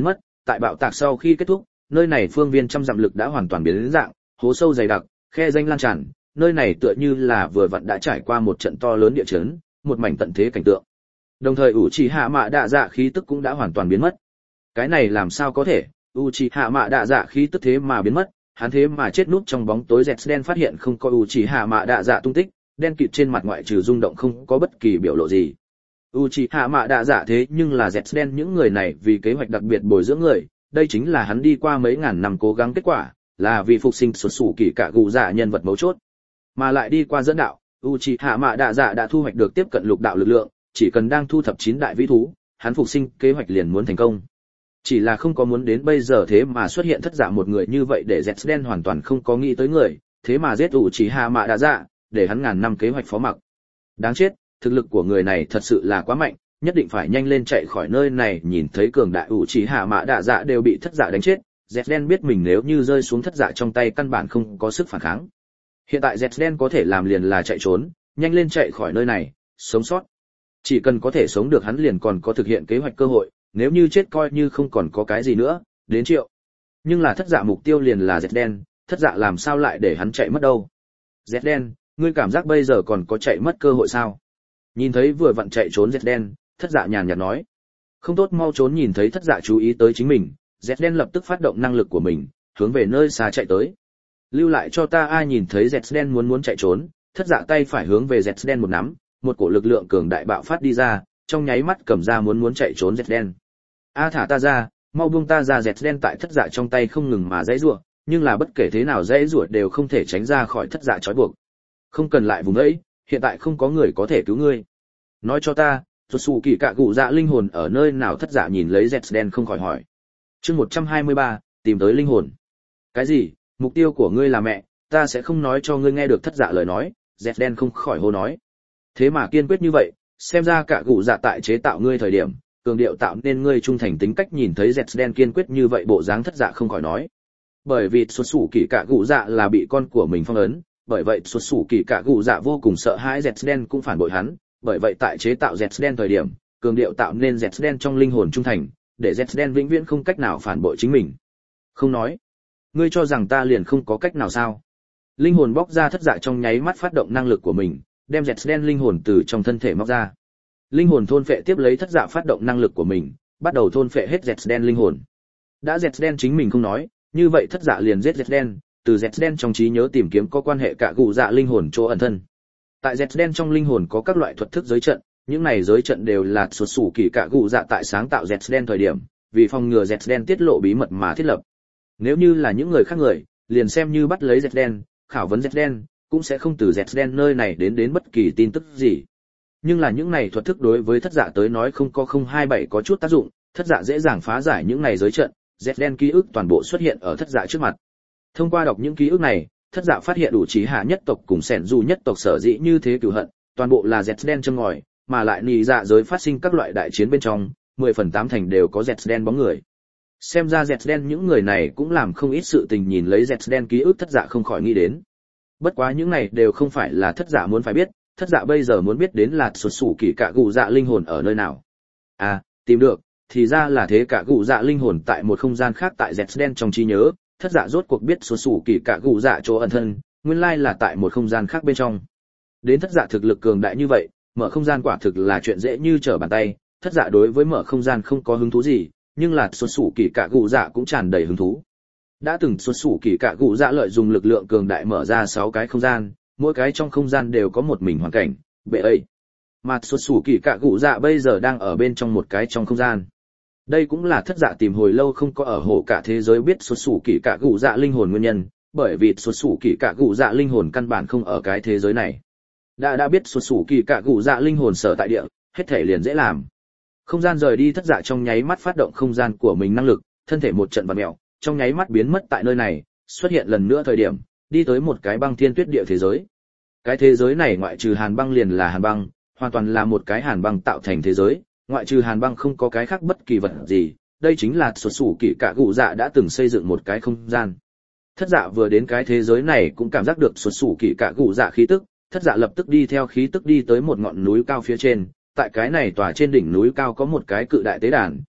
tại bạo tạc sau khi kết thúc, nơi này phương viên trăm dặm lực đã hoàn toàn biến đến dạng, hố sâu dày đặc, khe danh lan tràn, nơi này tựa như là vừa vặn đã trải qua một trận to lớn địa chấn, một mảnh tận thế cảnh tượng. Đồng thời Uchiha Mạ Đạ Dạ khí tức cũng đã hoàn toàn biến mất. Cái này làm sao có thể? Uchiha Mạ Đạ Dạ khí tức thế mà biến mất, hắn thế mà chết núp trong bóng tối. Zden phát hiện không có Uchiha Mạ Đạ Dạ tung tích, đen kịt trên mặt ngoại trừ rung động không có bất kỳ biểu lộ gì. Uchiha Mạ Đạ Dạ thế nhưng là Zden những người này vì kế hoạch đặc biệt bồi dưỡng người, đây chính là hắn đi qua mấy ngàn năm cố gắng kết quả, là vì phục sinh xuất xù kỳ cả gù dạ nhân vật mấu chốt. Mà lại đi qua dẫn đạo, Uchiha Mạ Đạ Dạ đã thu hoạch được tiếp cận lục đạo lực lượng, chỉ cần đang thu thập 9 đại vĩ thú, hắn phục sinh kế hoạch liền muốn thành công. Chỉ là không có muốn đến bây giờ thế mà xuất hiện thất giả một người như vậy để Zden hoàn toàn không có nghĩ tới người, thế mà giết Uchiha Mạ Đạ Dạ, để hắn ngàn năm kế hoạch phó mặc. Đáng chết, thực lực của người này thật sự là quá mạnh, nhất định phải nhanh lên chạy khỏi nơi này. Nhìn thấy cường đại Uchiha Mạ Đạ Dạ đều bị thất giả đánh chết, Zden biết mình nếu như rơi xuống thất giả trong tay căn bản không có sức phản kháng. Hiện tại Zden có thể làm liền là chạy trốn, nhanh lên chạy khỏi nơi này, sống sót. Chỉ cần có thể sống được hắn liền còn có thực hiện kế hoạch cơ hội, nếu như chết coi như không còn có cái gì nữa, đến triệu. Nhưng là thất dạ mục tiêu liền là Zden, thất dạ làm sao lại để hắn chạy mất đâu. Zden, ngươi cảm giác bây giờ còn có chạy mất cơ hội sao? Nhìn thấy vừa vặn chạy trốn Zden, thất dạ nhàn nhạt nói. Không tốt, mau trốn. Nhìn thấy thất dạ chú ý tới chính mình, Zden lập tức phát động năng lực của mình, hướng về nơi xa chạy tới. Lưu lại cho ta. Ai nhìn thấy Zden muốn chạy trốn, thất dạ tay phải hướng về Zden một nắm, một cổ lực lượng cường đại bạo phát đi ra, trong nháy mắt cầm ra muốn chạy trốn Zden. Thả ta ra, mau buông ta ra. Zden tại thất dạ trong tay không ngừng mà dãy rủa, nhưng là bất kể thế nào dãy rủa đều không thể tránh ra khỏi thất dạ trói buộc. Không cần lại vùng ấy, hiện tại không có người có thể cứu ngươi. Nói cho ta, xuất xù kỳ cạ cụ dạ linh hồn ở nơi nào? Thất dạ nhìn lấy Zden không khỏi hỏi. Chương 123, tìm tới linh hồn. Cái gì? Mục tiêu của ngươi là mẹ, ta sẽ không nói cho ngươi. Nghe được thất dạ lời nói, Zden không khỏi hô nói. Thế mà kiên quyết như vậy, xem ra cạ cụ dạ tại chế tạo ngươi thời điểm, cường điệu tạo nên ngươi trung thành tính cách. Nhìn thấy Zden kiên quyết như vậy bộ dáng, thất dạ không khỏi nói. Bởi vì xuất xù kỳ cạ cụ dạ là bị con của mình phong ấn, bởi vậy xuất xù kỳ cạ cụ dạ vô cùng sợ hãi Zden cũng phản bội hắn, bởi vậy tại chế tạo Zden thời điểm, cường điệu tạo nên Zden trong linh hồn trung thành, để Zden vĩnh viễn không cách nào phản bội chính mình. Không nói, ngươi cho rằng ta liền không có cách nào sao? Linh hồn bóc ra, thất dạ trong nháy mắt phát động năng lực của mình, đem Zden linh hồn từ trong thân thể móc ra. Linh hồn thôn phệ tiếp lấy thất dạ phát động năng lực của mình, bắt đầu thôn phệ hết Zden linh hồn. Đã Zden chính mình không nói, như vậy thất dạ liền giết Zden, từ Zden trong trí nhớ tìm kiếm có quan hệ cả cụ dạ linh hồn chỗ ẩn thân. Tại Zden trong linh hồn có các loại thuật thức giới trận, những này giới trận đều là xuất xù kỳ cả cụ dạ tại sáng tạo Zden thời điểm, vì phòng ngừa Zden tiết lộ bí mật mà thiết lập. Nếu như là những người khác người, liền xem như bắt lấy Zden, khảo vấn Zden, cũng sẽ không từ Zden nơi này đến bất kỳ tin tức gì. Nhưng là những này thuật thức đối với thất dạ tới nói không có 027 có chút tác dụng, thất dạ dễ dàng phá giải những này giới trận, Zden ký ức toàn bộ xuất hiện ở thất dạ trước mặt. Thông qua đọc những ký ức này, thất dạ phát hiện đủ trí hạ nhất tộc cùng sẻn dù nhất tộc sở dĩ như thế cửu hận, toàn bộ là Zden châm ngòi, mà lại nị dạ giới phát sinh các loại đại chiến bên trong, 10/8 thành đều có Zden bóng người. Xem ra Zden những người này cũng làm không ít sự tình. Nhìn lấy Zden ký ức, thất dạ không khỏi nghĩ đến. Bất quá những này đều không phải là thất dạ muốn phải biết, thất dạ bây giờ muốn biết đến là xuất xù kỳ cạ cụ dạ linh hồn ở nơi nào. Tìm được, thì ra là thế. Cạ cụ dạ linh hồn tại một không gian khác tại Zden trong trí nhớ, thất dạ rốt cuộc biết xuất xù kỳ cạ cụ dạ chỗ ẩn thân, nguyên lai là tại một không gian khác bên trong. Đến thất dạ thực lực cường đại như vậy, mở không gian quả thực là chuyện dễ như trở bàn tay. Thất dạ đối với mở không gian không có hứng thú gì, nhưng là xuất xù kỳ cạ cụ dạ cũng tràn đầy hứng thú. Đã từng xuất xù kỳ cạ cụ dạ lợi dụng lực lượng cường đại mở ra 6 cái không gian, mỗi cái trong không gian đều có một mình hoàn cảnh, bệ ấy. Mà xuất xù kỳ cạ cụ dạ bây giờ đang ở bên trong một cái trong không gian. Đây cũng là thất dạ tìm hồi lâu không có ở hộ cả thế giới biết xuất xù kỳ cạ cụ dạ linh hồn nguyên nhân, bởi vì xuất xù kỳ cạ cụ dạ linh hồn căn bản không ở cái thế giới này. Đã biết xuất xù kỳ cạ cụ dạ linh hồn sở tại địa, hết thể liền dễ làm. Không gian rời đi, thất dạ trong nháy mắt phát động không gian của mình năng lực, thân thể một trận vặn mèo, trong nháy mắt biến mất tại nơi này, xuất hiện lần nữa thời điểm, đi tới một cái băng thiên tuyết địa thế giới. Cái thế giới này ngoại trừ hàn băng liền là hàn băng, hoàn toàn là một cái hàn băng tạo thành thế giới, ngoại trừ hàn băng không có cái khác bất kỳ vật gì. Đây chính là xuất xù kỳ cạ cụ dạ đã từng xây dựng một cái không gian. Thất dạ vừa đến cái thế giới này cũng cảm giác được xuất xù kỳ cạ cụ dạ khí tức, thất dạ lập tức đi theo khí tức đi tới một ngọn núi cao phía trên. Tại cái này tòa trên đỉnh núi cao có một cái cự đại tế đàn,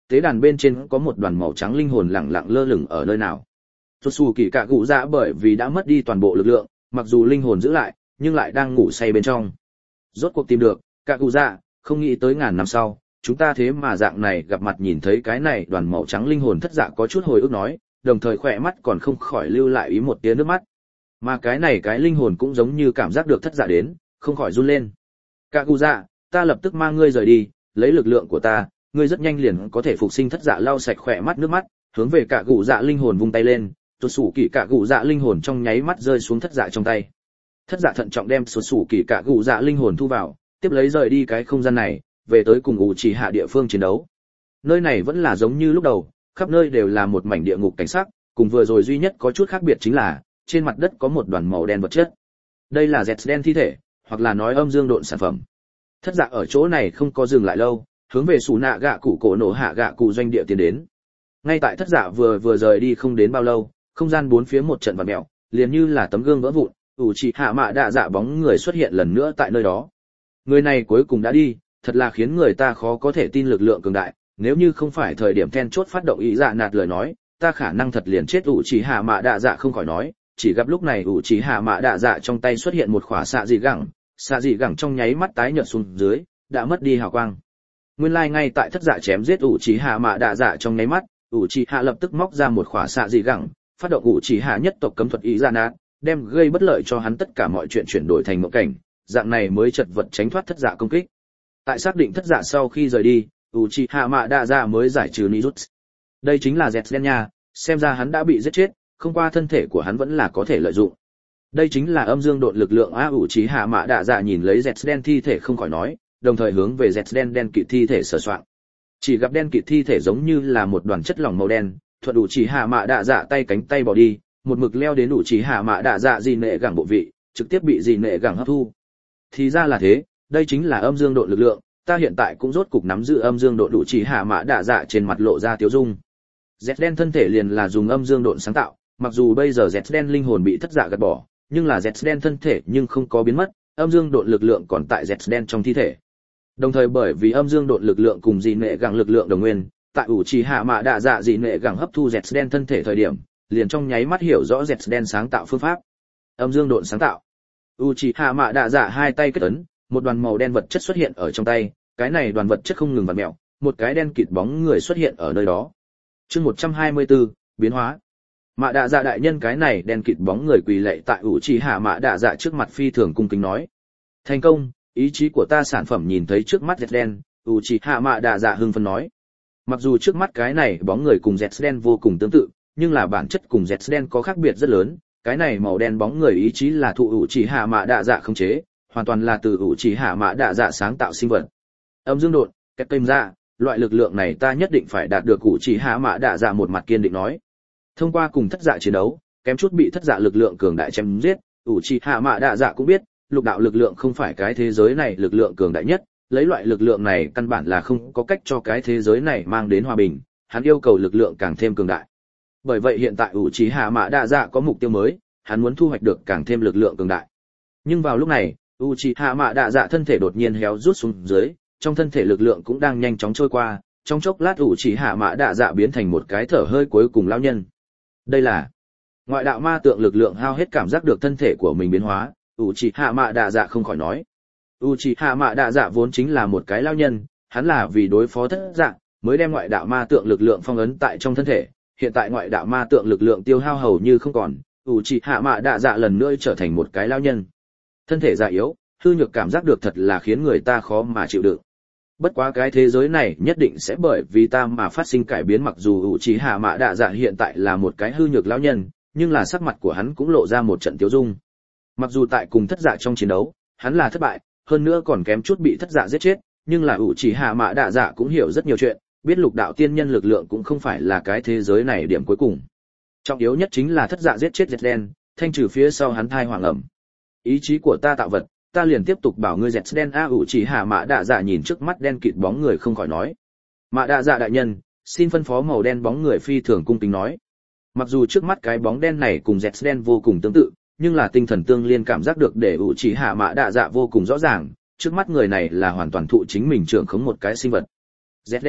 tế đàn bên trên có một đoàn màu trắng linh hồn lẳng lặng lơ lửng ở nơi nào. Rốt sủ kỳ cạ cụ dạ bởi vì đã mất đi toàn bộ lực lượng, mặc dù linh hồn giữ lại, nhưng lại đang ngủ say bên trong. Rốt cuộc tìm được, cạ cụ dạ, không nghĩ tới ngàn năm sau, chúng ta thế mà dạng này gặp mặt nhìn thấy cái này đoàn màu trắng linh hồn. Thất dạ có chút hồi ức nói, đồng thời khỏe mắt còn không khỏi lưu lại ý một tia nước mắt. Mà cái này cái linh hồn cũng giống như cảm giác được thất dạ đến, không khỏi run lên. Cạ cụ dạ, ta lập tức mang ngươi rời đi, lấy lực lượng của ta, ngươi rất nhanh liền có thể phục sinh. Thất dạ lau sạch khỏe mắt nước mắt, hướng về cạ cụ dạ linh hồn vung tay lên, sụt sủ kỳ cạ cụ dạ linh hồn trong nháy mắt rơi xuống thất dạ trong tay. Thất dạ thận trọng đem sụt sủ kỳ cạ cụ dạ linh hồn thu vào, tiếp lấy rời đi cái không gian này, về tới cùng ủ trì hạ địa phương chiến đấu. Nơi này vẫn là giống như lúc đầu, khắp nơi đều là một mảnh địa ngục cảnh sắc, cùng vừa rồi duy nhất có chút khác biệt chính là trên mặt đất có một đoàn màu đen vật chất. Đây là dẹt đen thi thể, hoặc là nói âm dương độn sản phẩm. Thất dạ ở chỗ này không có dừng lại lâu, hướng về sủ nạ gạ cụ cổ nổ hạ gạ cụ doanh địa tiến đến. Ngay tại thất dạ vừa rời đi không đến bao lâu, không gian bốn phía một trận vặn mèo, liền như là tấm gương vỡ vụn, ủ trì hạ mạ đạ dạ bóng người xuất hiện lần nữa tại nơi đó. Người này cuối cùng đã đi, thật là khiến người ta khó có thể tin lực lượng cường đại, nếu như không phải thời điểm then chốt phát động ý dạ nạt lời nói, ta khả năng thật liền chết. ủ trì hạ mạ đạ dạ không khỏi nói, chỉ gặp lúc này ủ trì hạ mạ đạ dạ trong tay xuất hiện một khỏa xạ dị gẳng trong nháy mắt tái nhợt xuống dưới, đã mất đi hào quang. Nguyên lai ngay tại thất dạ chém giết ủ trì hạ mạ đạ dạ trong nháy mắt, ủ trì hạ lập tức móc ra một khỏa xạ dị gẳng, phát động ủ trì hạ nhất tộc cấm thuật ý dạ nạt, đem gây bất lợi cho hắn tất cả mọi chuyện chuyển đổi thành mộng cảnh, dạng này mới chật vật tránh thoát thất dạ công kích. Tại xác định thất dạ sau khi rời đi, Uchiha Mạ Đa Dạ mới giải trừ Nijutsu. Đây chính là Zetsu nha, xem ra hắn đã bị giết chết, không qua thân thể của hắn vẫn là có thể lợi dụng. Đây chính là âm dương độn lực lượng a. Uchiha Mạ Đa Dạ nhìn lấy Zetsu đen thi thể không khỏi nói, đồng thời hướng về Zetsu đen kịt thi thể sờ soạng. Chỉ gặp đen kịt thi thể giống như là một đoàn chất lỏng màu đen, thuận Uchiha Mạ Đa Dạ tay cánh tay bỏ đi, một mực leo đến Uchiha Mạ Đa Dạ dị nệ gẳng bộ vị, trực tiếp bị dị nệ gẳng hấp thu. Thì ra là thế, đây chính là âm dương độn lực lượng, ta hiện tại cũng rốt cục nắm giữ âm dương độn. Uchiha Mạ Đa Dạ trên mặt lộ ra tiếu dung. Zetsu đen thân thể liền là dùng âm dương độn sáng tạo, mặc dù bây giờ Zetsu đen linh hồn bị thất dạ gạt bỏ, nhưng là Zetsu đen thân thể nhưng không có biến mất, âm dương độn lực lượng còn tại Zetsu đen trong thi thể. Đồng thời bởi vì âm dương độn lực lượng cùng dị nệ gẳng lực lượng đồng nguyên, tại Uchiha Mạ Đa Dạ dị nệ gẳng hấp thu Zetsu đen thân thể thời điểm, liền trong nháy mắt hiểu rõ Zetsu đen sáng tạo phương pháp. Âm dương độn sáng tạo. Uchiha Mạ Đa Dạ hai tay kết ấn, một đoàn màu đen vật chất xuất hiện ở trong tay, cái này đoàn vật chất không ngừng vặn mèo, một cái đen kịt bóng người xuất hiện ở nơi đó. Chương 124, biến hóa. Mạ Đa Dạ đại nhân, cái này đen kịt bóng người quỳ lạy tại Uchiha Mạ Đa Dạ trước mặt phi thường cung kính nói: "Thành công, ý chí của ta sản phẩm." Nhìn thấy trước mắt Zetsu đen, Uchiha Mạ Đa Dạ hưng phấn nói. Mặc dù trước mắt cái này bóng người cùng Zetsu đen vô cùng tương tự, nhưng là bản chất cùng Zetsu đen có khác biệt rất lớn. Cái này màu đen bóng người ý chí là thụ Uchiha Mạ Đa Dạ khống chế, hoàn toàn là từ Uchiha Mạ Đa Dạ sáng tạo sinh vật. Âm dương độn, kết kênh ra, loại lực lượng này ta nhất định phải đạt được. Uchiha Mạ Đa Dạ một mặt kiên định nói. Thông qua cùng thất dạ chiến đấu, kém chút bị thất dạ lực lượng cường đại chém giết, Uchiha Mạ Đa Dạ cũng biết, lục đạo lực lượng không phải cái thế giới này lực lượng cường đại nhất, lấy loại lực lượng này căn bản là không có cách cho cái thế giới này mang đến hòa bình, hắn yêu cầu lực lượng càng thêm cường đại. Bởi vậy hiện tại Uchiha Mạ Đa Dạ có mục tiêu mới, hắn muốn thu hoạch được càng thêm lực lượng cường đại. Nhưng vào lúc này, Uchiha Mạ Đa Dạ thân thể đột nhiên héo rút xuống dưới, trong thân thể lực lượng cũng đang nhanh chóng trôi qua, trong chốc lát Uchiha Mạ Đa Dạ biến thành một cái thở hơi cuối cùng lão nhân. Đây là ngoại đạo ma tượng lực lượng hao hết, cảm giác được thân thể của mình biến hóa, Uchiha Mạ Đa Dạ không khỏi nói. Uchiha Mạ Đa Dạ vốn chính là một cái lão nhân, hắn là vì đối phó thất dạ mới đem ngoại đạo ma tượng lực lượng phong ấn tại trong thân thể, hiện tại ngoại đạo ma tượng lực lượng tiêu hao hầu như không còn, Uchiha Mạ Đa Dạ lần nữa trở thành một cái lão nhân. Thân thể già yếu, hư nhược, cảm giác được thật là khiến người ta khó mà chịu đựng. Bất quá cái thế giới này nhất định sẽ bởi vì ta mà phát sinh cải biến. Mặc dù Uchiha Mạ Đa Dạ hiện tại là một cái hư nhược lão nhân, nhưng là sắc mặt của hắn cũng lộ ra một trận tiêu dung. Mặc dù tại cùng thất dạ trong chiến đấu, hắn là thất bại, hơn nữa còn kém chút bị thất dạ giết chết, nhưng là Uchiha Mạ Đa Dạ cũng hiểu rất nhiều chuyện, biết lục đạo tiên nhân lực lượng cũng không phải là cái thế giới này điểm cuối cùng. Trọng yếu nhất chính là thất dạ giết chết Zetsu đen, thanh trừ phía sau hắn thai hoàng ẩm. Ý chí của ta tạo vật, ta liền tiếp tục bảo ngươi Zetsu đen a. Uchiha Mạ Đa Dạ nhìn trước mắt đen kịt bóng người không khỏi nói. Mạ Đa Dạ đại nhân, xin phân phó. Màu đen bóng người phi thường cung kính nói. Mặc dù trước mắt cái bóng đen này cùng Zetsu đen vô cùng tương tự, nhưng là tinh thần tương liên cảm giác được để Uchiha Mạ Đa Dạ vô cùng rõ ràng, trước mắt người này là hoàn toàn thụ chính mình trưởng khống một cái sinh vật. Zetsu đen,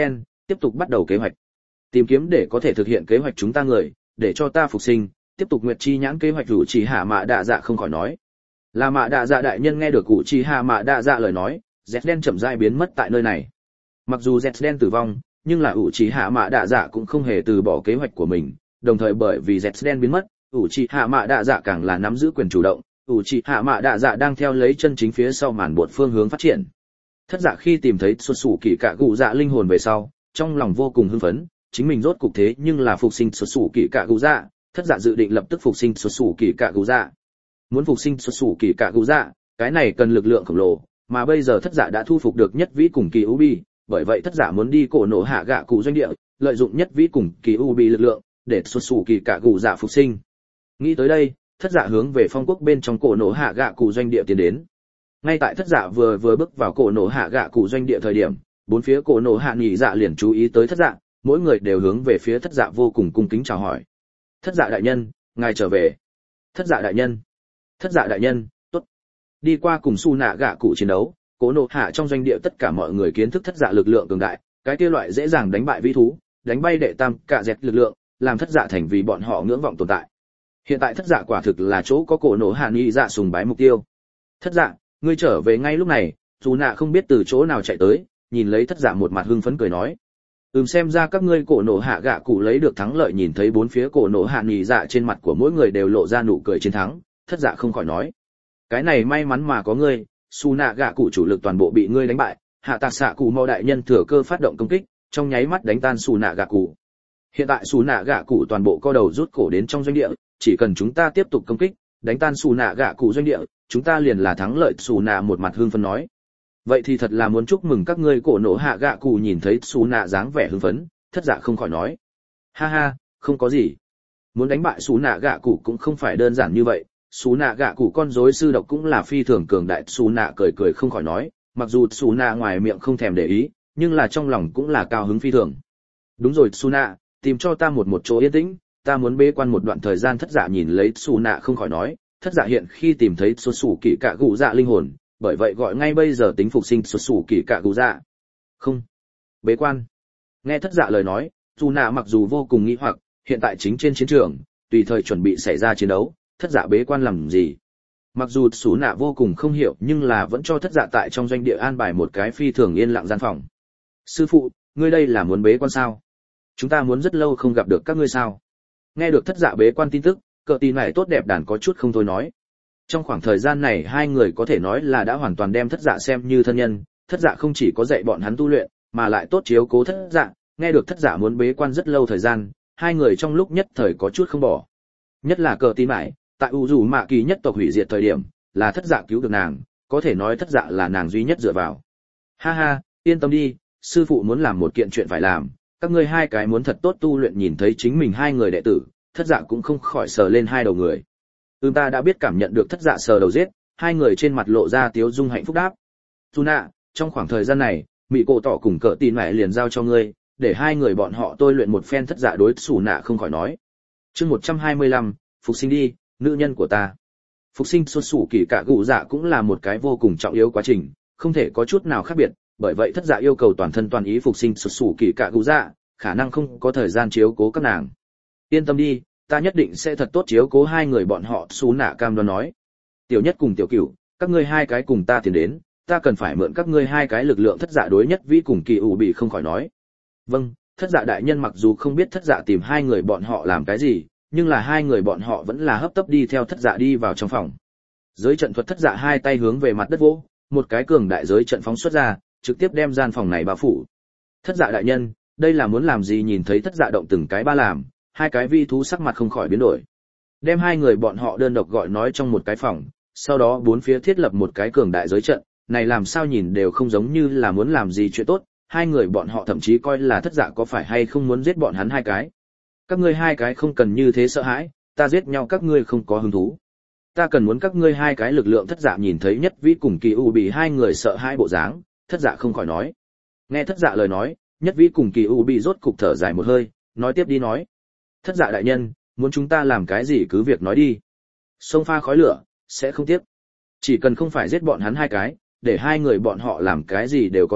tiếp tục bắt đầu kế hoạch. Tìm kiếm để có thể thực hiện kế hoạch chúng ta người, để cho ta phục sinh, tiếp tục Nguyệt Chi nhãn kế hoạch rủ chỉ hạ mạ đạ dạ không khỏi nói. Là mạ đạ dạ đại nhân nghe được cụ chỉ hạ mạ đạ dạ lời nói, dẹt đen chậm rãi biến mất tại nơi này. Mặc dù dẹt đen tử vong, nhưng là ủ chỉ hạ mạ đạ dạ cũng không hề từ bỏ kế hoạch của mình, đồng thời bởi vì dẹt đen biến mất, ủ chỉ hạ mạ đạ dạ càng là nắm giữ quyền chủ động, ủ chỉ hạ mạ đạ dạ đang theo lấy chân chính phía sau màn buột phương hướng phát triển. Thất dạ khi tìm thấy xuất xù kỳ cạ gù dạ linh hồn về sau, trong lòng vô cùng hưng phấn, chính mình rốt cục thế nhưng là phục sinh xuất xù kỳ cạ gù dạ, thất dạ dự định lập tức phục sinh xuất xù kỳ cạ gù dạ. Muốn phục sinh xuất xù kỳ cạ gù dạ, cái này cần lực lượng khổng lồ, mà bây giờ thất dạ đã thu phục được nhất vĩ cùng kỳ ubi, bởi vậy thất dạ muốn đi cổ nổ hạ gạ cụ doanh địa, lợi dụng nhất vĩ cùng kỳ ubi lực lượng để xuất xù kỳ cạ gù dạ phục sinh. Nghĩ tới đây, thất dạ hướng về phong quốc bên trong cổ nổ hạ gạ cụ doanh địa tiến đến. Ngay tại thất dạ vừa bước vào cổ nổ hạ gạ cụ doanh địa thời điểm, bốn phía cổ nổ hạ nhị dạ liền chú ý tới thất dạ, mỗi người đều hướng về phía thất dạ vô cùng cung kính chào hỏi. Thất dạ đại nhân, ngài trở về. Thất dạ đại nhân. Thất dạ đại nhân, tốt. Đi qua cùng su nạ gạ cụ chiến đấu, cổ nổ hạ trong doanh địa tất cả mọi người kiến thức thất dạ lực lượng cường đại, cái kia loại dễ dàng đánh bại vĩ thú, đánh bay đệ tam cả dẹt lực lượng, làm thất dạ thành vì bọn họ ngưỡng vọng tồn tại. Hiện tại thất dạ quả thực là chỗ có cổ nổ hạ nhị dạ sùng bái mục tiêu. Thất dạ, ngươi trở về ngay lúc này, dù nạ không biết từ chỗ nào chạy tới, nhìn lấy thất dạ một mặt hưng phấn cười nói. Xem ra các ngươi cổ nổ hạ gạ cụ lấy được thắng lợi. Nhìn thấy bốn phía cổ nổ hạ nhị dạ trên mặt của mỗi người đều lộ ra nụ cười chiến thắng, thất dạ không khỏi nói. Cái này may mắn mà có ngươi, su nạ gạ cụ chủ lực toàn bộ bị ngươi đánh bại, hạ tạc xạ cụ mau đại nhân thừa cơ phát động công kích, trong nháy mắt đánh tan su nạ gạ cụ. Hiện tại su nạ gạ cụ toàn bộ co đầu rút cổ đến trong doanh địa, chỉ cần chúng ta tiếp tục công kích, đánh tan su nạ gạ cụ doanh địa, chúng ta liền là thắng lợi. Su nạ một mặt hưng phấn nói. Vậy thì thật là muốn chúc mừng các ngươi cổ nổ hạ gạ cụ. Nhìn thấy su nạ dáng vẻ hưng phấn, thất dạ không khỏi nói. Ha ha, không có gì. Muốn đánh bại su nạ gạ cụ cũng không phải đơn giản như vậy, su nạ gạ cụ con rối sư độc cũng là phi thường cường đại. Su nạ cười cười không khỏi nói, mặc dù su nạ ngoài miệng không thèm để ý, nhưng là trong lòng cũng là cao hứng phi thường. Đúng rồi su nạ, tìm cho ta một chỗ yên tĩnh, ta muốn bế quan một đoạn thời gian. Thất dạ nhìn lấy su nạ không khỏi nói, thất dạ hiện khi tìm thấy xuất xù kỳ cạ gù dạ linh hồn, bởi vậy gọi ngay bây giờ tính phục sinh xuất xù kỳ cạ gù dạ. Không, bế quan. Nghe thất dạ lời nói, su nạ mặc dù vô cùng nghi hoặc, hiện tại chính trên chiến trường, tùy thời chuẩn bị xảy ra chiến đấu, thất dạ bế quan làm gì? Mặc dù su nạ vô cùng không hiểu, nhưng là vẫn cho thất dạ tại trong doanh địa an bài một cái phi thường yên lặng gian phòng. Sư phụ, ngươi đây là muốn bế quan sao? Chúng ta muốn rất lâu không gặp được các ngươi sao? Nghe được thất dạ bế quan tin tức, cờ tin này tốt đẹp đàn có chút không thôi nói. Trong khoảng thời gian này hai người có thể nói là đã hoàn toàn đem thất dạ xem như thân nhân, thất dạ không chỉ có dạy bọn hắn tu luyện, mà lại tốt chiếu cố thất dạ. Nghe được thất dạ muốn bế quan rất lâu thời gian, hai người trong lúc nhất thời có chút không bỏ. Nhất là cờ tin mãi, tại u dù mạ kỳ nhất tộc hủy diệt thời điểm, là thất dạ cứu được nàng, có thể nói thất dạ là nàng duy nhất dựa vào. Ha ha, yên tâm đi, sư phụ muốn làm một kiện chuyện phải làm, các ngươi hai cái muốn thật tốt tu luyện. Nhìn thấy chính mình hai người đệ tử, thất dạ cũng không khỏi sờ lên hai đầu người. Ta đã biết cảm nhận được thất dạ sờ đầu giết, hai người trên mặt lộ ra tiếu dung hạnh phúc đáp. Tuna, trong khoảng thời gian này, Mị Cổ Tỏ cùng Cờ Tin mẹ liền giao cho ngươi, để hai người bọn họ tôi luyện một phen. Thất dạ đối Sủ Nạ không khỏi nói. Chương 125, phục sinh đi, nữ nhân của ta. Phục sinh xuất sủ kỳ cạ gù dạ cũng là một cái vô cùng trọng yếu quá trình, không thể có chút nào khác biệt, bởi vậy thất dạ yêu cầu toàn thân toàn ý phục sinh xuất sủ kỳ cạ gù dạ, khả năng không có thời gian chiếu cố các nàng. Yên tâm đi, ta nhất định sẽ thật tốt chiếu cố hai người bọn họ. Su nạ cam đoan nói. Tiểu nhất cùng tiểu cửu, các ngươi hai cái cùng ta tiến đến, ta cần phải mượn các ngươi hai cái lực lượng. Thất dạ đối nhất vĩ cùng kỳ ủ bị không khỏi nói. Vâng, thất dạ đại nhân. Mặc dù không biết thất dạ tìm hai người bọn họ làm cái gì, nhưng là hai người bọn họ vẫn là hấp tấp đi theo thất dạ đi vào trong phòng. Giới trận thuật, thất dạ hai tay hướng về mặt đất vỗ, một cái cường đại giới trận phóng xuất ra, trực tiếp đem gian phòng này bao phủ. Thất dạ đại nhân, đây là muốn làm gì? Nhìn thấy thất dạ động từng cái ba làm, hai cái vi thú sắc mặt không khỏi biến đổi. Đem hai người bọn họ đơn độc gọi nói trong một cái phòng, sau đó bốn phía thiết lập một cái cường đại giới trận, này làm sao nhìn đều không giống như là muốn làm gì chuyện tốt. Hai người bọn họ thậm chí coi là thất dạ có phải hay không muốn giết bọn hắn hai cái. Các ngươi hai cái không cần như thế sợ hãi, ta giết nhau các ngươi không có hứng thú. Ta cần muốn các ngươi hai cái lực lượng. Thất dạ nhìn thấy nhất vĩ cùng kỳ u bị hai người sợ hãi bộ dáng, thất dạ không khỏi nói. Nghe thất dạ lời nói, nhất vĩ cùng kỳ u bị rốt cục thở dài một hơi, nói tiếp đi nói. Thất dạ đại nhân, muốn chúng ta làm cái gì cứ việc nói đi. Sông pha khói lửa, sẽ không tiếc. Chỉ cần không phải giết bọn hắn hai cái, để hai người bọn họ làm cái gì đều có thể,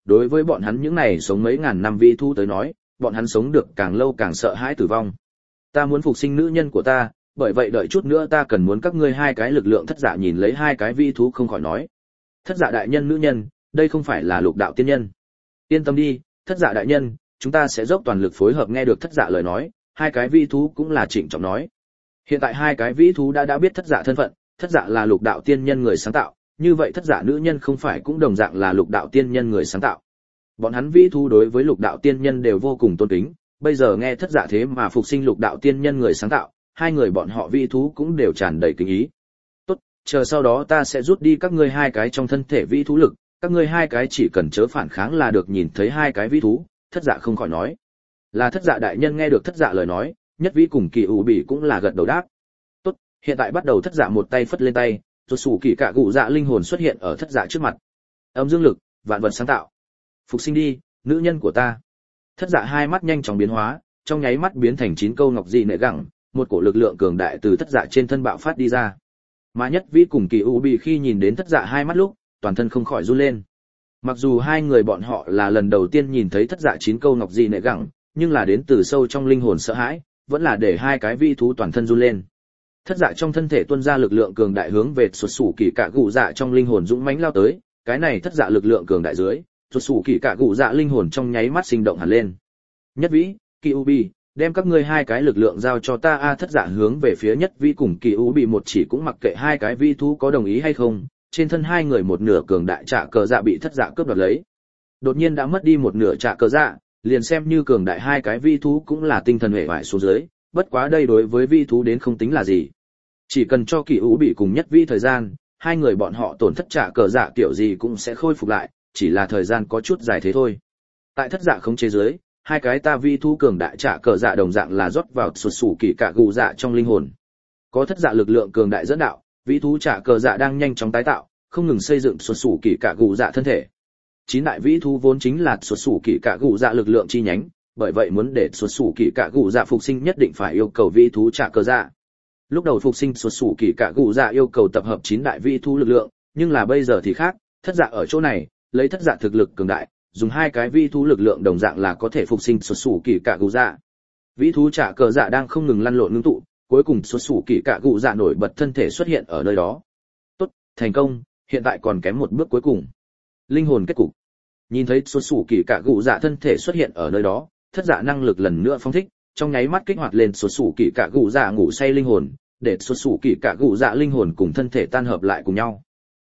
đối với bọn hắn những này sống mấy ngàn năm vĩ thú tới nói, bọn hắn sống được càng lâu càng sợ hãi tử vong. Ta muốn phục sinh nữ nhân của ta, bởi vậy đợi chút nữa ta cần muốn các ngươi hai cái lực lượng. Thất dạ nhìn lấy hai cái vĩ thú không khỏi nói. Thất dạ đại nhân nữ nhân, đây không phải là lục đạo tiên nhân. Yên tâm đi, thất dạ đại nhân, chúng ta sẽ dốc toàn lực phối hợp. Nghe được thất dạ lời nói, hai cái vĩ thú cũng là trịnh trọng nói. Hiện tại hai cái vĩ thú đã biết thất dạ thân phận, thất dạ là lục đạo tiên nhân người sáng tạo, như vậy thất dạ nữ nhân không phải cũng đồng dạng là lục đạo tiên nhân người sáng tạo. Bọn hắn vĩ thú đối với lục đạo tiên nhân đều vô cùng tôn kính, bây giờ nghe thất dạ thế mà phục sinh lục đạo tiên nhân người sáng tạo, hai người bọn họ vĩ thú cũng đều tràn đầy kính ý. Tốt, chờ sau đó ta sẽ rút đi các ngươi hai cái trong thân thể vĩ thú lực, các ngươi hai cái chỉ cần chớ phản kháng là được. Nhìn thấy hai cái vĩ thú, thất dạ không khỏi nói. Là thất dạ đại nhân. Nghe được thất dạ lời nói, nhất vĩ cùng kỳ ủ bị cũng là gật đầu đáp. Tốt, hiện tại bắt đầu. Thất dạ một tay phất lên tay, rồi sủ kỳ cạ gụ dạ linh hồn xuất hiện ở thất dạ trước mặt. Âm dương lực, vạn vật sáng tạo. Phục sinh đi, nữ nhân của ta. Thất dạ hai mắt nhanh chóng biến hóa, trong nháy mắt biến thành 9 câu ngọc dị nệ gẳng, một cổ lực lượng cường đại từ thất dạ trên thân bạo phát đi ra. Mà nhất vĩ cùng kỳ u bị khi nhìn đến thất dạ hai mắt lúc, toàn thân không khỏi run lên. Mặc dù hai người bọn họ là lần đầu tiên nhìn thấy thất dạ 9 câu ngọc dị nệ gẳng, nhưng là đến từ sâu trong linh hồn sợ hãi, vẫn là để hai cái vĩ thú toàn thân run lên. Thất dạ trong thân thể tuôn ra lực lượng cường đại hướng về xuất sủ kỳ cạ gụ dạ trong linh hồn dũng mãnh lao tới, cái này thất dạ lực lượng cường đại dưới, xuất sủ kỳ cạ gụ dạ linh hồn trong nháy mắt sinh động hẳn lên. Nhất vĩ, kỳ u bi, đem các ngươi hai cái lực lượng giao cho ta. A thất dạ hướng về phía nhất vĩ cùng kỳ u bị một chỉ cũng mặc kệ hai cái vĩ thú có đồng ý hay không, trên thân hai người một nửa cường đại trạ cờ dạ bị thất dạ cướp đoạt lấy. Đột nhiên đã mất đi một nửa trạ cờ dạ, liền xem như cường đại hai cái vĩ thú cũng là tinh thần hệ vải xuống dưới, bất quá đây đối với vĩ thú đến không tính là gì. Chỉ cần cho kỳ u bị cùng nhất vĩ thời gian, hai người bọn họ tổn thất trạ cờ dạ kiểu gì cũng sẽ khôi phục lại, chỉ là thời gian có chút dài thế thôi. Tại thất dạ khống chế dưới, hai cái ta vi thu cường đại trả cờ dạ đồng dạng là rót vào sụt sủ kỳ cạ gù dạ trong linh hồn. Có thất dạ lực lượng cường đại dẫn đạo, vĩ thú trả cờ dạ đang nhanh chóng tái tạo, không ngừng xây dựng sụt sủ kỳ cạ gù dạ thân thể. 9 đại vĩ thú vốn chính là sụt sủ kỳ cạ gù dạ lực lượng chi nhánh, bởi vậy muốn để sụt sủ kỳ cạ gù dạ phục sinh nhất định phải yêu cầu vĩ thú trả cờ dạ. Lúc đầu phục sinh sụt sủ kỳ cạ gù dạ yêu cầu tập hợp 9 đại vĩ thú lực lượng, nhưng là bây giờ thì khác, thất dạ ở chỗ này, lấy thất dạ thực lực cường đại, dùng hai cái vĩ thú lực lượng đồng dạng là có thể phục sinh xuất sủ kỳ cạ gù dạ. Vĩ thú trả cờ dạ đang không ngừng lăn lộn ngưng tụ, cuối cùng xuất sủ kỳ cạ gù dạ nổi bật thân thể xuất hiện ở nơi đó. Tốt, thành công, hiện tại còn kém một bước cuối cùng. Linh hồn kết cục. Nhìn thấy xuất sủ kỳ cạ gù dạ thân thể xuất hiện ở nơi đó, thất dạ năng lực lần nữa phóng thích, trong nháy mắt kích hoạt lên xuất sủ kỳ cạ gù dạ ngủ say linh hồn, để xuất sủ kỳ cạ gù dạ linh hồn cùng thân thể tan hợp lại cùng nhau.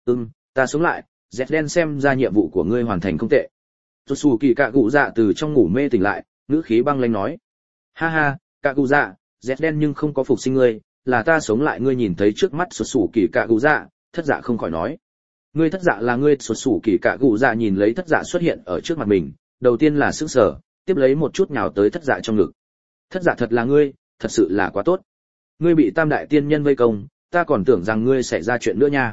Ta sống lại, dẹt đen xem ra nhiệm vụ của ngươi hoàn thành không tệ. Xuất xù kỳ cạ gụ dạ từ trong ngủ mê tỉnh lại, ngữ khí băng lãnh nói. Ha ha, cạ gụ dạ, dẹt đen nhưng không có phục sinh ngươi, là ta sống lại. Ngươi nhìn thấy trước mắt xuất xù kỳ cạ gụ dạ, thất dạ không khỏi nói. Ngươi thất dạ là ngươi. Xuất xù kỳ cạ gụ dạ nhìn lấy thất dạ xuất hiện ở trước mặt mình, đầu tiên là sững sờ, tiếp lấy một chút nhào tới thất dạ trong ngực. Thất dạ thật là ngươi, thật sự là quá tốt. Ngươi bị tam đại tiên nhân vây công, ta còn tưởng rằng ngươi xảy ra chuyện nữa nha.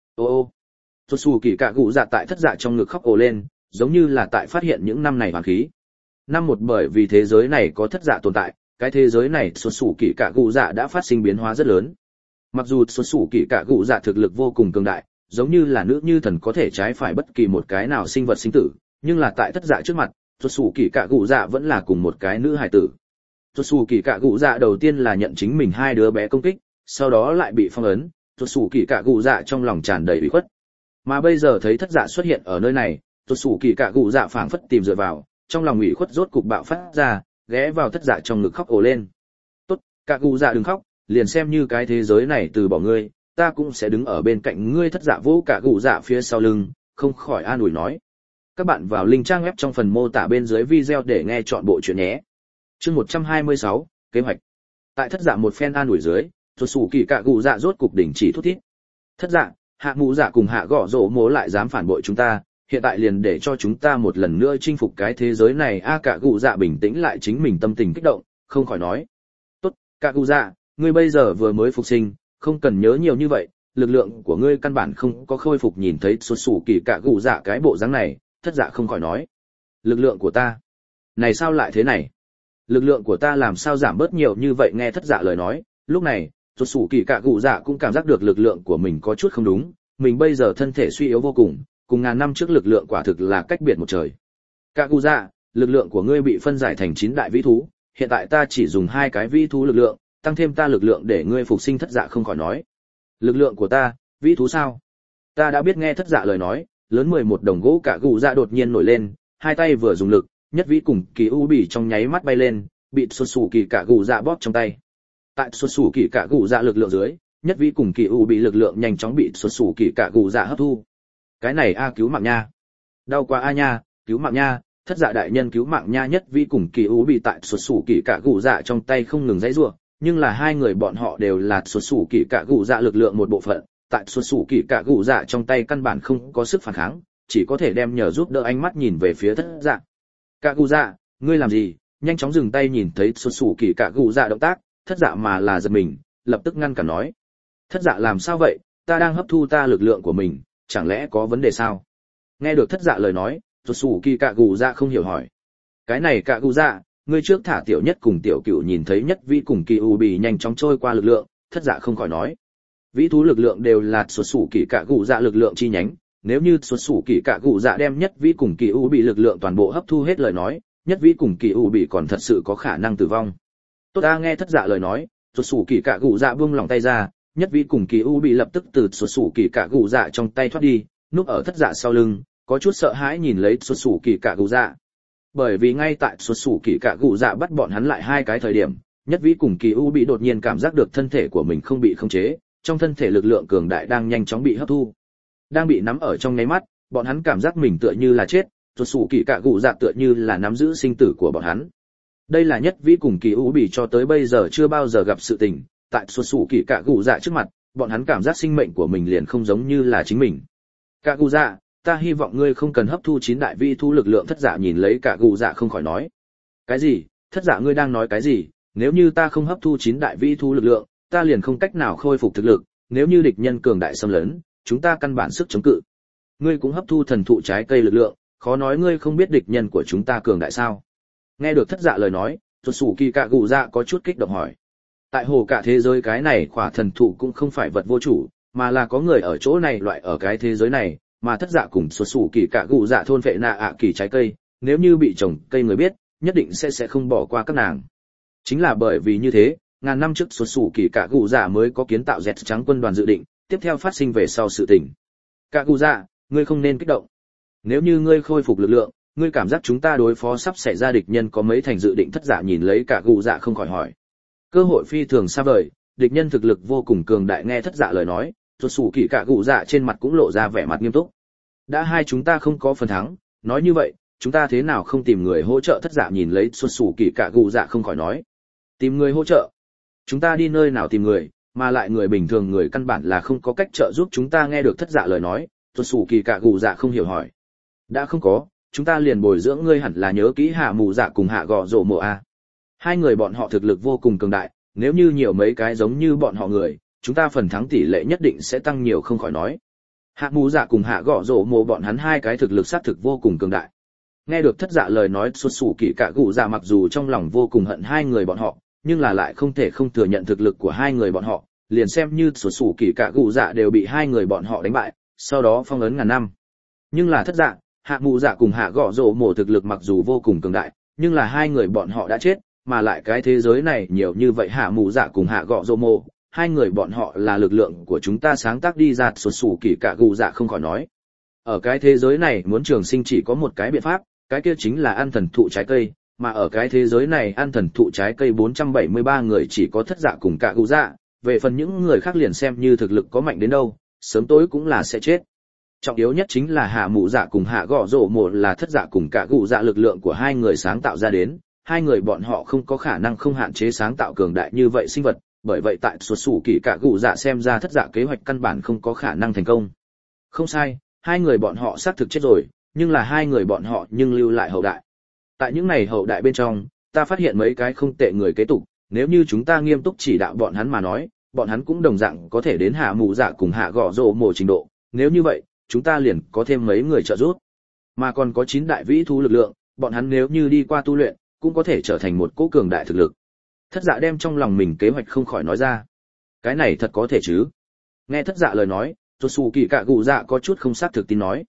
Ô. Xuất xù kỳ cạ gụ dạ tại thất dạ trong ngực khóc ồ lên, giống như là tại phát hiện những năm này hoàn khí. Năm một bởi vì thế giới này có thất dạ tồn tại, cái thế giới này xuất xù kỳ cạ gụ dạ đã phát sinh biến hóa rất lớn. Mặc dù xuất xù kỳ cạ gụ dạ thực lực vô cùng cường đại, giống như là nữ như thần có thể trái phải bất kỳ một cái nào sinh vật sinh tử, nhưng là tại thất dạ trước mặt, xuất xù kỳ cạ gụ dạ vẫn là cùng một cái nữ hài tử. Xuất xù kỳ cạ gụ dạ đầu tiên là nhận chính mình hai đứa bé công kích, sau đó lại bị phong ấn, xuất xù kỳ cạ gụ dạ trong lòng tràn đầy ủy khuất. Mà bây giờ thấy thất dạ xuất hiện ở nơi này, xuất xù kỳ cạ gụ dạ phảng phất tìm dựa vào, trong lòng ủy khuất rốt cục bạo phát ra, ghé vào thất dạ trong ngực khóc ồ lên. Tốt, cạ gụ dạ đừng khóc, liền xem như cái thế giới này từ bỏ ngươi, ta cũng sẽ đứng ở bên cạnh ngươi. Thất dạ vỗ cạ gụ dạ phía sau lưng, không khỏi an ủi nói. Các bạn vào link trang web trong phần mô tả bên dưới video để nghe chọn bộ truyện nhé. Chương 126, kế hoạch. Tại thất dạ một phen an ủi dưới, xuất xù kỳ cạ gụ dạ rốt cục đình chỉ thút thít. Thất dạ, hạ mũ dạ cùng hạ gõ rổ mố lại dám phản bội chúng ta, hiện tại liền để cho chúng ta một lần nữa chinh phục cái thế giới này. Cạ gụ dạ bình tĩnh lại chính mình tâm tình kích động, không khỏi nói. Tốt, cạ gụ dạ, ngươi bây giờ vừa mới phục sinh, không cần nhớ nhiều như vậy, lực lượng của ngươi căn bản không có khôi phục. Nhìn thấy xuất xù kỳ cạ gụ dạ cái bộ dáng này, thất dạ không khỏi nói. Lực lượng của ta? Này sao lại thế này? Lực lượng của ta làm sao giảm bớt nhiều như vậy? Nghe thất dạ lời nói, lúc này, xuất xù kỳ cạ gụ dạ cũng cảm giác được lực lượng của mình có chút không đúng, mình bây giờ thân thể suy yếu vô cùng, cùng ngàn năm trước lực lượng quả thực là cách biệt một trời. Cả cụ dạ, lực lượng của ngươi bị phân giải thành 9 đại vĩ thú, hiện tại ta chỉ dùng 2 cái vĩ thú lực lượng, tăng thêm ta lực lượng để ngươi phục sinh. Thất dạ không khỏi nói. Lực lượng của ta, vĩ thú sao? Ta đã biết. Nghe thất dạ lời nói, lớn 11 đồng gỗ cả cụ dạ đột nhiên nổi lên, hai tay vừa dùng lực, nhất vĩ cùng kỳ u bỉ trong nháy mắt bay lên, bị xuất sủ kỳ cả cụ dạ bóp trong tay. Tại xuất sủ kỳ cả cụ dạ lực lượng dưới, nhất vĩ cùng kỳ u bị lực lượng nhanh chóng bị xuất sủ kỳ cả cụ dạ hấp thu. Cái này a cứu mạng nha, đau quá a nha, cứu mạng nha, thất dạ đại nhân cứu mạng nha. Nhất vĩ cùng kỳ u bị tại xuất sủ kỳ cả cụ dạ trong tay không ngừng giãy giụa, nhưng là hai người bọn họ đều là xuất sủ kỳ cả cụ dạ lực lượng một bộ phận, tại xuất sủ kỳ cả cụ dạ trong tay căn bản không có sức phản kháng, chỉ có thể đem nhờ giúp đỡ. Ánh mắt nhìn về phía thất dạ. Cả cụ dạ, ngươi làm gì? Nhanh chóng dừng tay. Nhìn thấy xuất sủ kỳ cả cụ dạ động tác, thất dạ mà là giật mình, lập tức ngăn cản nói. Thất dạ làm sao vậy? Ta đang hấp thu ta lực lượng của mình, chẳng lẽ có vấn đề sao? Nghe được thất dạ lời nói, xuất sủ kỳ cả cụ dạ không hiểu hỏi. Cái này cả cụ dạ, ngươi trước thả tiểu nhất cùng tiểu cửu. Nhìn thấy nhất vĩ cùng kỳ u bì nhanh chóng trôi qua lực lượng, thất dạ không khỏi nói. Vĩ thú lực lượng đều là xuất sủ kỳ cả cụ dạ lực lượng chi nhánh, nếu như xuất sủ kỳ cả cụ dạ đem nhất vĩ cùng kỳ u bị lực lượng toàn bộ hấp thu hết lời nói, nhất vĩ cùng kỳ u bị còn thật sự có khả năng tử vong. Tốt ta. Nghe thất dạ lời nói, xuất sủ kỳ cả cụ dạ buông lòng tay ra, nhất vĩ cùng kỳ u bị lập tức từ xuất sủ kỳ cả cụ dạ trong tay thoát đi, núp ở thất dạ sau lưng, có chút sợ hãi nhìn lấy xuất sủ kỳ cả cụ dạ. Bởi vì ngay tại xuất sủ kỳ cả cụ dạ bắt bọn hắn lại hai cái thời điểm, nhất vĩ cùng kỳ u bị đột nhiên cảm giác được thân thể của mình không bị khống chế, trong thân thể lực lượng cường đại đang nhanh chóng bị hấp thu. Đang bị nắm ở trong nháy mắt, bọn hắn cảm giác mình tựa như là chết, xuất sủ kỳ cả cụ dạ tựa như là nắm giữ sinh tử của bọn hắn. Đây là nhất vĩ cùng kỳ u bị cho tới bây giờ chưa bao giờ gặp sự tình, tại xuất sủ kỳ cả cụ dạ trước mặt, bọn hắn cảm giác sinh mệnh của mình liền không giống như là chính mình. Cả cụ dạ, ta hy vọng ngươi không cần hấp thu 9 đại vĩ thú lực lượng. Thất dạ nhìn lấy cả cụ dạ không khỏi nói. Cái gì? Thất dạ ngươi đang nói cái gì? Nếu như ta không hấp thu 9 đại vĩ thú lực lượng, ta liền không cách nào khôi phục thực lực, nếu như địch nhân cường đại xâm lấn, chúng ta căn bản sức chống cự. Ngươi cũng hấp thu thần thụ trái cây lực lượng, khó nói ngươi không biết địch nhân của chúng ta cường đại sao? Nghe được thất dạ lời nói, xuất sủ kỳ cả cụ dạ có chút kích động hỏi. Tại hồ cả thế giới cái này khỏa thần thụ cũng không phải vật vô chủ, mà là có người ở chỗ này loại ở cái thế giới này, mà thất dạ cùng xuất sủ kỳ cả cụ dạ thôn vệ nạ ạ kỳ trái cây, nếu như bị trồng cây người biết, nhất định sẽ không bỏ qua các nàng. Chính là bởi vì như thế, ngàn năm trước xuất sủ kỳ cả cụ dạ mới có kiến tạo dẹt trắng quân đoàn dự định, tiếp theo phát sinh về sau sự tình. Cả cụ dạ, ngươi không nên kích động. Nếu như ngươi khôi phục lực lượng, ngươi cảm giác chúng ta đối phó sắp xảy ra địch nhân có mấy thành dự định. Thất dạ nhìn lấy cả cụ dạ không khỏi hỏi. Cơ hội phi thường xa vời, địch nhân thực lực vô cùng cường đại. Nghe thất dạ lời nói, xuất sủ kỳ cả cụ dạ trên mặt cũng lộ ra vẻ mặt nghiêm túc. Đã hai chúng ta không có phần thắng, nói như vậy, chúng ta thế nào không tìm người hỗ trợ? Thất dạ nhìn lấy xuất sủ kỳ cả cụ dạ không khỏi nói. Tìm người hỗ trợ? Chúng ta đi nơi nào tìm người, mà lại người bình thường người căn bản là không có cách trợ giúp chúng ta. Nghe được thất dạ lời nói, xuất sủ kỳ cả cụ dạ không hiểu hỏi. Đã không có, chúng ta liền bồi dưỡng ngươi. Hẳn là nhớ kỹ hạ mù dạ cùng hạ gò rổ mộ a. Hai người bọn họ thực lực vô cùng cường đại, nếu như nhiều mấy cái giống như bọn họ người, chúng ta phần thắng tỷ lệ nhất định sẽ tăng nhiều. Không khỏi nói. Hạ mù dạ cùng hạ gò rổ mộ bọn hắn hai cái thực lực xác thực vô cùng cường đại. Nghe được thất dạ lời nói, xuất sủ kỳ cả cụ dạ mặc dù trong lòng vô cùng hận hai người bọn họ, nhưng là lại không thể không thừa nhận thực lực của hai người bọn họ, liền xem như xuất sủ kỳ cả cụ dạ đều bị hai người bọn họ đánh bại, sau đó phong ấn ngàn năm. Nhưng là thất dạ, hạ mù dạ cùng hạ gọ rổ mổ thực lực mặc dù vô cùng cường đại, nhưng là hai người bọn họ đã chết, mà lại cái thế giới này nhiều như vậy. Hạ mù dạ cùng hạ gọ rổ mổ, hai người bọn họ là lực lượng của chúng ta sáng tác đi ra. Xuất sủ kỳ cả cụ dạ không khỏi nói. Ở cái thế giới này muốn trường sinh chỉ có một cái biện pháp, cái kia chính là ăn thần thụ trái cây, mà ở cái thế giới này ăn thần thụ trái cây 473 người chỉ có thất dạ cùng cả cụ dạ, về phần những người khác liền xem như thực lực có mạnh đến đâu, sớm tối cũng là sẽ chết. Trọng yếu nhất chính là hạ mụ dạ cùng hạ gõ rổ một là thất dạ cùng cả cụ dạ lực lượng của hai người sáng tạo ra đến, hai người bọn họ không có khả năng không hạn chế sáng tạo cường đại như vậy sinh vật, bởi vậy tại xuất sủ kỳ cả cụ dạ xem ra thất dạ kế hoạch căn bản không có khả năng thành công. Không sai, hai người bọn họ xác thực chết rồi, nhưng là hai người bọn họ nhưng lưu lại hậu đại. Tại những này hậu đại bên trong, ta phát hiện mấy cái không tệ người kế tục, nếu như chúng ta nghiêm túc chỉ đạo bọn hắn mà nói, bọn hắn cũng đồng dạng có thể đến hạ mù dạ cùng hạ gõ rổ mổ trình độ, nếu như vậy, chúng ta liền có thêm mấy người trợ giúp. Mà còn có 9 đại vĩ thú lực lượng, bọn hắn nếu như đi qua tu luyện, cũng có thể trở thành một cỗ cường đại thực lực. Thất dạ đem trong lòng mình kế hoạch không khỏi nói ra. Cái này thật có thể chứ? Nghe thất dạ lời nói, Tosu Kỳ Cạ Gù Dạ có chút không xác thực tin nói.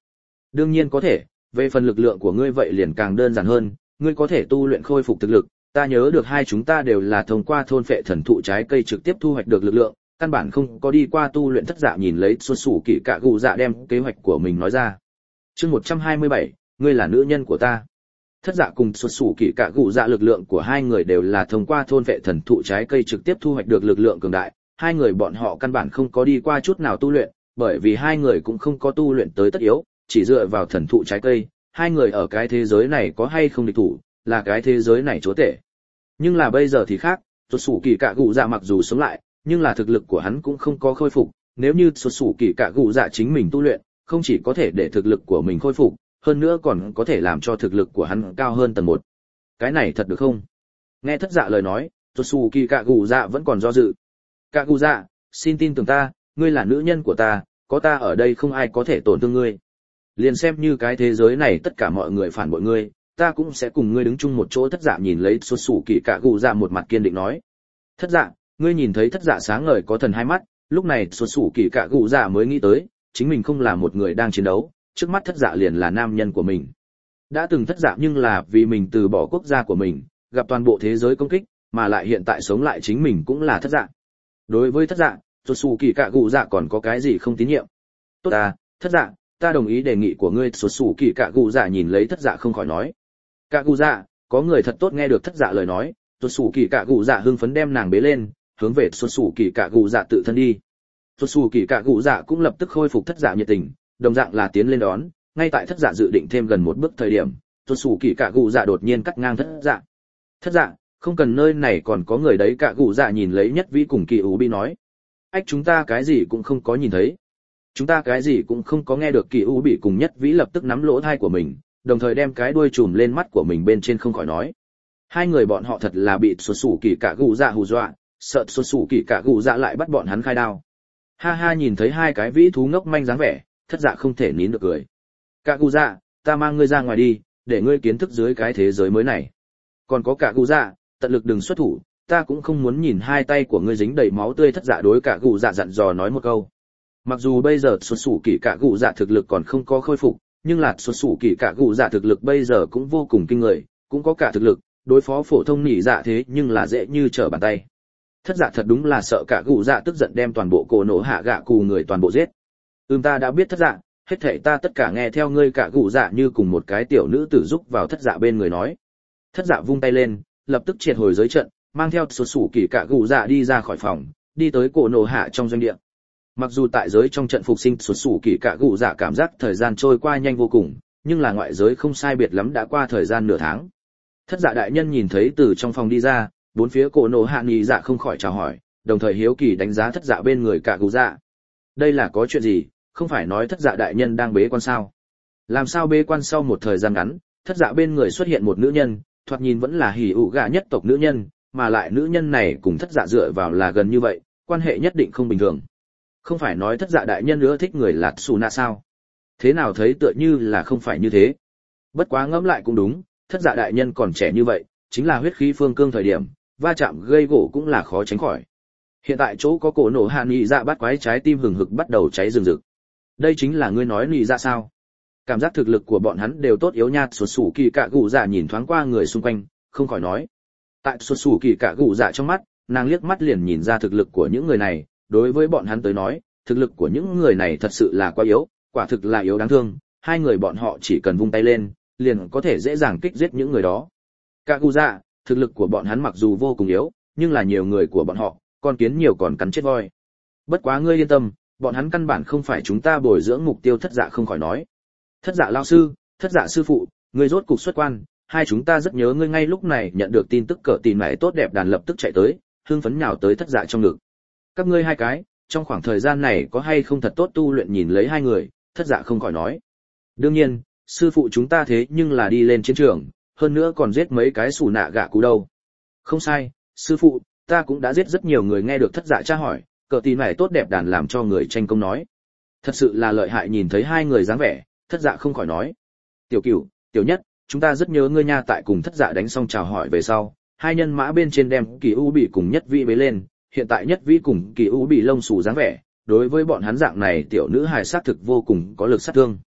Đương nhiên có thể, về phần lực lượng của ngươi vậy liền càng đơn giản hơn, ngươi có thể tu luyện khôi phục thực lực, ta nhớ được hai chúng ta đều là thông qua thôn phệ thần thụ trái cây trực tiếp thu hoạch được lực lượng, căn bản không có đi qua tu luyện thất dạ nhìn lấy xuất sủ kỳ cạ gù dạ đem kế hoạch của mình nói ra. Chương 127, ngươi là nữ nhân của ta. Thất dạ cùng xuất sủ kỳ cạ gù dạ lực lượng của hai người đều là thông qua thôn phệ thần thụ trái cây trực tiếp thu hoạch được lực lượng cường đại, hai người bọn họ căn bản không có đi qua chút nào tu luyện, bởi vì hai người cũng không có tu luyện tới tất yếu, chỉ dựa vào thần thụ trái cây, hai người ở cái thế giới này có hay không địch thủ, là cái thế giới này chúa tể. Nhưng là bây giờ thì khác, xuất sủ kỳ cạ gù dạ mặc dù sống lại, nhưng là thực lực của hắn cũng không có khôi phục, nếu như xuất sủ kỳ cạ gù dạ chính mình tu luyện, không chỉ có thể để thực lực của mình khôi phục, hơn nữa còn có thể làm cho thực lực của hắn cao hơn tầng 1. Cái này thật được không? Nghe thất dạ lời nói, xuất sủ kỳ cạ gù dạ vẫn còn do dự. Cạ gù dạ, xin tin tưởng ta, ngươi là nữ nhân của ta, có ta ở đây không ai có thể tổn thương ngươi. Liền xem như cái thế giới này tất cả mọi người phản bội ngươi, ta cũng sẽ cùng ngươi đứng chung một chỗ. Thất dạ nhìn lấy xuất sủ kỳ cạ gù dạ một mặt kiên định nói. Thất dạ, ngươi nhìn thấy thất dạ sáng ngời có thần hai mắt, lúc này xuất sủ kỳ cạ gù dạ mới nghĩ tới, chính mình không là một người đang chiến đấu, trước mắt thất dạ liền là nam nhân của mình. Đã từng thất dạ nhưng là vì mình từ bỏ quốc gia của mình, gặp toàn bộ thế giới công kích, mà lại hiện tại sống lại chính mình cũng là thất dạ. Đối với thất dạ, xuất sủ kỳ cạ gù dạ còn có cái gì không tín nhiệm? Tốt à, thất dạ, ta đồng ý đề nghị của ngươi. Xuất sủ kỳ cạ gù dạ nhìn lấy thất dạ không khỏi nói. Cạ gù dạ, có người thật tốt nghe được thất dạ lời nói, xuất sủ kỳ cạ gù dạ hưng phấn đem nàng bế lên, hướng về xuất sủ kỳ cạ gù dạ tự thân đi. Xuất sủ kỳ cạ gù dạ cũng lập tức khôi phục thất dạ nhiệt tình, đồng dạng là tiến lên đón. Ngay tại thất dạ dự định thêm gần một bước thời điểm, xuất sủ kỳ cạ gù dạ đột nhiên cắt ngang thất dạ. Thất dạ, không cần, nơi này còn có người đấy. Cạ gù dạ nhìn lấy Nhất Vĩ cùng Kỳ Ú Bi nói. Ách, chúng ta cái gì cũng không có nhìn thấy, chúng ta cái gì cũng không có nghe được. Kỳ Ú Bi cùng Nhất Vĩ lập tức nắm lỗ tai của mình, đồng thời đem cái đuôi chùm lên mắt của mình bên trên không khỏi nói. Hai người bọn họ thật là bị xuất sủ kỳ cạ gù dạ hù dọa, sợ xuất sủ kỳ cạ gù dạ lại bắt bọn hắn khai đao. Ha ha, nhìn thấy hai cái vĩ thú ngốc manh dáng vẻ, thất dạ không thể nín được cười. Cạ gù dạ, ta mang ngươi ra ngoài đi, để ngươi kiến thức dưới cái thế giới mới này. Còn có cạ gù dạ, tận lực đừng xuất thủ, ta cũng không muốn nhìn hai tay của ngươi dính đầy máu tươi. Thất dạ đối cạ gù dạ dặn dò nói một câu. Mặc dù bây giờ xuất sủ kỳ cạ gù dạ thực lực còn không có khôi phục, nhưng là xuất sủ kỳ cạ gù dạ thực lực bây giờ cũng vô cùng kinh người, cũng có cả thực lực đối phó phổ thông nỉ dạ, thế nhưng là dễ như trở bàn tay. Thất dạ thật đúng là sợ cạ gù dạ tức giận đem toàn bộ cổ nổ hạ gạ cù người toàn bộ giết. Ta đã biết thất dạ, hết thảy ta tất cả nghe theo ngươi. Cạ gù dạ như cùng một cái tiểu nữ tử giúp vào thất dạ bên người nói. Thất dạ vung tay lên, lập tức triệt hồi giới trận, mang theo xuất sủ kỳ cạ gù dạ đi ra khỏi phòng, đi tới cổ nổ hạ trong doanh địa. Mặc dù tại giới trong trận phục sinh xuất sủ kỳ cạ gù dạ cảm giác thời gian trôi qua nhanh vô cùng, nhưng là ngoại giới không sai biệt lắm đã qua thời gian nửa tháng. Thất dạ đại nhân nhìn thấy từ trong phòng đi ra, bốn phía cổ nổ hạ nghi dạ không khỏi chào hỏi, đồng thời hiếu kỳ đánh giá thất dạ bên người cạ gù dạ. Đây là có chuyện gì? Không phải nói thất dạ đại nhân đang bế quan sao? Làm sao bế quan? Sau một thời gian ngắn, thất dạ bên người xuất hiện một nữ nhân, thoạt nhìn vẫn là hỉ ủ gạ nhất tộc nữ nhân, mà lại nữ nhân này cùng thất dạ dựa vào là gần như vậy, quan hệ nhất định không bình thường. Không phải nói thất dạ đại nhân nữa thích người là Tsuna sao? Thế nào thấy tựa như là không phải như thế? Bất quá ngẫm lại cũng đúng, thất dạ đại nhân còn trẻ như vậy, chính là huyết khí phương cương thời điểm, va chạm gây gỗ cũng là khó tránh khỏi. Hiện tại chỗ có cổ nổ hạ nghị dạ bắt quái trái tim hừng hực bắt đầu cháy rừng rực. Đây chính là ngươi nói nghị dạ sao? Cảm giác thực lực của bọn hắn đều tốt yếu nha. Xuất sủ kỳ cạ gù dạ nhìn thoáng qua người xung quanh, không khỏi nói. Tại xuất sủ kỳ cạ gù dạ trong mắt, nàng liếc mắt liền nhìn ra thực lực của những người này. Đối với bọn hắn tới nói, thực lực của những người này thật sự là quá yếu, quả thực là yếu đáng thương. Hai người bọn họ chỉ cần vung tay lên, liền có thể dễ dàng kích giết những người đó. Cạ gù dạ, thực lực của bọn hắn mặc dù vô cùng yếu, nhưng là nhiều người của bọn họ, con kiến nhiều còn cắn chết voi. Bất quá ngươi yên tâm, bọn hắn căn bản không phải chúng ta bồi dưỡng mục tiêu. Thất dạ không khỏi nói. Thất dạ lao sư, thất dạ sư phụ, ngươi rốt cục xuất quan, hai chúng ta rất nhớ ngươi. Ngay lúc này nhận được tin tức cờ tin mẹ tốt đẹp đàn lập tức chạy tới, hưng phấn nhào tới thất dạ trong ngực. Các ngươi hai cái, trong khoảng thời gian này có hay không thật tốt tu luyện? Nhìn lấy hai người, thất dạ không khỏi nói. Đương nhiên, sư phụ chúng ta thế nhưng là đi lên chiến trường, hơn nữa còn giết mấy cái xù nạ gạ cú đâu. Không sai, sư phụ, ta cũng đã giết rất nhiều người. Nghe được thất dạ tra hỏi, cờ tin mẹ tốt đẹp đàn làm cho người tranh công nói. Thật sự là lợi hại. Nhìn thấy hai người dáng vẻ, thất dạ không khỏi nói. Tiểu Cửu, Tiểu Nhất, chúng ta rất nhớ ngươi nha. Tại cùng thất dạ đánh xong chào hỏi về sau, hai nhân mã bên trên đem Kỳ U bị cùng Nhất Vĩ bế lên. Hiện tại Nhất Vĩ cùng Kỳ U bị lông xù dáng vẻ, đối với bọn hắn dạng này tiểu nữ hài sát thực vô cùng có lực sát thương.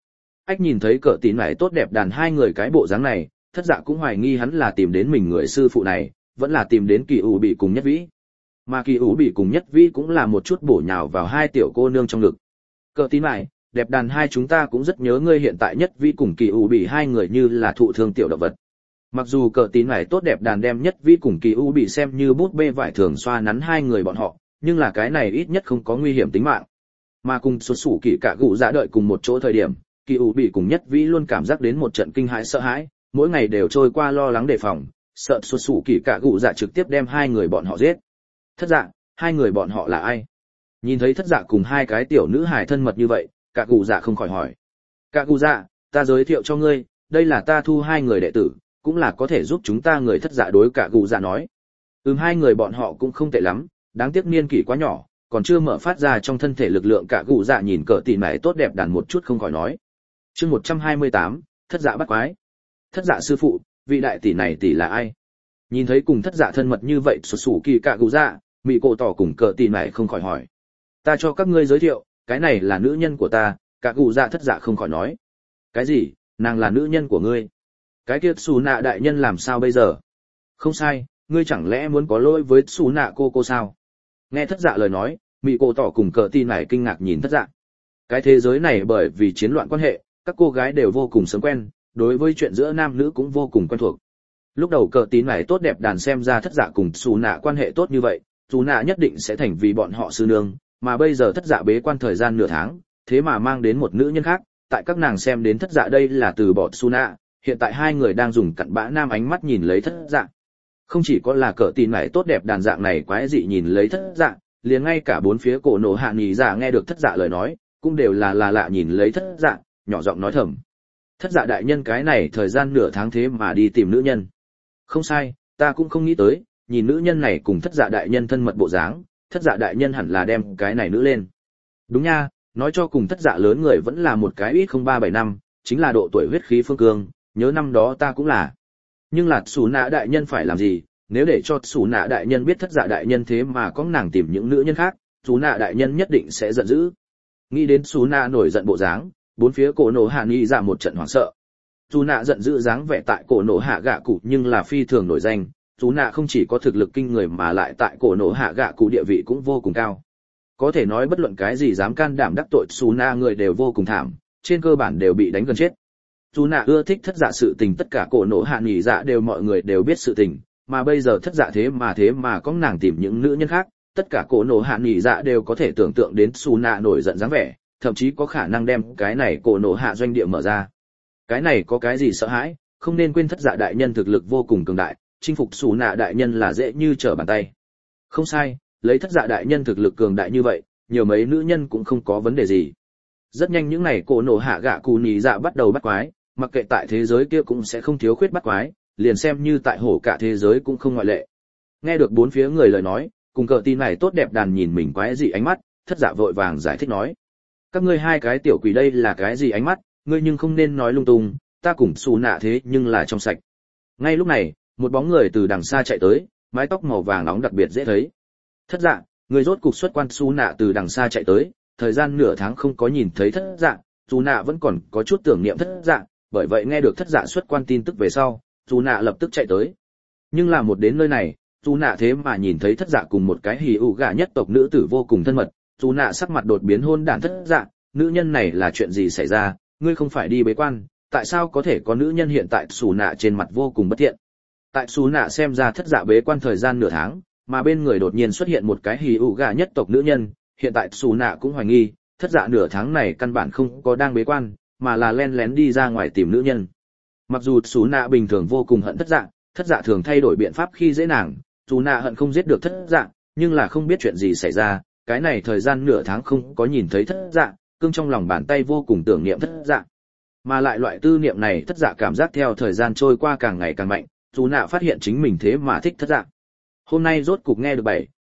Ách nhìn thấy cờ tín này tốt đẹp đàn hai người cái bộ dáng này, thất dạ cũng hoài nghi hắn là tìm đến mình người sư phụ này, vẫn là tìm đến kỳ ủ bị cùng nhất vĩ. Mà kỳ ủ bị cùng nhất vĩ cũng là một chút bổ nhào vào hai tiểu cô nương trong ngực. Cờ tín này, đẹp đàn hai chúng ta cũng rất nhớ ngươi hiện tại nhất vĩ cùng kỳ ủ bị hai người như là thụ thương tiểu động vật. Mặc dù cờ tín này tốt đẹp đàn đem nhất vĩ cùng kỳ ủ bị xem như bút bê vải thường xoa nắn hai người bọn họ, nhưng là cái này ít nhất không có nguy hiểm tính mạng. Mà cùng xuất sủ kỳ cả gụ dạ đợi cùng một chỗ thời điểm, kỳ ủ bị cùng nhất vĩ luôn cảm giác đến một trận kinh hãi sợ hãi, mỗi ngày đều trôi qua lo lắng đề phòng, sợ xuất sủ kỳ cả gụ dạ trực tiếp đem hai người bọn họ giết. Thất dạ, hai người bọn họ là ai? Nhìn thấy thất dạ cùng hai cái tiểu nữ hài thân mật như vậy, cả gụ dạ không khỏi hỏi. Cả gụ dạ, ta giới thiệu cho ngươi, đây là ta thu hai người đệ tử, cũng là có thể giúp chúng ta người thất dạ đối. Cả gụ dạ nói. Hai người bọn họ cũng không tệ lắm, đáng tiếc niên kỷ quá nhỏ, còn chưa mở phát ra trong thân thể lực lượng. Cả gụ dạ nhìn cờ tỷ này tốt đẹp đàn một chút không khỏi nói. Chương 128, thất dạ bắt quái. Thất dạ sư phụ, vị đại tỷ này tỷ là ai? Nhìn thấy cùng thất dạ thân mật như vậy, xuất sủ kỳ cả gụ dạ, mị cổ tỏ cùng cờ tỷ này không khỏi hỏi. Ta cho các ngươi giới thiệu, cái này là nữ nhân của ta. Cả gụ dạ thất dạ không khỏi nói. Cái gì? Nàng là nữ nhân của ngươi? Cái kia xù nạ đại nhân làm sao bây giờ? Không sai, ngươi chẳng lẽ muốn có lỗi với xù nạ cô sao? Nghe thất dạ lời nói, mị cổ tỏ cùng cờ tỷ này kinh ngạc nhìn thất dạ. Cái thế giới này bởi vì chiến loạn quan hệ, các cô gái đều vô cùng sớm quen, đối với chuyện giữa nam nữ cũng vô cùng quen thuộc. Lúc đầu cờ tín này tốt đẹp đàn xem ra thất dạ cùng xù nạ quan hệ tốt như vậy, xù nạ nhất định sẽ thành vì bọn họ sư nương, mà bây giờ thất dạ bế quan thời gian nửa tháng, thế mà mang đến một nữ nhân khác, tại các nàng xem đến thất dạ đây là từ bỏ xù nạ, hiện tại hai người đang dùng cặn bã nam ánh mắt nhìn lấy thất dạ. Không chỉ có là cờ tín này tốt đẹp đàn dạng này quái dị nhìn lấy thất dạ, liền ngay cả bốn phía cổ nổ hạ nghỉ dạ nghe được thất dạ lời nói, cũng đều là lạ nhìn lấy thất dạ, nhỏ giọng nói thầm. Thất dạ đại nhân cái này thời gian nửa tháng thế mà đi tìm nữ nhân. Không sai, ta cũng không nghĩ tới, nhìn nữ nhân này cùng thất dạ đại nhân thân mật bộ dáng, thất dạ đại nhân hẳn là đem cái này nữ lên. Đúng nha, nói cho cùng thất dạ lớn người vẫn là một cái ít 0375, năm, chính là độ tuổi huyết khí phương cương, nhớ năm đó ta cũng là. Nhưng là xù nạ đại nhân phải làm gì, nếu để cho xù nạ đại nhân biết thất dạ đại nhân thế mà có nàng tìm những nữ nhân khác, xù nạ đại nhân nhất định sẽ giận dữ. Nghĩ đến xù nạ nổi giận bộ dáng, bốn phía cổ nổ hạ nghĩ ra một trận hoảng sợ. Dù nạ giận dữ dáng vẻ tại cổ nổ hạ gạ cụ nhưng là phi thường nổi danh, dù nạ không chỉ có thực lực kinh người mà lại tại cổ nổ hạ gạ cụ địa vị cũng vô cùng cao. Có thể nói bất luận cái gì dám can đảm đắc tội dù nạ người đều vô cùng thảm, trên cơ bản đều bị đánh gần chết. Dù nạ ưa thích thất dạ sự tình tất cả cổ nổ hạ nghỉ dạ đều mọi người đều biết sự tình, mà bây giờ thất dạ thế mà có nàng tìm những nữ nhân khác, tất cả cổ nổ hạ nghỉ dạ đều có thể tưởng tượng đến dù nạ nổi giận dáng vẻ, thậm chí có khả năng đem cái này cổ nổ hạ doanh địa mở ra. Cái này có cái gì sợ hãi, không nên quên thất dạ đại nhân thực lực vô cùng cường đại, chinh phục xù nạ đại nhân là dễ như trở bàn tay. Không sai, lấy thất dạ đại nhân thực lực cường đại như vậy, nhiều mấy nữ nhân cũng không có vấn đề gì. Rất nhanh những ngày cổ nổ hạ gạ cù nhì dạ bắt đầu bắt quái, mặc kệ tại thế giới kia cũng sẽ không thiếu khuyết bắt quái, liền xem như tại hổ cả thế giới cũng không ngoại lệ. Nghe được bốn phía người lời nói, cùng cờ tin này tốt đẹp đàn nhìn mình quái dị ánh mắt, thất dạ vội vàng giải thích nói. Các ngươi hai cái tiểu quỷ đây là cái gì ánh mắt, ngươi nhưng không nên nói lung tung, ta cùng xù nạ thế nhưng là trong sạch. Ngay lúc này, một bóng người từ đằng xa chạy tới, mái tóc màu vàng nóng đặc biệt dễ thấy. Thất dạ, người rốt cục xuất quan. Xù nạ từ đằng xa chạy tới, thời gian nửa tháng không có nhìn thấy thất dạ, xù nạ vẫn còn có chút tưởng niệm thất dạ, bởi vậy nghe được thất dạ xuất quan tin tức về sau, xù nạ lập tức chạy tới. Nhưng là một đến nơi này, xù nạ thế mà nhìn thấy thất dạ cùng một cái hỉ ủ gà nhất tộc nữ tử vô cùng thân mật, xù nạ sắc mặt đột biến hôn đản thất dạ, nữ nhân này là chuyện gì xảy ra, ngươi không phải đi bế quan, tại sao có thể có nữ nhân hiện tại? Xù nạ trên mặt vô cùng bất thiện. Tại xù nạ xem ra thất dạ bế quan thời gian nửa tháng, mà bên người đột nhiên xuất hiện một cái hỉ ủ gà nhất tộc nữ nhân, hiện tại xù nạ cũng hoài nghi, thất dạ nửa tháng này căn bản không có đang bế quan, mà là len lén đi ra ngoài tìm nữ nhân. Mặc dù xù nạ bình thường vô cùng hận thất dạ thường thay đổi biện pháp khi dễ nàng, xù nạ hận không giết được thất dạ, nhưng là không biết chuyện gì xảy ra, cái này thời gian nửa tháng không có nhìn thấy thất dạ, cương trong lòng bàn tay vô cùng tưởng niệm thất dạ. Mà lại loại tư niệm này thất dạ cảm giác theo thời gian trôi qua càng ngày càng mạnh, dù nạ phát hiện chính mình thế mà thích thất dạ. Hôm nay rốt cục nghe được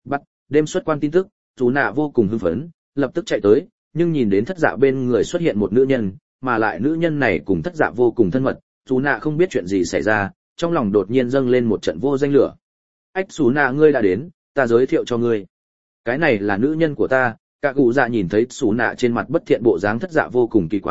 đêm xuất quan tin tức, dù nạ vô cùng hưng phấn, lập tức chạy tới, nhưng nhìn đến thất dạ bên người xuất hiện một nữ nhân, mà lại nữ nhân này cùng thất dạ vô cùng thân mật, dù nạ không biết chuyện gì xảy ra, trong lòng đột nhiên dâng lên một trận vô danh lửa. Ách dù nạ ngươi đã đến, ta giới thiệu cho ngươi. Cái này là nữ nhân của ta. Cả cụ dạ nhìn thấy xù nạ trên mặt bất thiện bộ dáng thất dạ vô cùng kỳ quái,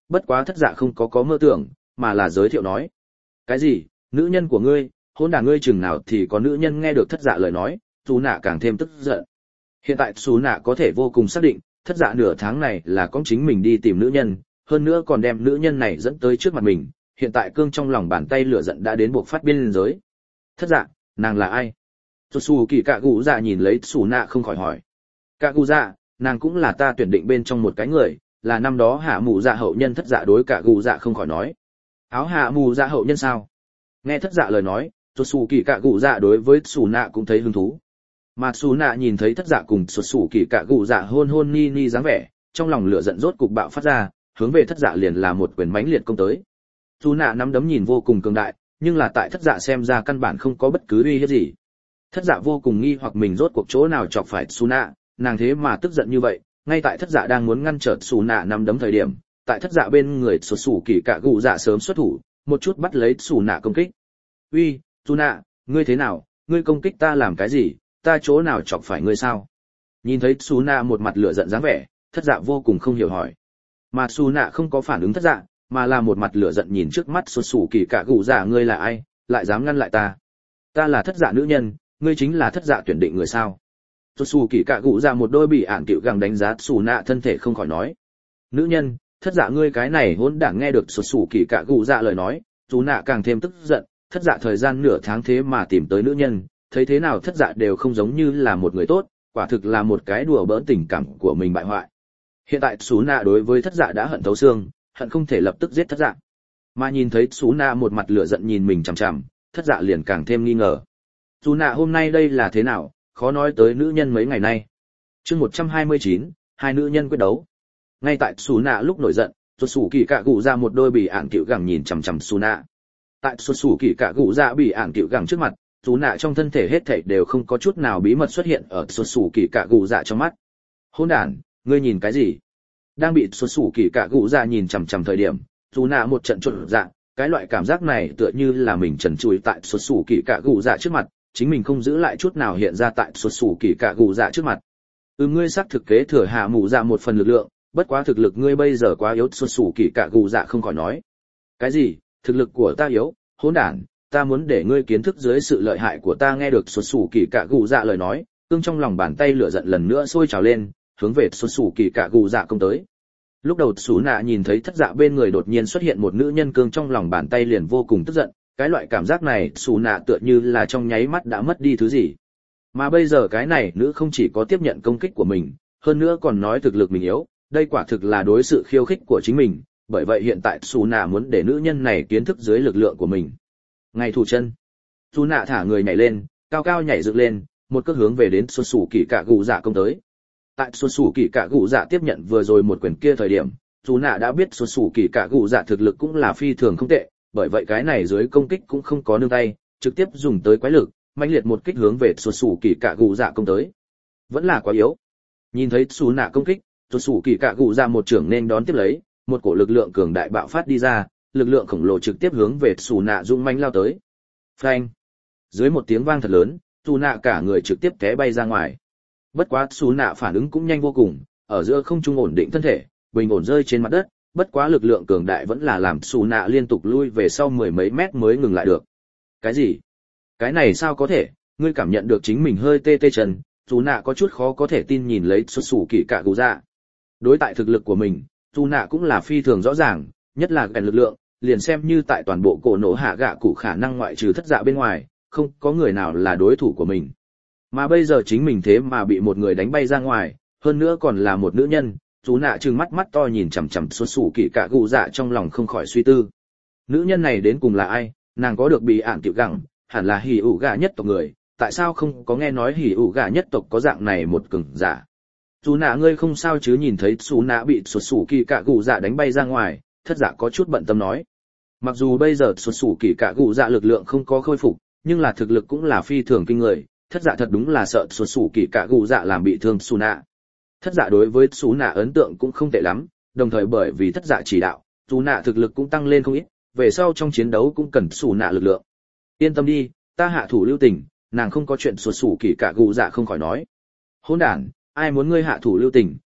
bất quá thất dạ không có mơ tưởng, mà là giới thiệu nói. Cái gì, nữ nhân của ngươi, hôn đàn ngươi chừng nào thì có nữ nhân nghe được thất dạ lời nói, Sú Nạ càng thêm tức giận. Hiện tại Sú Nạ có thể vô cùng xác định, thất dạ nửa tháng này là con chính mình đi tìm nữ nhân, hơn nữa còn đem nữ nhân này dẫn tới trước mặt mình, hiện tại cương trong lòng bàn tay lửa giận đã đến buộc phát biên giới. Thất dạ, nàng là ai? Su Kỳ Cạ Gù Dạ nhìn lấy Sú Nạ không khỏi hỏi. Cạ Gù Dạ, nàng cũng là ta tuyển định bên trong một cái người, là năm đó hạ mù dạ hậu nhân. Thất dạ đối Cạ Gù Dạ không khỏi nói. Áo hạ mù dạ hậu nhân sao? Nghe thất dạ lời nói, Su Kỳ Cạ Gù Dạ đối với Sú Nạ cũng thấy hứng thú. Mà Sú Nạ nhìn thấy thất dạ cùng Su Kỳ Cạ Gù Dạ hôn ni ni dáng vẻ, trong lòng lửa giận rốt cục bạo phát ra, hướng về thất dạ liền là một quyền mãnh liệt công tới. Sú Nạ nắm đấm nhìn vô cùng cường đại, nhưng là tại thất dạ xem ra căn bản không có bất cứ uy hiếp gì. Thất dạ vô cùng nghi hoặc mình rốt cuộc chỗ nào chọc phải Sú Nạ, nàng thế mà tức giận như vậy. Ngay tại thất dạ đang muốn ngăn trở Sú Nạ nắm đấm thời điểm, tại thất dạ bên người Su Kỳ Cạ Gù Dạ sớm xuất thủ, một chút bắt lấy Sú Nạ công kích. Uy, Sú Nạ, ngươi thế nào, ngươi công kích ta làm cái gì, ta chỗ nào chọc phải ngươi sao? Nhìn thấy Sú Nạ một mặt lửa giận dáng vẻ, thất dạ vô cùng không hiểu hỏi. Mà Sú Nạ không có phản ứng thất dạ, mà là một mặt lửa giận nhìn trước mắt Su Kỳ Cạ Gù Dạ. Ngươi là ai, lại dám ngăn lại ta? Ta là thất dạ nữ nhân, ngươi chính là thất dạ tuyển định người sao? Su Kỳ Cạ Gù Dạ một đôi bị ản cựu gẳng đánh giá Sú Nạ thân thể không khỏi nói. Nữ nhân, thất dạ ngươi cái này hỗn đảng. Nghe được Su Kỳ Cạ Gù Dạ lời nói, Sú Nạ càng thêm tức giận. Thất dạ thời gian nửa tháng thế mà tìm tới nữ nhân, thấy thế nào thất dạ đều không giống như là một người tốt, quả thực là một cái đùa bỡn tình cảm của mình bại hoại. Hiện tại Sú Nạ đối với thất dạ đã hận thấu xương, hận không thể lập tức giết thất dạ. Mà nhìn thấy Sú Nạ một mặt lửa giận nhìn mình chằm chằm, thất dạ liền càng thêm nghi ngờ. Sú Nạ hôm nay đây là thế nào, khó nói tới nữ nhân mấy ngày nay. Chương 129, hai nữ nhân quyết đấu. Ngay tại Sú Nạ lúc nổi giận, Su Kỳ Cạ Gù Dạ một đôi bị ản cựu gẳng nhìn chằm chằm Sú Nạ. Tại Su Kỳ Cạ Gù Dạ bị ản cựu gẳng trước mặt, Sú Nạ trong thân thể hết thảy đều không có chút nào bí mật xuất hiện ở Su Kỳ Cạ Gù Dạ trong mắt. Hỗn đản, ngươi nhìn cái gì? Đang bị Su Kỳ Cạ Gù Dạ nhìn chằm chằm thời điểm, Sú Nạ một trận chột dạ, cái loại cảm giác này tựa như là mình trần trụi tại Su Kỳ Cạ Gù Dạ trước mặt, chính mình không giữ lại chút nào hiện ra tại Su Kỳ Cạ Gù Dạ trước mặt. Ngươi xác thực kế thừa hạ mù dạ một phần lực lượng, bất quá thực lực ngươi bây giờ quá yếu. Su Kỳ Cạ Gù Dạ không khỏi nói. Cái gì? Thực lực của ta yếu? Hỗn đản, ta muốn để ngươi kiến thức dưới sự lợi hại của ta. Nghe được Su Kỳ Cạ Gù Dạ lời nói, cương trong lòng bàn tay lửa giận lần nữa sôi trào lên, hướng về Su Kỳ Cạ Gù Dạ công tới. Lúc đầu Sú Nạ nhìn thấy thất dạ bên người đột nhiên xuất hiện một nữ nhân, cương trong lòng bàn tay liền vô cùng tức giận, cái loại cảm giác này Sú Nạ tựa như là trong nháy mắt đã mất đi thứ gì. Mà bây giờ cái này nữ không chỉ có tiếp nhận công kích của mình, hơn nữa còn nói thực lực mình yếu, đây quả thực là đối sự khiêu khích của chính mình, bởi vậy hiện tại Sú Nạ muốn để nữ nhân này kiến thức dưới lực lượng của mình. Ngay thủ chân, Sú Nạ thả người nhảy lên, cao cao nhảy dựng lên, một cước hướng về đến Su Kỳ Cạ Gù Dạ công tới. Tại Su Kỳ Cạ Gù Dạ tiếp nhận vừa rồi một quyền kia thời điểm, Sú Nạ đã biết Su Kỳ Cạ Gù Dạ thực lực cũng là phi thường không tệ, bởi vậy cái này dưới công kích cũng không có nương tay, trực tiếp dùng tới quái lực, mãnh liệt một kích hướng về Su Kỳ Cạ Gù Dạ công tới. Vẫn là quá yếu. Nhìn thấy Sú Nạ công kích, Su Kỳ Cạ Gù Dạ một trưởng nên đón tiếp lấy, một cổ lực lượng cường đại bạo phát đi ra, lực lượng khổng lồ trực tiếp hướng về Sú Nạ dũng mãnh lao tới. Phanh! Dưới một tiếng vang thật lớn, Sú Nạ cả người trực tiếp té bay ra ngoài. Bất quá Sú Nạ phản ứng cũng nhanh vô cùng, ở giữa không trung ổn định thân thể, bình ổn rơi trên mặt đất, bất quá lực lượng cường đại vẫn là làm Sú Nạ liên tục lui về sau mười mấy mét mới ngừng lại được. Cái gì? Cái này sao có thể? Ngươi cảm nhận được chính mình hơi tê tê chân, Sú Nạ có chút khó có thể tin nhìn lấy Su Kỳ Cạ Gù Dạ. Đối tại thực lực của mình, Sú Nạ cũng là phi thường rõ ràng, nhất là ghen lực lượng, liền xem như tại toàn bộ cổ nổ hạ gạ cụ khả năng ngoại trừ thất dạ bên ngoài, không có người nào là đối thủ của mình. Mà bây giờ chính mình thế mà bị một người đánh bay ra ngoài, hơn nữa còn là một nữ nhân. Sú Nạ trừng mắt mắt to nhìn chằm chằm Su Kỳ Cạ Gù Dạ, trong lòng không khỏi suy tư. Nữ nhân này đến cùng là ai? Nàng có được bị ản tiểu gẳng, hẳn là Hỉ ủ gà nhất tộc người, tại sao không có nghe nói Hỉ ủ gà nhất tộc có dạng này một cường giả? Sú Nạ ngươi không sao chứ? Nhìn thấy Sú Nạ bị Su Kỳ Cạ Gù Dạ đánh bay ra ngoài, thất dạ có chút bận tâm nói. Mặc dù bây giờ Su Kỳ Cạ Gù Dạ lực lượng không có khôi phục, nhưng là thực lực cũng là phi thường kinh người, thất dạ thật đúng là sợ Su Kỳ Cạ Gù Dạ làm bị thương Sú Nạ. Thất dạ đối với Sú Nạ ấn tượng cũng không tệ lắm, đồng thời bởi vì thất dạ chỉ đạo, Sú Nạ thực lực cũng tăng lên không ít, về sau trong chiến đấu cũng cần Sú Nạ lực lượng. Yên tâm đi, ta hạ thủ lưu tình, nàng không có chuyện. Su Kỳ Cạ Gù Dạ không khỏi nói. Hỗn đản, ai muốn ngươi hạ thủ lưu tình,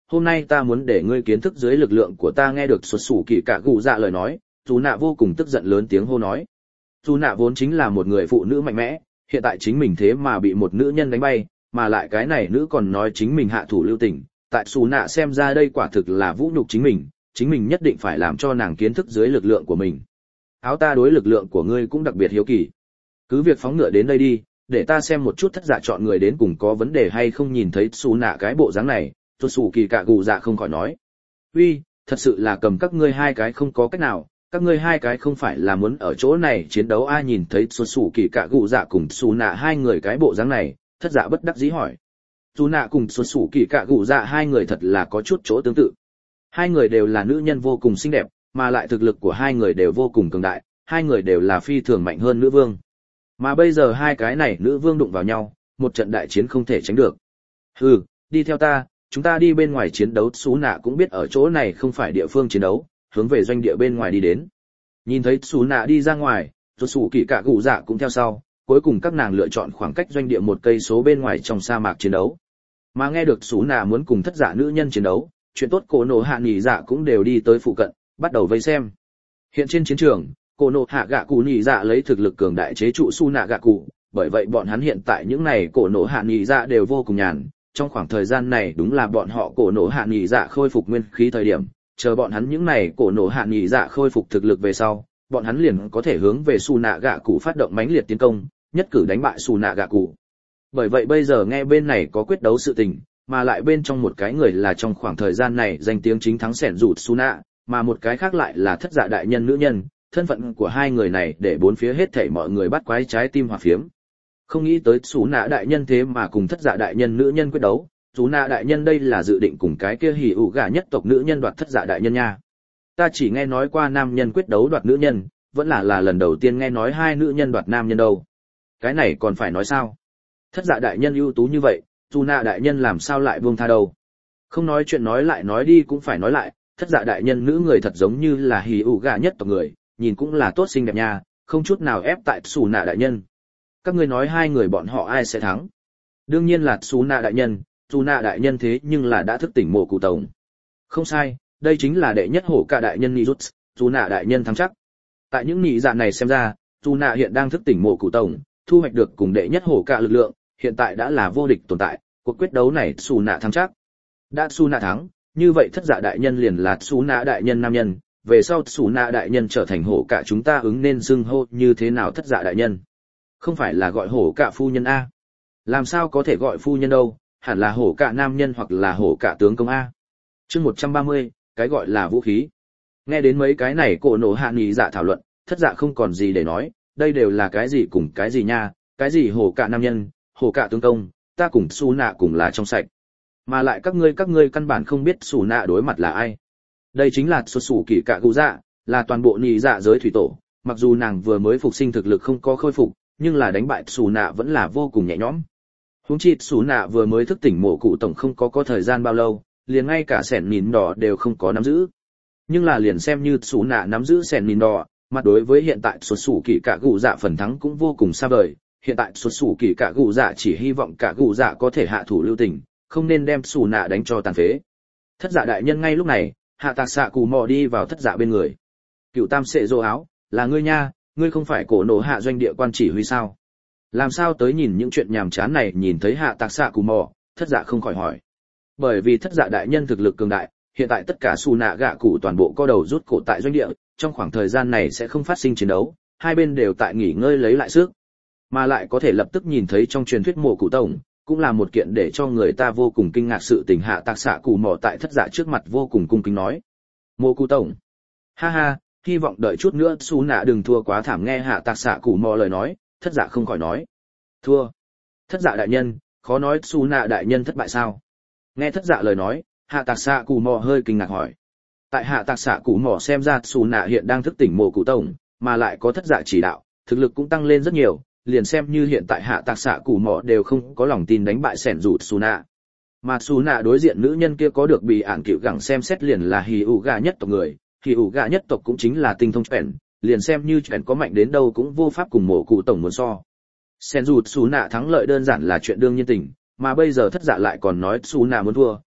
hôm nay ta muốn để ngươi kiến thức dưới lực lượng của ta. Nghe được xuất xù kỳ cạ gù dạ lời nói, dù nạ vô cùng tức giận lớn tiếng hô nói. Dù nạ vốn chính là một người phụ nữ mạnh mẽ, hiện tại chính mình thế mà bị một nữ nhân đánh bay, mà lại cái này nữ còn nói chính mình hạ thủ lưu tình, tại xù nạ xem ra đây quả thực là vũ nhục chính mình nhất định phải làm cho nàng kiến thức dưới lực lượng của mình. Áo, ta đối lực lượng của ngươi cũng đặc biệt hiếu kỳ. Cứ việc phóng ngựa đến đây đi, để ta xem một chút thất dạ chọn người đến cùng có vấn đề hay không. Nhìn thấy xù nạ cái bộ dáng này, xuất xù kỳ cạ gù dạ không khỏi nói. Uy, thật sự là cầm các ngươi hai cái không có cách nào, các ngươi hai cái không phải là muốn ở chỗ này chiến đấu a? Nhìn thấy xuất xù kỳ cạ gù dạ cùng xù nạ hai người cái bộ dáng này, thất dạ bất đắc dĩ hỏi. Xù nạ cùng xuất xù kỳ cạ gù dạ hai người thật là có chút chỗ tương tự. Hai người đều là nữ nhân vô cùng xinh đẹp, mà lại thực lực của hai người đều vô cùng cường đại, hai người đều là phi thường mạnh hơn nữ vương. Mà bây giờ hai cái này nữ vương đụng vào nhau, một trận đại chiến không thể tránh được. Hừ, đi theo ta, chúng ta đi bên ngoài chiến đấu. Xú nạ cũng biết ở chỗ này không phải địa phương chiến đấu, hướng về doanh địa bên ngoài đi đến. Nhìn thấy xú nạ đi ra ngoài, rồi sủ kỳ cả gù dạ cũng theo sau, cuối cùng các nàng lựa chọn khoảng cách doanh địa 1 cây số bên ngoài trong sa mạc chiến đấu. Mà nghe được xú nạ muốn cùng thất dạ nữ nhân chiến đấu, chuyện tốt cổ nổ hạ nghỉ dạ cũng đều đi tới phụ cận, bắt đầu vây xem. Hiện trên chiến trường, cổ nổ hạ gạ cụ nghỉ dạ lấy thực lực cường đại chế trụ su nạ gạ cụ, bởi vậy bọn hắn hiện tại những này cổ nổ hạ nghỉ dạ đều vô cùng nhàn. Trong khoảng thời gian này đúng là bọn họ cổ nổ hạ nghỉ dạ khôi phục nguyên khí thời điểm, chờ bọn hắn những này cổ nổ hạ nghỉ dạ khôi phục thực lực về sau, bọn hắn liền có thể hướng về su nạ gạ cụ phát động mãnh liệt tiến công, nhất cử đánh bại su nạ gạ cụ. Bởi vậy bây giờ nghe bên này có quyết đấu sự tình, mà lại bên trong một cái người là trong khoảng thời gian này danh tiếng chính thắng sẻn rụt su nạ, mà một cái khác lại là thất dạ đại nhân nữ nhân. Thân phận của hai người này để bốn phía hết thảy mọi người bắt quái trái tim hòa phiếm. Không nghĩ tới Sú Nạ đại nhân thế mà cùng thất dạ đại nhân nữ nhân quyết đấu. Sú Nạ đại nhân đây là dự định cùng cái kia hỉ ủ gà nhất tộc nữ nhân đoạt thất dạ đại nhân nha. Ta chỉ nghe nói qua nam nhân quyết đấu đoạt nữ nhân, vẫn là lần đầu tiên nghe nói hai nữ nhân đoạt nam nhân đâu. Cái này còn phải nói sao? Thất dạ đại nhân ưu tú như vậy, Sú Nạ đại nhân làm sao lại buông tha đâu? Không nói chuyện nói lại nói đi cũng phải nói lại, thất dạ đại nhân nữ người thật giống như là hỉ ủ gà nhất tộc người, nhìn cũng là tốt xinh đẹp nha, không chút nào ép tại Sú Nạ đại nhân. Các ngươi nói hai người bọn họ ai sẽ thắng? Đương nhiên là Sú Nạ đại nhân. Sú Nạ đại nhân thế nhưng là đã thức tỉnh mộ cụ tổng. Không sai, đây chính là đệ nhất hổ cả đại nhân Nijutsu, Sú Nạ đại nhân thắng chắc. Tại những nhị dạ này xem ra, Sú Nạ hiện đang thức tỉnh mộ cụ tổng, thu hoạch được cùng đệ nhất hổ cả lực lượng, hiện tại đã là vô địch tồn tại, cuộc quyết đấu này Sú Nạ thắng chắc. Đã Sú Nạ thắng, như vậy thất dạ đại nhân liền là Sú Nạ đại nhân nam nhân, về sau Sú Nạ đại nhân trở thành hổ cả chúng ta ứng nên xưng hô như thế nào thất dạ đại nhân? Không phải là gọi hổ cả phu nhân a? Làm sao có thể gọi phu nhân đâu, hẳn là hổ cả nam nhân hoặc là hổ cả tướng công a. Chương 130, cái gọi là vũ khí. Nghe đến mấy cái này cổ nổ hạ nghỉ dạ thảo luận, thất dạ không còn gì để nói, đây đều là cái gì cùng cái gì nha, cái gì hổ cả nam nhân, hổ cả tướng công, ta cùng Sú Nạ cùng là trong sạch. Mà lại các ngươi căn bản không biết Sú Nạ đối mặt là ai. Đây chính là xuất xù kỳ cạ gù dạ, là toàn bộ nghỉ dạ giới thủy tổ, mặc dù nàng vừa mới phục sinh thực lực không có khôi phục, nhưng là đánh bại Sú Nạ vẫn là vô cùng nhẹ nhõm. Huống chi Sú Nạ vừa mới thức tỉnh mộ cụ tổng không có thời gian bao lâu, liền ngay cả sẻn mìn đỏ đều không có nắm giữ. Nhưng là liền xem như Sú Nạ nắm giữ sẻn mìn đỏ, mà đối với hiện tại xuất xù kỳ cạ gù dạ phần thắng cũng vô cùng xa vời. Hiện tại xuất xù kỳ cạ gù dạ chỉ hy vọng cạ gù dạ có thể hạ thủ lưu tình, không nên đem Sú Nạ đánh cho tàn phế. Thất dạ đại nhân ngay lúc này, hạ tạc xạ cù mò đi vào thất dạ bên người. Cựu tam sệ dô áo, là ngươi nha, ngươi không phải cổ nổ hạ doanh địa quan chỉ huy sao? Làm sao tới nhìn những chuyện nhàm chán này? Nhìn thấy hạ tạc xạ cù mò, thất dạ không khỏi hỏi. Bởi vì thất dạ đại nhân thực lực cường đại, hiện tại tất cả Sú Nạ gạ cụ toàn bộ co đầu rút cổ tại doanh địa, trong khoảng thời gian này sẽ không phát sinh chiến đấu, hai bên đều tại nghỉ ngơi lấy lại sức, mà lại có thể lập tức nhìn thấy trong truyền thuyết mộ cụ tổng, cũng là một kiện để cho người ta vô cùng kinh ngạc sự tình. Hạ tạc xạ cù mò tại thất dạ trước mặt vô cùng cung kính nói. Mộ cụ tổng. Ha ha, hy vọng đợi chút nữa Sú Nạ đừng thua quá thảm. Nghe hạ tạc xạ cù mò lời nói, thất dạ không khỏi nói. Thua. Thất dạ đại nhân, khó nói Sú Nạ đại nhân thất bại sao? Nghe thất dạ lời nói, hạ tạc xạ cù mò hơi kinh ngạc hỏi. Tại hạ tạc xạ cù mò xem ra Sú Nạ hiện đang thức tỉnh mộ cụ tổng, mà lại có thất dạ chỉ đạo, thực lực cũng tăng lên rất nhiều. Liền xem như hiện tại hạ tạc xạ cù mò đều không có lòng tin đánh bại sẻn rụt Sú Nạ. Mà Sú Nạ đối diện nữ nhân kia có được bị ản cựu gẳng xem xét liền là hỉ ủ gà nhất tộc người, hỉ ủ gà nhất tộc cũng chính là tinh thông chuẩn, liền xem như chuẩn có mạnh đến đâu cũng vô pháp cùng mộ cụ tổng muốn so. Sẻn rụt Sú Nạ thắng lợi đơn giản là chuyện đương nhiên tình, mà bây giờ thất dạ lại còn nói Sú Nạ muốn thua,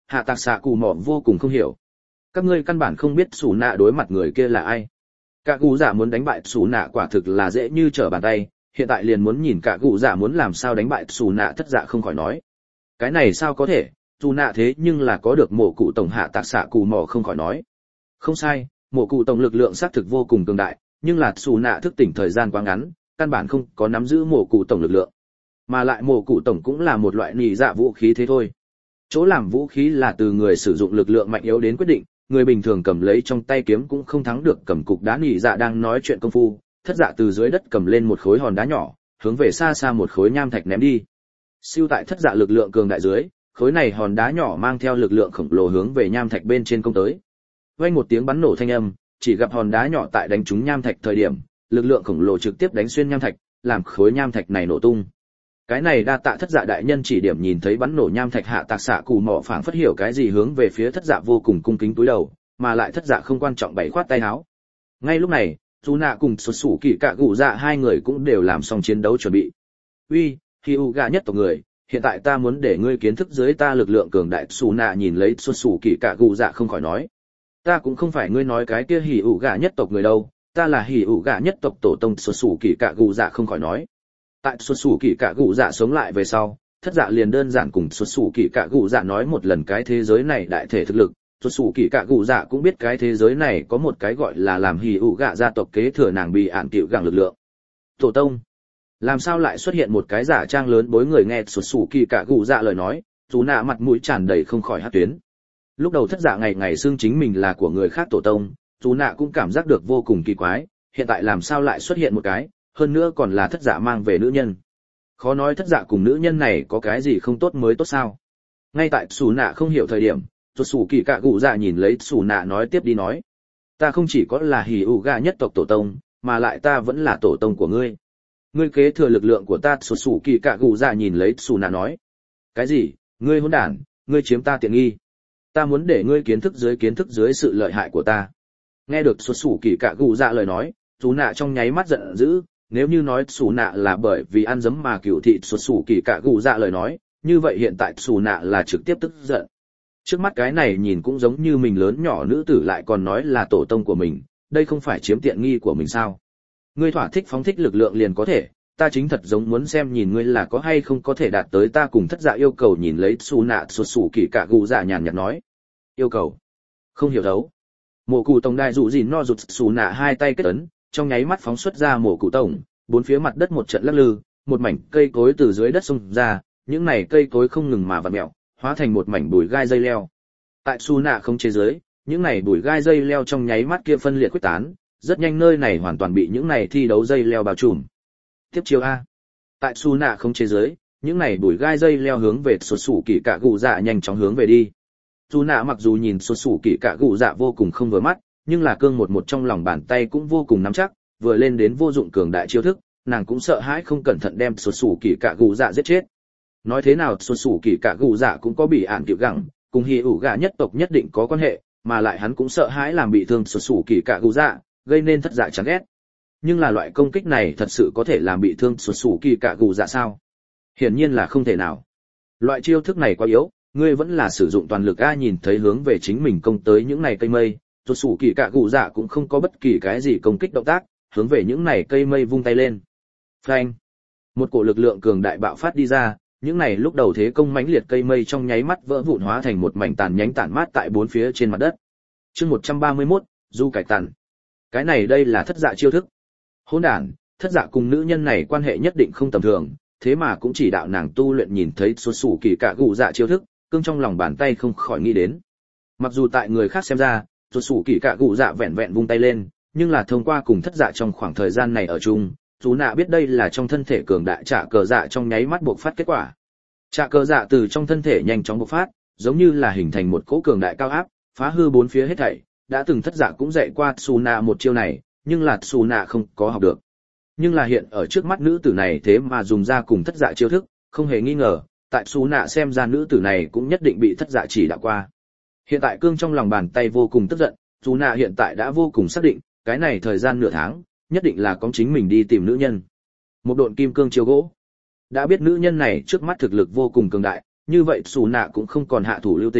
hạ tạc xạ cụ mỏ vô cùng không hiểu. Các ngươi căn bản không biết xù nạ đối mặt người kia là ai. Cả cụ dạ muốn đánh bại xù nạ quả thực là dễ như trở bàn tay, hiện tại liền muốn nhìn cả cụ dạ muốn làm sao đánh bại xù nạ thất dạ không khỏi nói. Cái này sao có thể, xù nạ thế nhưng là có được mộ cụ tổng hạ tạc xạ cụ mỏ không khỏi nói. Không sai, mộ cụ tổng lực lượng xác thực vô cùng cường đại, nhưng là xù nạ thức tỉnh thời gian quá ngắn, căn bản không có nắm giữ mộ cụ tổng lực lượng. Mà lại mộ cụ tổng cũng là một loại nỉ dạ vũ khí thế thôi. Chỗ làm vũ khí là từ người sử dụng lực lượng mạnh yếu đến quyết định, người bình thường cầm lấy trong tay kiếm cũng không thắng được cầm cục đá nỉ dạ đang nói chuyện công phu, thất dạ từ dưới đất cầm lên một khối hòn đá nhỏ, hướng về xa xa một khối nham thạch ném đi. Siêu tại thất dạ lực lượng cường đại dưới, khối này hòn đá nhỏ mang theo lực lượng khổng lồ hướng về nham thạch bên trên công tới. Vang một tiếng bắn nổ thanh âm, chỉ gặp hòn đá nhỏ tại đánh trúng nham thạch thời điểm, lực lượng khổng lồ trực tiếp đánh xuyên nham thạch, làm khối nham thạch này nổ tung. Cái này đa tạ thất dạ đại nhân chỉ điểm, nhìn thấy bắn nổ nham thạch hạ tạc xạ cụ mỏ phảng phất hiểu cái gì hướng về phía thất dạ vô cùng cung kính túi đầu, mà lại thất dạ không quan trọng bảy khoát tay áo. Ngay lúc này, Dù Nạ cùng Xuất Sủ Kỳ Cạ Gù Dạ hai người cũng đều làm xong chiến đấu chuẩn bị. Uy, Hyuga nhất tộc người, hiện tại ta muốn để ngươi kiến thức dưới ta lực lượng cường đại. Dù Nạ nhìn lấy Xuất Sủ Kỳ Cạ Gù Dạ không khỏi nói. Ta cũng không phải ngươi nói cái kia Hyuga nhất tộc người đâu, ta là Hyuga nhất tộc tổ tông. Xuất Sủ Kỳ Cạ Gù Dạ không khỏi nói. Tại Xuất Sủ Kỳ Cạ Gù Dạ sống lại về sau, thất dạ liền đơn giản cùng Xuất Sủ Kỳ Cạ Gù Dạ nói một lần cái thế giới này đại thể thực lực. Xuất Sủ Kỳ Cạ Gù Dạ cũng biết cái thế giới này có một cái gọi là làm Hyuga gia tộc kế thừa nàng bị ản tiểu gẳng lực lượng. Tổ tông, làm sao lại xuất hiện một cái giả trang lớn bối người? Nghe Xuất Sủ Kỳ Cạ Gù Dạ lời nói, Dù Nạ mặt mũi tràn đầy không khỏi hắc tuyến. Lúc đầu thất dạ ngày ngày xưng chính mình là của người khác tổ tông, Dù Nạ cũng cảm giác được vô cùng kỳ quái, hiện tại làm sao lại xuất hiện một cái, hơn nữa còn là thất dạ mang về nữ nhân. Khó nói thất dạ cùng nữ nhân này có cái gì không tốt mới tốt sao? Ngay tại Dù Nạ không hiểu thời điểm, Xuất Sủ Kỳ Cạ Gù Dạ nhìn lấy Dù Nạ nói tiếp đi nói. Ta không chỉ có là Hyuga nhất tộc tổ tông, mà lại ta vẫn là tổ tông của ngươi. Ngươi kế thừa lực lượng của ta. Xuất Sủ Kỳ Cạ Gù Dạ nhìn lấy Dù Nạ nói. Cái gì? Ngươi hỗn đản, ngươi chiếm ta tiện nghi. Ta muốn để ngươi kiến thức dưới sự lợi hại của ta. Nghe được Xuất Sủ Kỳ Cạ Gù Dạ lời nói, Dù Nạ trong nháy mắt giận dữ. Nếu như nói Dù Nạ là bởi vì ăn dấm mà cửu thị Xuất Sủ Kỳ Cạ Gù Dạ lời nói, như vậy hiện tại Dù Nạ là trực tiếp tức giận. Trước mắt cái này nhìn cũng giống như mình lớn nhỏ nữ tử lại còn nói là tổ tông của mình, đây không phải chiếm tiện nghi của mình sao? Ngươi thỏa thích phóng thích lực lượng liền có thể, ta chính thật giống muốn xem nhìn ngươi là có hay không có thể đạt tới ta cùng thất dạ yêu cầu. Nhìn lấy Dù Nạ, Xuất Sủ Kỳ Cạ Gù Dạ nhàn nhạt nói. Yêu cầu? Không hiểu đấu. Mộ cụ tổng đại dụ gìn no rụt. Dù Nạ hai tay kết ấn, trong nháy mắt phóng xuất ra mộ cụ tổng, bốn phía mặt đất một trận lắc lư, một mảnh cây cối từ dưới đất xông ra, những này cây cối không ngừng mà vặn mèo, hóa thành một mảnh bụi gai dây leo. Tại Dù Nạ không chế giới, những này bụi gai dây leo trong nháy mắt kia phân liệt quyết tán, rất nhanh nơi này hoàn toàn bị những này thi đấu dây leo bao trùm. Tiếp chiêu a. Tại Dù Nạ không chế giới, những này bụi gai dây leo hướng về Xuất Sủ Kỳ Cạ Gù Dạ nhanh chóng hướng về đi. Dù Nạ mặc dù nhìn Xuất Sủ Kỳ Cạ Gù Dạ vô cùng không vừa mắt, nhưng là cương một trong lòng bàn tay cũng vô cùng nắm chắc, vừa lên đến vô dụng cường đại chiêu thức, nàng cũng sợ hãi không cẩn thận đem Xuất Sủ Kỳ Cạ Gù Dạ giết chết. Nói thế nào Xuất Sủ Kỳ Cạ Gù Dạ cũng có bị ản tiểu gẳng, cùng Hyuga nhất tộc nhất định có quan hệ, mà lại hắn cũng sợ hãi làm bị thương Xuất Sủ Kỳ Cạ Gù Dạ, gây nên thất dạ chán ghét. Nhưng là loại công kích này thật sự có thể làm bị thương Xuất Sủ Kỳ Cạ Gù Dạ sao? Hiển nhiên là không thể nào. Loại chiêu thức này quá yếu, ngươi vẫn là sử dụng toàn lực a. Nhìn thấy hướng về chính mình công tới những này cây mây, Xuất Sủ Kỳ Cạ Gù Dạ cũng không có bất kỳ cái gì công kích động tác, hướng về những này cây mây vung tay lên. Phanh! Một cổ lực lượng cường đại bạo phát đi ra, những này lúc đầu thế công mãnh liệt cây mây trong nháy mắt vỡ vụn hóa thành một mảnh tàn nhánh tản mát tại bốn phía trên mặt đất. Chương 131, Du cải tàn. Cái này đây là thất dạ chiêu thức. Hỗn đản, thất dạ cùng nữ nhân này quan hệ nhất định không tầm thường, thế mà cũng chỉ đạo nàng tu luyện. Nhìn thấy Xuất Sủ Kỳ Cạ Gù Dạ chiêu thức, cương trong lòng bàn tay không khỏi nghĩ đến. Mặc dù tại người khác xem ra, Xuất Sủ Kỳ Cạ Gù Dạ vẹn vẹn vung tay lên, nhưng là thông qua cùng thất dạ trong khoảng thời gian này ở chung, Dù Nạ biết đây là trong thân thể cường đại trả cờ dạ trong nháy mắt bộc phát kết quả. Trả cờ dạ từ trong thân thể nhanh chóng bộc phát, giống như là hình thành một cỗ cường đại cao áp, phá hư bốn phía hết thảy. Đã từng thất dạ cũng dạy qua Dù Nạ một chiêu này, nhưng là Dù Nạ không có học được. Nhưng là hiện ở trước mắt nữ tử này thế mà dùng ra cùng thất dạ chiêu thức, không hề nghi ngờ, tại Dù Nạ xem ra nữ tử này cũng nhất định bị thất dạ chỉ đạo qua. Hiện tại cương trong lòng bàn tay vô cùng tức giận, Dù Nạ hiện tại đã vô cùng xác định, cái này thời gian nửa tháng, nhất định là có chính mình đi tìm nữ nhân. Một độn kim cương chiêu gỗ. Đã biết nữ nhân này trước mắt thực lực vô cùng cường đại, như vậy Dù Nạ cũng không còn hạ thủ lưu tình,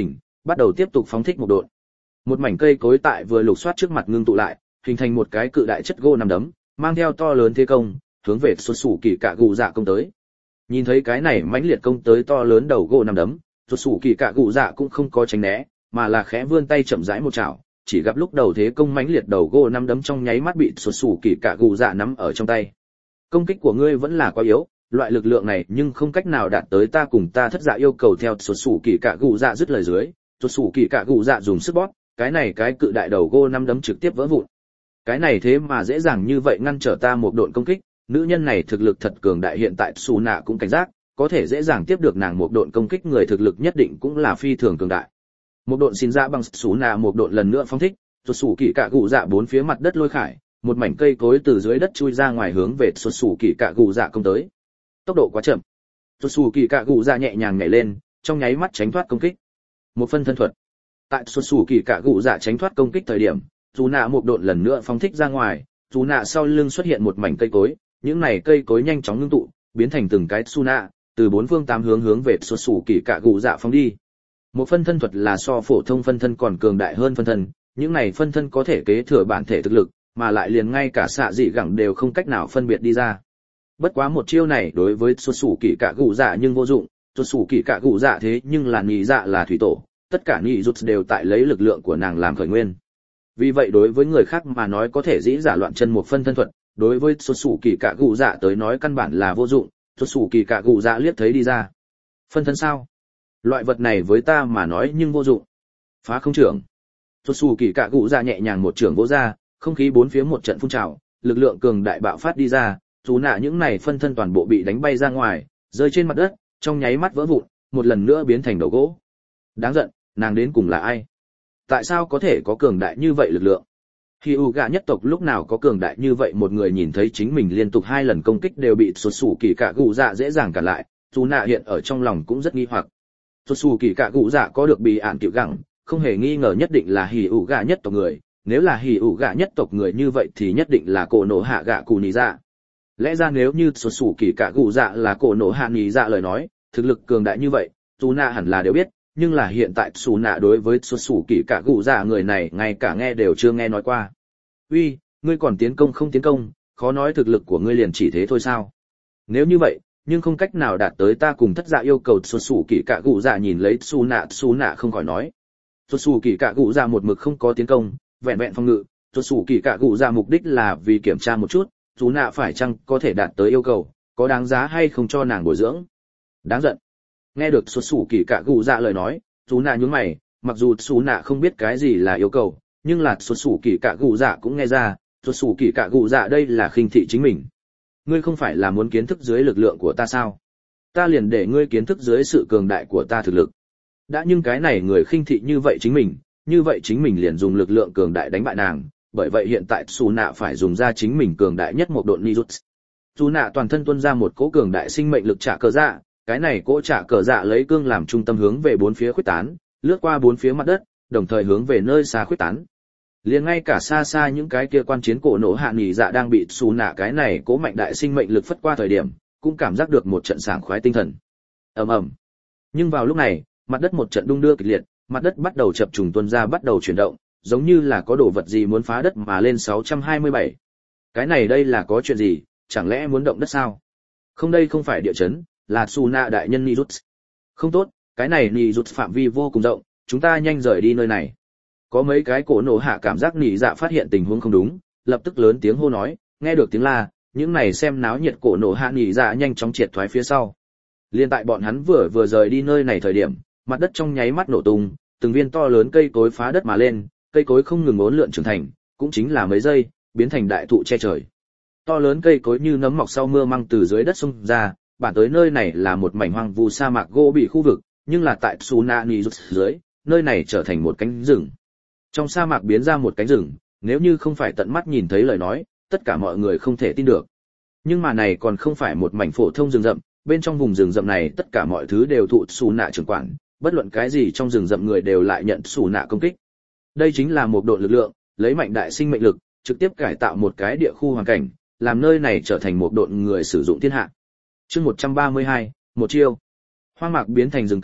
bắt đầu tiếp tục phóng thích một độn. Một mảnh cây cối tại vừa lục soát trước mặt ngưng tụ lại, hình thành một cái cự đại chất gỗ nằm đấm, mang theo to lớn thế công, hướng về xuất sủ kỳ cạ gù dạ công tới. Nhìn thấy cái này mãnh liệt công tới to lớn đầu gỗ nằm đấm, xuất sủ kỳ cạ gù dạ cũng không có tránh né, mà là khẽ vươn tay chậm rãi một chảo, chỉ gặp lúc đầu thế công mãnh liệt đầu gỗ nằm đấm trong nháy mắt bị xuất sủ kỳ cạ gù dạ nắm ở trong tay. Công kích của ngươi vẫn là quá yếu, loại lực lượng này nhưng không cách nào đạt tới ta cùng ta thất dạ yêu cầu theo xuất sủ kỳ cạ gù dạ dứt lời dưới, xuất sủ kỳ cạ gù dạ dùng sức bóp, cái này cái cự đại đầu gỗ nắm đấm trực tiếp vỡ vụn. Cái này thế mà dễ dàng như vậy ngăn trở ta một độn công kích, nữ nhân này thực lực thật cường đại, hiện tại Su Nạ cũng cảnh giác, có thể dễ dàng tiếp được nàng một độn công kích người thực lực nhất định cũng là phi thường cường đại. Một độn xin ra bằng Su Nạ một độn lần nữa phóng thích, xuất sủ kỳ cạ gù dạ bốn phía mặt đất lôi khải, một mảnh cây cối từ dưới đất chui ra ngoài hướng về xuất sủ kỳ cạ gù dạ công tới. Tốc độ quá chậm. Xuất sủ kỳ cạ gù dạ nhẹ nhàng nhảy lên, trong nháy mắt tránh thoát công kích. Một phân thân thuật. Tại xuất sủ kỳ cạ gù dạ tránh thoát công kích thời điểm, Su Nạ một độn lần nữa phóng thích ra ngoài, Su Nạ sau lưng xuất hiện một mảnh cây cối, những này cây cối nhanh chóng ngưng tụ, biến thành từng cái Su Nạ, từ bốn phương tám hướng hướng về xuất sủ kỳ cạ gù dạ phóng đi. Một phân thân thuật là so phổ thông phân thân còn cường đại hơn phân thân, những này phân thân có thể kế thừa bản thể thực lực, mà lại liền ngay cả xạ dị gẳng đều không cách nào phân biệt đi ra. Bất quá một chiêu này đối với xuất sủ kỳ cạ gù dạ nhưng vô dụng, xuất sủ kỳ cạ gù dạ thế nhưng là nhị dạ là thủy tổ, tất cả nhị rút đều tại lấy lực lượng của nàng làm khởi nguyên. Vì vậy đối với người khác mà nói có thể dĩ giả loạn chân một phân thân thuật, đối với xuất sủ kỳ cạ gù dạ tới nói căn bản là vô dụng. Xuất sủ kỳ cạ gù dạ liếc thấy đi ra. Phân thân sao? Loại vật này với ta mà nói nhưng vô dụng. Phá không trưởng. Xuất sủ kỳ cạ gù dạ nhẹ nhàng một trưởng vỗ ra, không khí bốn phía một trận phun trào, lực lượng cường đại bạo phát đi ra, dù nạ những này phân thân toàn bộ bị đánh bay ra ngoài, rơi trên mặt đất, trong nháy mắt vỡ vụn, một lần nữa biến thành đầu gỗ. Đáng giận, nàng đến cùng là ai? Tại sao có thể có cường đại như vậy lực lượng? Hyuga nhất tộc lúc nào có cường đại như vậy, một người nhìn thấy chính mình liên tục 2 lần công kích đều bị xuất sủ kỳ cạ gù dạ dễ dàng cản lại, dù nạ hiện ở trong lòng cũng rất nghi hoặc. Xuất sủ kỳ cạ gù dạ có được bị ản tiểu gẳng, không hề nghi ngờ nhất định là Hyuga nhất tộc người, nếu là Hyuga nhất tộc người như vậy thì nhất định là cổ nổ hạ gạ cù nì dạ. Lẽ ra nếu như xuất sủ kỳ cạ gù dạ là cổ nổ hạ nì dạ lời nói, thực lực cường đại như vậy, dù nạ hẳn là đều biết. Nhưng là hiện tại Su Nạ đối với xuất sủ kỳ cạ gù dạ người này ngay cả nghe đều chưa nghe nói qua. Uy, ngươi còn tiến công không tiến công, khó nói thực lực của ngươi liền chỉ thế thôi sao? Nếu như vậy, nhưng không cách nào đạt tới ta cùng thất dạ yêu cầu. Xuất sủ kỳ cạ gù dạ nhìn lấy Su Nạ không khỏi nói. Xuất sủ kỳ cạ gù dạ một mực không có tiến công, vẹn vẹn phòng ngự. Xuất sủ kỳ cạ gù dạ mục đích là vì kiểm tra một chút, Su Nạ phải chăng có thể đạt tới yêu cầu, có đáng giá hay không cho nàng bồi dưỡng. Đáng giận. Nghe được xuất sủ kỳ cạ gù dạ lời nói, Su Nạ nhướng mày, mặc dù Su Nạ không biết cái gì là yêu cầu, nhưng là xuất sủ kỳ cạ gù dạ cũng nghe ra, xuất sủ kỳ cạ gù dạ đây là khinh thị chính mình. Ngươi không phải là muốn kiến thức dưới lực lượng của ta sao? Ta liền để ngươi kiến thức dưới sự cường đại của ta thực lực. Đã nhưng cái này người khinh thị như vậy chính mình liền dùng lực lượng cường đại đánh bại nàng, bởi vậy hiện tại Su Nạ phải dùng ra chính mình cường đại nhất một độn Nijutsu. Su Nạ toàn thân tuôn ra một cỗ cường đại sinh mệnh lực trả cờ dạ. Cái này cỗ trả cờ dạ lấy cương làm trung tâm hướng về bốn phía khuếch tán, lướt qua bốn phía mặt đất, đồng thời hướng về nơi xa khuếch tán. Liền ngay cả xa xa những cái kia quan chiến cổ nổ hạ nghỉ dạ đang bị Su Nạ cái này cỗ mạnh đại sinh mệnh lực phất qua thời điểm, cũng cảm giác được một trận sảng khoái tinh thần. Ầm ầm. Nhưng vào lúc này, mặt đất một trận đung đưa kịch liệt, mặt đất bắt đầu chập trùng tuôn ra bắt đầu chuyển động, giống như là có đồ vật gì muốn phá đất mà lên 627. Cái này đây là có chuyện gì, chẳng lẽ muốn động đất sao? Không, đây không phải địa chấn, là Su Nạ đại nhân Nijutsu. Không tốt, cái này Nijutsu phạm vi vô cùng rộng, chúng ta nhanh rời đi nơi này. Có mấy cái cổ nổ hạ cảm giác nỉ dạ phát hiện tình huống không đúng, lập tức lớn tiếng hô nói, nghe được tiếng la, những này xem náo nhiệt cổ nổ hạ nỉ dạ nhanh chóng triệt thoái phía sau. Liên tại bọn hắn vừa rời đi nơi này thời điểm, mặt đất trong nháy mắt nổ tung, từng viên to lớn cây cối phá đất mà lên, cây cối không ngừng uốn lượn trưởng thành, cũng chính là mấy giây, biến thành đại thụ che trời. To lớn cây cối như nấm mọc sau mưa măng từ dưới đất xông ra, bản tới nơi này là một mảnh hoang vu sa mạc gỗ bị khu vực, nhưng là tại Su Nạ Nijutsu dưới, nơi này trở thành một cánh rừng. Trong sa mạc biến ra một cánh rừng, nếu như không phải tận mắt nhìn thấy lời nói, tất cả mọi người không thể tin được. Nhưng mà này còn không phải một mảnh phổ thông rừng rậm, bên trong vùng rừng rậm này tất cả mọi thứ đều thụ Su Nạ trưởng quản, bất luận cái gì trong rừng rậm người đều lại nhận Su Nạ công kích. Đây chính là một độ lực lượng, lấy mạnh đại sinh mệnh lực, trực tiếp cải tạo một cái địa khu hoàn cảnh, làm nơi này trở thành một độn người sử dụng thiên hạ. Chương 132, một chiêu. Hoang mạc biến thành rừng cây,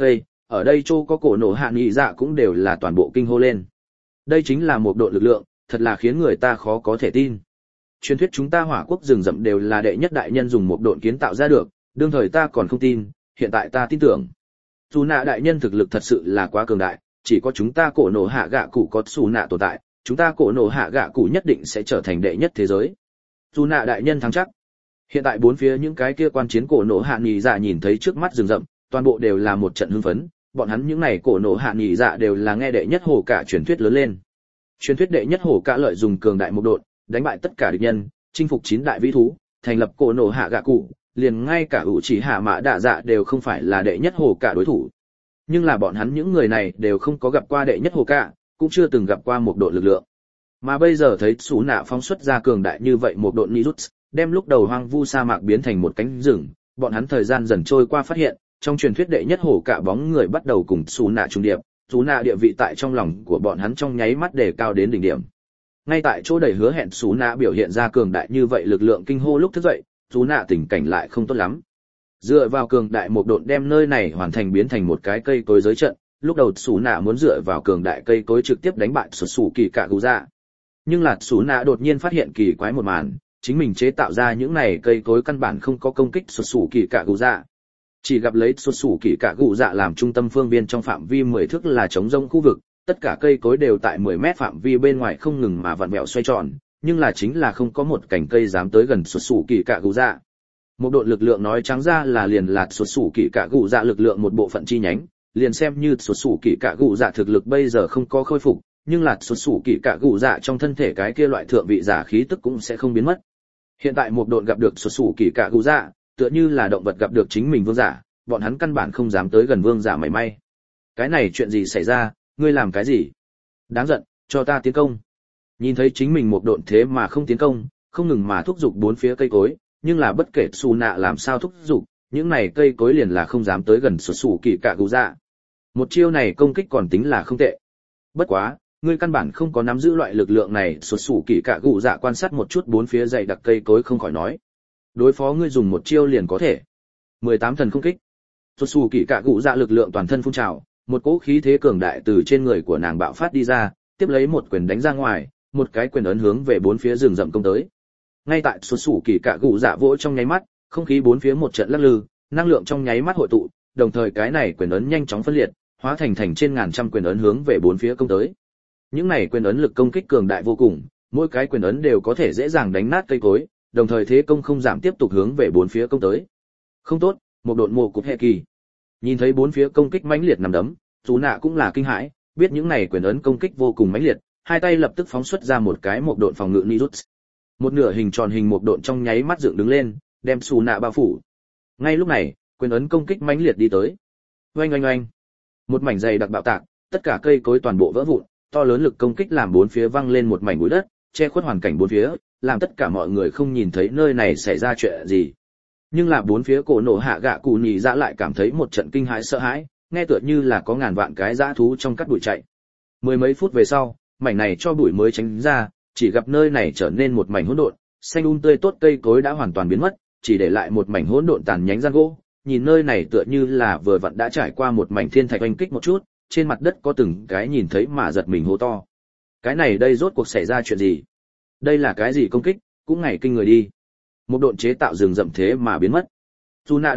Ở đây chỗ có cổ nổ hạ nghị dạ cũng đều là toàn bộ kinh hô lên. Đây chính là một độ lực lượng, thật là khiến người ta khó có thể tin. Truyền thuyết chúng ta Hỏa Quốc rừng rậm đều là đệ nhất đại nhân dùng một độn kiến tạo ra được, đương thời ta còn không tin, hiện tại ta tin tưởng. Dù nạ đại nhân thực lực thật sự là quá cường đại, chỉ có chúng ta cổ nổ hạ gạ cụ có Dù nạ tồn tại, chúng ta cổ nổ hạ gạ cụ nhất định sẽ trở thành đệ nhất thế giới. Dù nạ đại nhân thắng chắc. Hiện tại bốn phía những cái kia quan chiến cổ nổ hạ nhị dạ nhìn thấy trước mắt rừng rậm, toàn bộ đều là một trận hưng phấn, bọn hắn những này cổ nổ hạ nhị dạ đều là nghe đệ nhất hổ cả truyền thuyết lớn lên. Truyền thuyết đệ nhất hổ cả lợi dùng cường đại một độn, đánh bại tất cả địch nhân, chinh phục 9 đại vĩ thú, thành lập cổ nổ hạ gạ cụ, liền ngay cả ủ chỉ hạ mã đạ dạ đều không phải là đệ nhất hổ cả đối thủ. Nhưng là bọn hắn những người này đều không có gặp qua đệ nhất hổ cả, cũng chưa từng gặp qua một độn lực lượng. Mà bây giờ thấy Sú nạ phóng xuất ra cường đại như vậy một độn Nijutsu, đem lúc đầu hoang vu sa mạc biến thành một cánh rừng, bọn hắn thời gian dần trôi qua phát hiện, trong truyền thuyết đệ nhất hổ cả bóng người bắt đầu cùng Sú nạ trùng điệp, Sú nạ địa vị tại trong lòng của bọn hắn trong nháy mắt đề cao đến đỉnh điểm. Ngay tại chỗ đầy hứa hẹn Sú nạ biểu hiện ra cường đại như vậy lực lượng kinh hô lúc thức dậy, Sú nạ tình cảnh lại không tốt lắm. Dựa vào cường đại một độn đem nơi này hoàn thành biến thành một cái cây cối giới trận, lúc đầu Sú nạ muốn dựa vào cường đại cây cối trực tiếp đánh bại Sủ Kỳ Cạ Gù Dạ. Nhưng là Sú nạ đột nhiên phát hiện kỳ quái một màn, chính mình chế tạo ra những này cây cối căn bản không có công kích Sủ Kỳ Cạ Gù Dạ. Chỉ gặp lấy Sủ Kỳ Cạ Gù Dạ làm trung tâm phương viên trong phạm vi 10 thước là trống rông khu vực, tất cả cây cối đều tại 10 mét phạm vi bên ngoài không ngừng mà vặn vẹo xoay tròn, nhưng là chính là không có một cành cây dám tới gần Sủ Kỳ Cạ Gù Dạ. Một độ lực lượng nói trắng ra là liền là Sủ Kỳ Cạ Gù Dạ lực lượng một bộ phận chi nhánh, liền xem như Sủ Kỳ Cạ Gù Dạ thực lực bây giờ không có khôi phục, nhưng là Sủ Kỳ Cạ Gù Dạ trong thân thể cái kia loại thượng vị giả khí tức cũng sẽ không biến mất. Hiện tại một độn gặp được Sủ Kỳ Cạ Gù Dạ, tựa như là động vật gặp được chính mình vương giả, bọn hắn căn bản không dám tới gần vương giả mảy may. Cái này chuyện gì xảy ra, ngươi làm cái gì? Đáng giận, cho ta tiến công. Nhìn thấy chính mình một độn thế mà không tiến công, không ngừng mà thúc giục bốn phía cây cối, nhưng là bất kể Sú nạ làm sao thúc giục, những này cây cối liền là không dám tới gần Sủ Kỳ Cạ Gù Dạ. Một chiêu này công kích còn tính là không tệ. Bất quá, ngươi căn bản không có nắm giữ loại lực lượng này. Sủ Kỳ Cạ Gù Dạ quan sát một chút bốn phía dày đặc cây cối không khỏi nói, đối phó ngươi dùng một chiêu liền có thể. 18 thần không kích. Sủ Kỳ Cạ Gù Dạ lực lượng toàn thân phun trào, một cỗ khí thế cường đại từ trên người của nàng bạo phát đi ra, tiếp lấy một quyền đánh ra ngoài, một cái quyền ấn hướng về bốn phía rừng rậm công tới. Ngay tại Sủ Kỳ Cạ Gù Dạ vỗ trong nháy mắt, không khí bốn phía một trận lắc lư, năng lượng trong nháy mắt hội tụ, đồng thời cái này quyền ấn nhanh chóng phân liệt, hóa thành trên ngàn trăm quyền ấn hướng về bốn phía công tới. Những này quyền ấn lực công kích cường đại vô cùng, mỗi cái quyền ấn đều có thể dễ dàng đánh nát cây cối, đồng thời thế công không giảm tiếp tục hướng về bốn phía công tới. Không tốt, một độn mồ cục hệ kỳ. Nhìn thấy bốn phía công kích mãnh liệt nằm đấm, Sú nạ cũng là kinh hãi, biết những này quyền ấn công kích vô cùng mãnh liệt, hai tay lập tức phóng xuất ra một cái một độn phòng ngự Nijutsu. Một nửa hình tròn hình một độn trong nháy mắt dựng đứng lên, đem Sú nạ bao phủ. Ngay lúc này, quyền ấn công kích mãnh liệt đi tới. Oanh oanh oanh. Một mảnh dày đặc bạo tạc, tất cả cây cối toàn bộ vỡ vụn, to lớn lực công kích làm bốn phía văng lên một mảnh bụi đất, che khuất hoàn cảnh bốn phía, làm tất cả mọi người không nhìn thấy nơi này xảy ra chuyện gì. Nhưng là bốn phía cổ nổ hạ gạ cụ nhì dạ lại cảm thấy một trận kinh hãi sợ hãi, nghe tựa như là có ngàn vạn cái dã thú trong cắt bụi chạy. Mười mấy phút về sau, mảnh này cho bụi mới tránh ra, chỉ gặp nơi này trở nên một mảnh hỗn độn, xanh tươi tốt cây cối đã hoàn toàn biến mất, chỉ để lại một mảnh hỗn độn tàn nhánh gian gỗ. Nhìn nơi này tựa như là vừa vặn đã trải qua một mảnh thiên thạch oanh kích một chút, trên mặt đất có từng cái nhìn thấy mà giật mình hô to. Cái này đây rốt cuộc xảy ra chuyện gì? Đây là cái gì công kích, cũng ngày kinh người đi. Một độn chế tạo rừng rậm thế mà biến mất. Sú nạ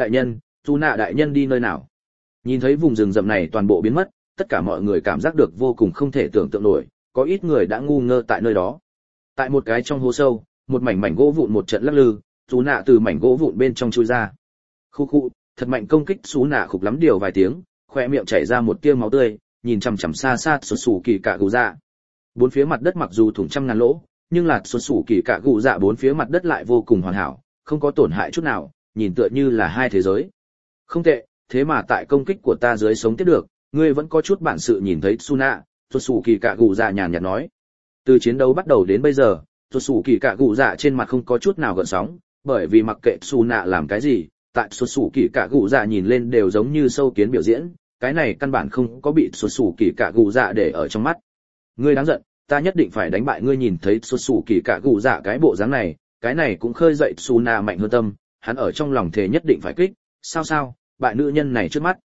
đại nhân đi nơi nào? Nhìn thấy vùng rừng rậm này toàn bộ biến mất, tất cả mọi người cảm giác được vô cùng không thể tưởng tượng nổi, có ít người đã ngu ngơ tại nơi đó. Tại một cái trong hố sâu, một mảnh gỗ vụn một trận lắc lư, Sú nạ từ mảnh gỗ vụn bên trong chui ra. Khu khu, thật mạnh công kích. Sú nạ khục lắm điều vài tiếng, khoe miệng chảy ra một tia máu tươi, nhìn chằm chằm xa xa Sủ Kỳ Cạ Gù Dạ. Bốn phía mặt đất mặc dù thủng trăm ngàn lỗ, nhưng là Sủ Kỳ Cạ Gù Dạ bốn phía mặt đất lại vô cùng hoàn hảo, không có tổn hại chút nào, nhìn tựa như là hai thế giới. Không tệ, thế mà tại công kích của ta dưới sống tiếp được, ngươi vẫn có chút bản sự. Nhìn thấy Sủ Kỳ Cạ Gù Dạ nhàn nhạt nói. Từ chiến đấu bắt đầu đến bây giờ, Sủ Kỳ Cạ Gù Dạ trên mặt không có chút nào gợn sóng, bởi vì mặc kệ Sú nạ làm cái gì, tại Sủ Kỳ Cạ Gù Dạ nhìn lên đều giống như sâu kiến biểu diễn, cái này căn bản không có bị Sủ Kỳ Cạ Gù Dạ để ở trong mắt. Ngươi đáng giận, ta nhất định phải đánh bại ngươi. Nhìn thấy Sủ Kỳ Cạ Gù Dạ cái bộ dáng này, cái này cũng khơi dậy Sú nạ mạnh hơn tâm, hắn ở trong lòng thề nhất định phải kích, sao, bại nữ nhân này trước mắt.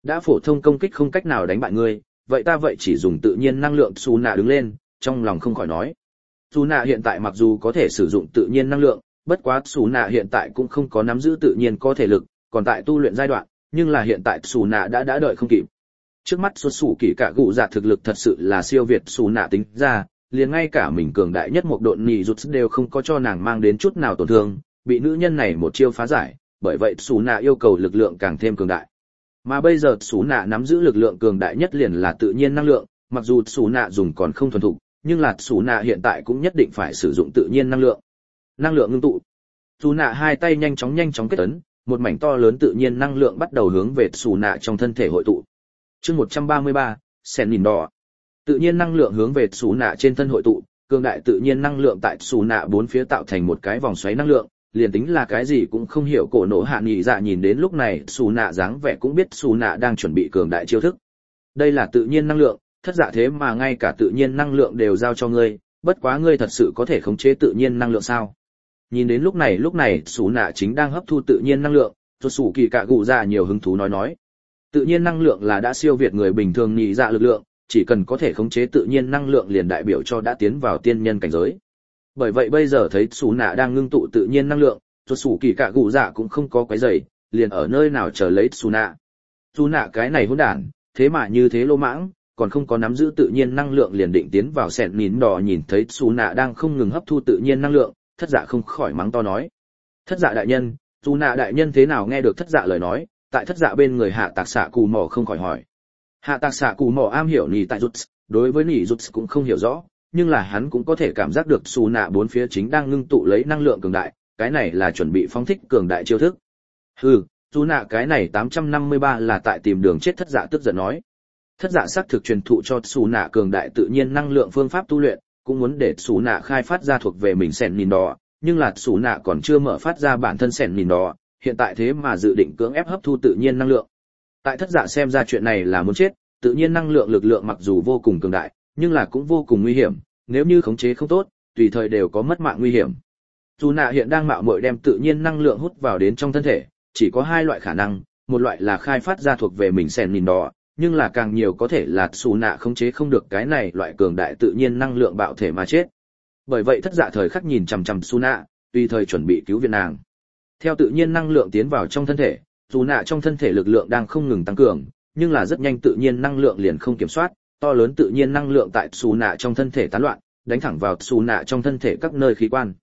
Đã phổ thông công kích không cách nào đánh bại ngươi, vậy ta vậy chỉ dùng tự nhiên năng lượng. Su nạ đứng lên, trong lòng không khỏi nói. Su nạ hiện tại mặc dù có thể sử dụng tự nhiên năng lượng, bất quá Su nạ hiện tại cũng không có nắm giữ tự nhiên có thể lực, còn tại tu luyện giai đoạn, nhưng là hiện tại Su nạ đã đợi không kịp. Trước mắt xuất xù kỳ cả gụ dạ thực lực thật sự là siêu việt Su nạ tính ra, liền ngay cả mình cường đại nhất một độn nhị rụt đều không có cho nàng mang đến chút nào tổn thương, bị nữ nhân này một chiêu phá giải, bởi vậy Su nạ yêu cầu lực lượng càng thêm cường đại. Mà bây giờ Su nạ nắm giữ lực lượng cường đại nhất liền là tự nhiên năng lượng, mặc dù Su nạ dùng còn không thuần thục, nhưng là Su nạ hiện tại cũng nhất định phải sử dụng tự nhiên năng lượng. Năng lượng ngưng tụ. Su nạ hai tay nhanh chóng kết ấn, một mảnh to lớn tự nhiên năng lượng bắt đầu hướng về Su nạ trong thân thể hội tụ. Chương 133, Sen nhìn đỏ. Tự nhiên năng lượng hướng về Su nạ trên thân hội tụ, cường đại tự nhiên năng lượng tại Su nạ bốn phía tạo thành một cái vòng xoáy năng lượng, liền tính là cái gì cũng không hiểu cổ nổ hạ nghị dạ nhìn đến lúc này Su nạ dáng vẻ cũng biết Su nạ đang chuẩn bị cường đại chiêu thức. Đây là tự nhiên năng lượng, thất dạ thế mà ngay cả tự nhiên năng lượng đều giao cho ngươi, bất quá ngươi thật sự có thể khống chế tự nhiên năng lượng sao? Nhìn đến lúc này Su nạ chính đang hấp thu tự nhiên năng lượng, Rốt Sủ Kỳ Cạ Gụ Dạ nhiều hứng thú nói. Tự nhiên năng lượng là đã siêu việt người bình thường nhị dạ lực lượng, chỉ cần có thể khống chế tự nhiên năng lượng liền đại biểu cho đã tiến vào tiên nhân cảnh giới. Bởi vậy bây giờ thấy Su nạ đang ngưng tụ tự nhiên năng lượng, Rốt Sủ Kỳ Cạ Gụ Dạ cũng không có quấy rầy, liền ở nơi nào chờ lấy Su nạ. Su nạ cái này hỗn đản, thế mà như thế lô mãng, còn không có nắm giữ tự nhiên năng lượng liền định tiến vào sẹn nín đỏ. Nhìn thấy Su nạ đang không ngừng hấp thu tự nhiên năng lượng, thất dạ không khỏi mắng to nói. Thất dạ đại nhân, Su nạ đại nhân thế nào nghe được thất dạ lời nói, tại thất dạ bên người hạ tạc xạ cù mỏ không khỏi hỏi. Hạ tạc xạ cù mỏ am hiểu nỉ tại rút, đối với nỉ rút cũng không hiểu rõ, nhưng là hắn cũng có thể cảm giác được Su nạ bốn phía chính đang ngưng tụ lấy năng lượng cường đại, cái này là chuẩn bị phóng thích cường đại chiêu thức. Hừ, Su nạ cái này 853 là tại tìm đường chết. Thất dạ tức giận nói. Thất dạ xác thực truyền thụ cho Su nạ cường đại tự nhiên năng lượng phương pháp tu luyện, cũng muốn để Su nạ khai phát ra thuộc về mình sẹn nhìn đỏ, nhưng là Su nạ còn chưa mở phát ra bản thân sẹn nhìn đỏ, hiện tại thế mà dự định cưỡng ép hấp thu tự nhiên năng lượng. Tại thất dạ xem ra chuyện này là muốn chết, tự nhiên năng lượng lực lượng mặc dù vô cùng cường đại, nhưng là cũng vô cùng nguy hiểm, nếu như khống chế không tốt, tùy thời đều có mất mạng nguy hiểm. Su nạ hiện đang mạo muội đem tự nhiên năng lượng hút vào đến trong thân thể, chỉ có hai loại khả năng, một loại là khai phát ra thuộc về mình sẹn nhìn đỏ, nhưng là càng nhiều có thể là Su nạ khống chế không được cái này loại cường đại tự nhiên năng lượng bạo thể mà chết. Bởi vậy thất dạ thời khắc nhìn chằm chằm Su nạ, tùy thời chuẩn bị cứu viện nàng. Theo tự nhiên năng lượng tiến vào trong thân thể, Su nạ trong thân thể lực lượng đang không ngừng tăng cường, nhưng là rất nhanh tự nhiên năng lượng liền không kiểm soát, to lớn tự nhiên năng lượng tại Su nạ trong thân thể tán loạn, đánh thẳng vào Su nạ trong thân thể các nơi khí quan.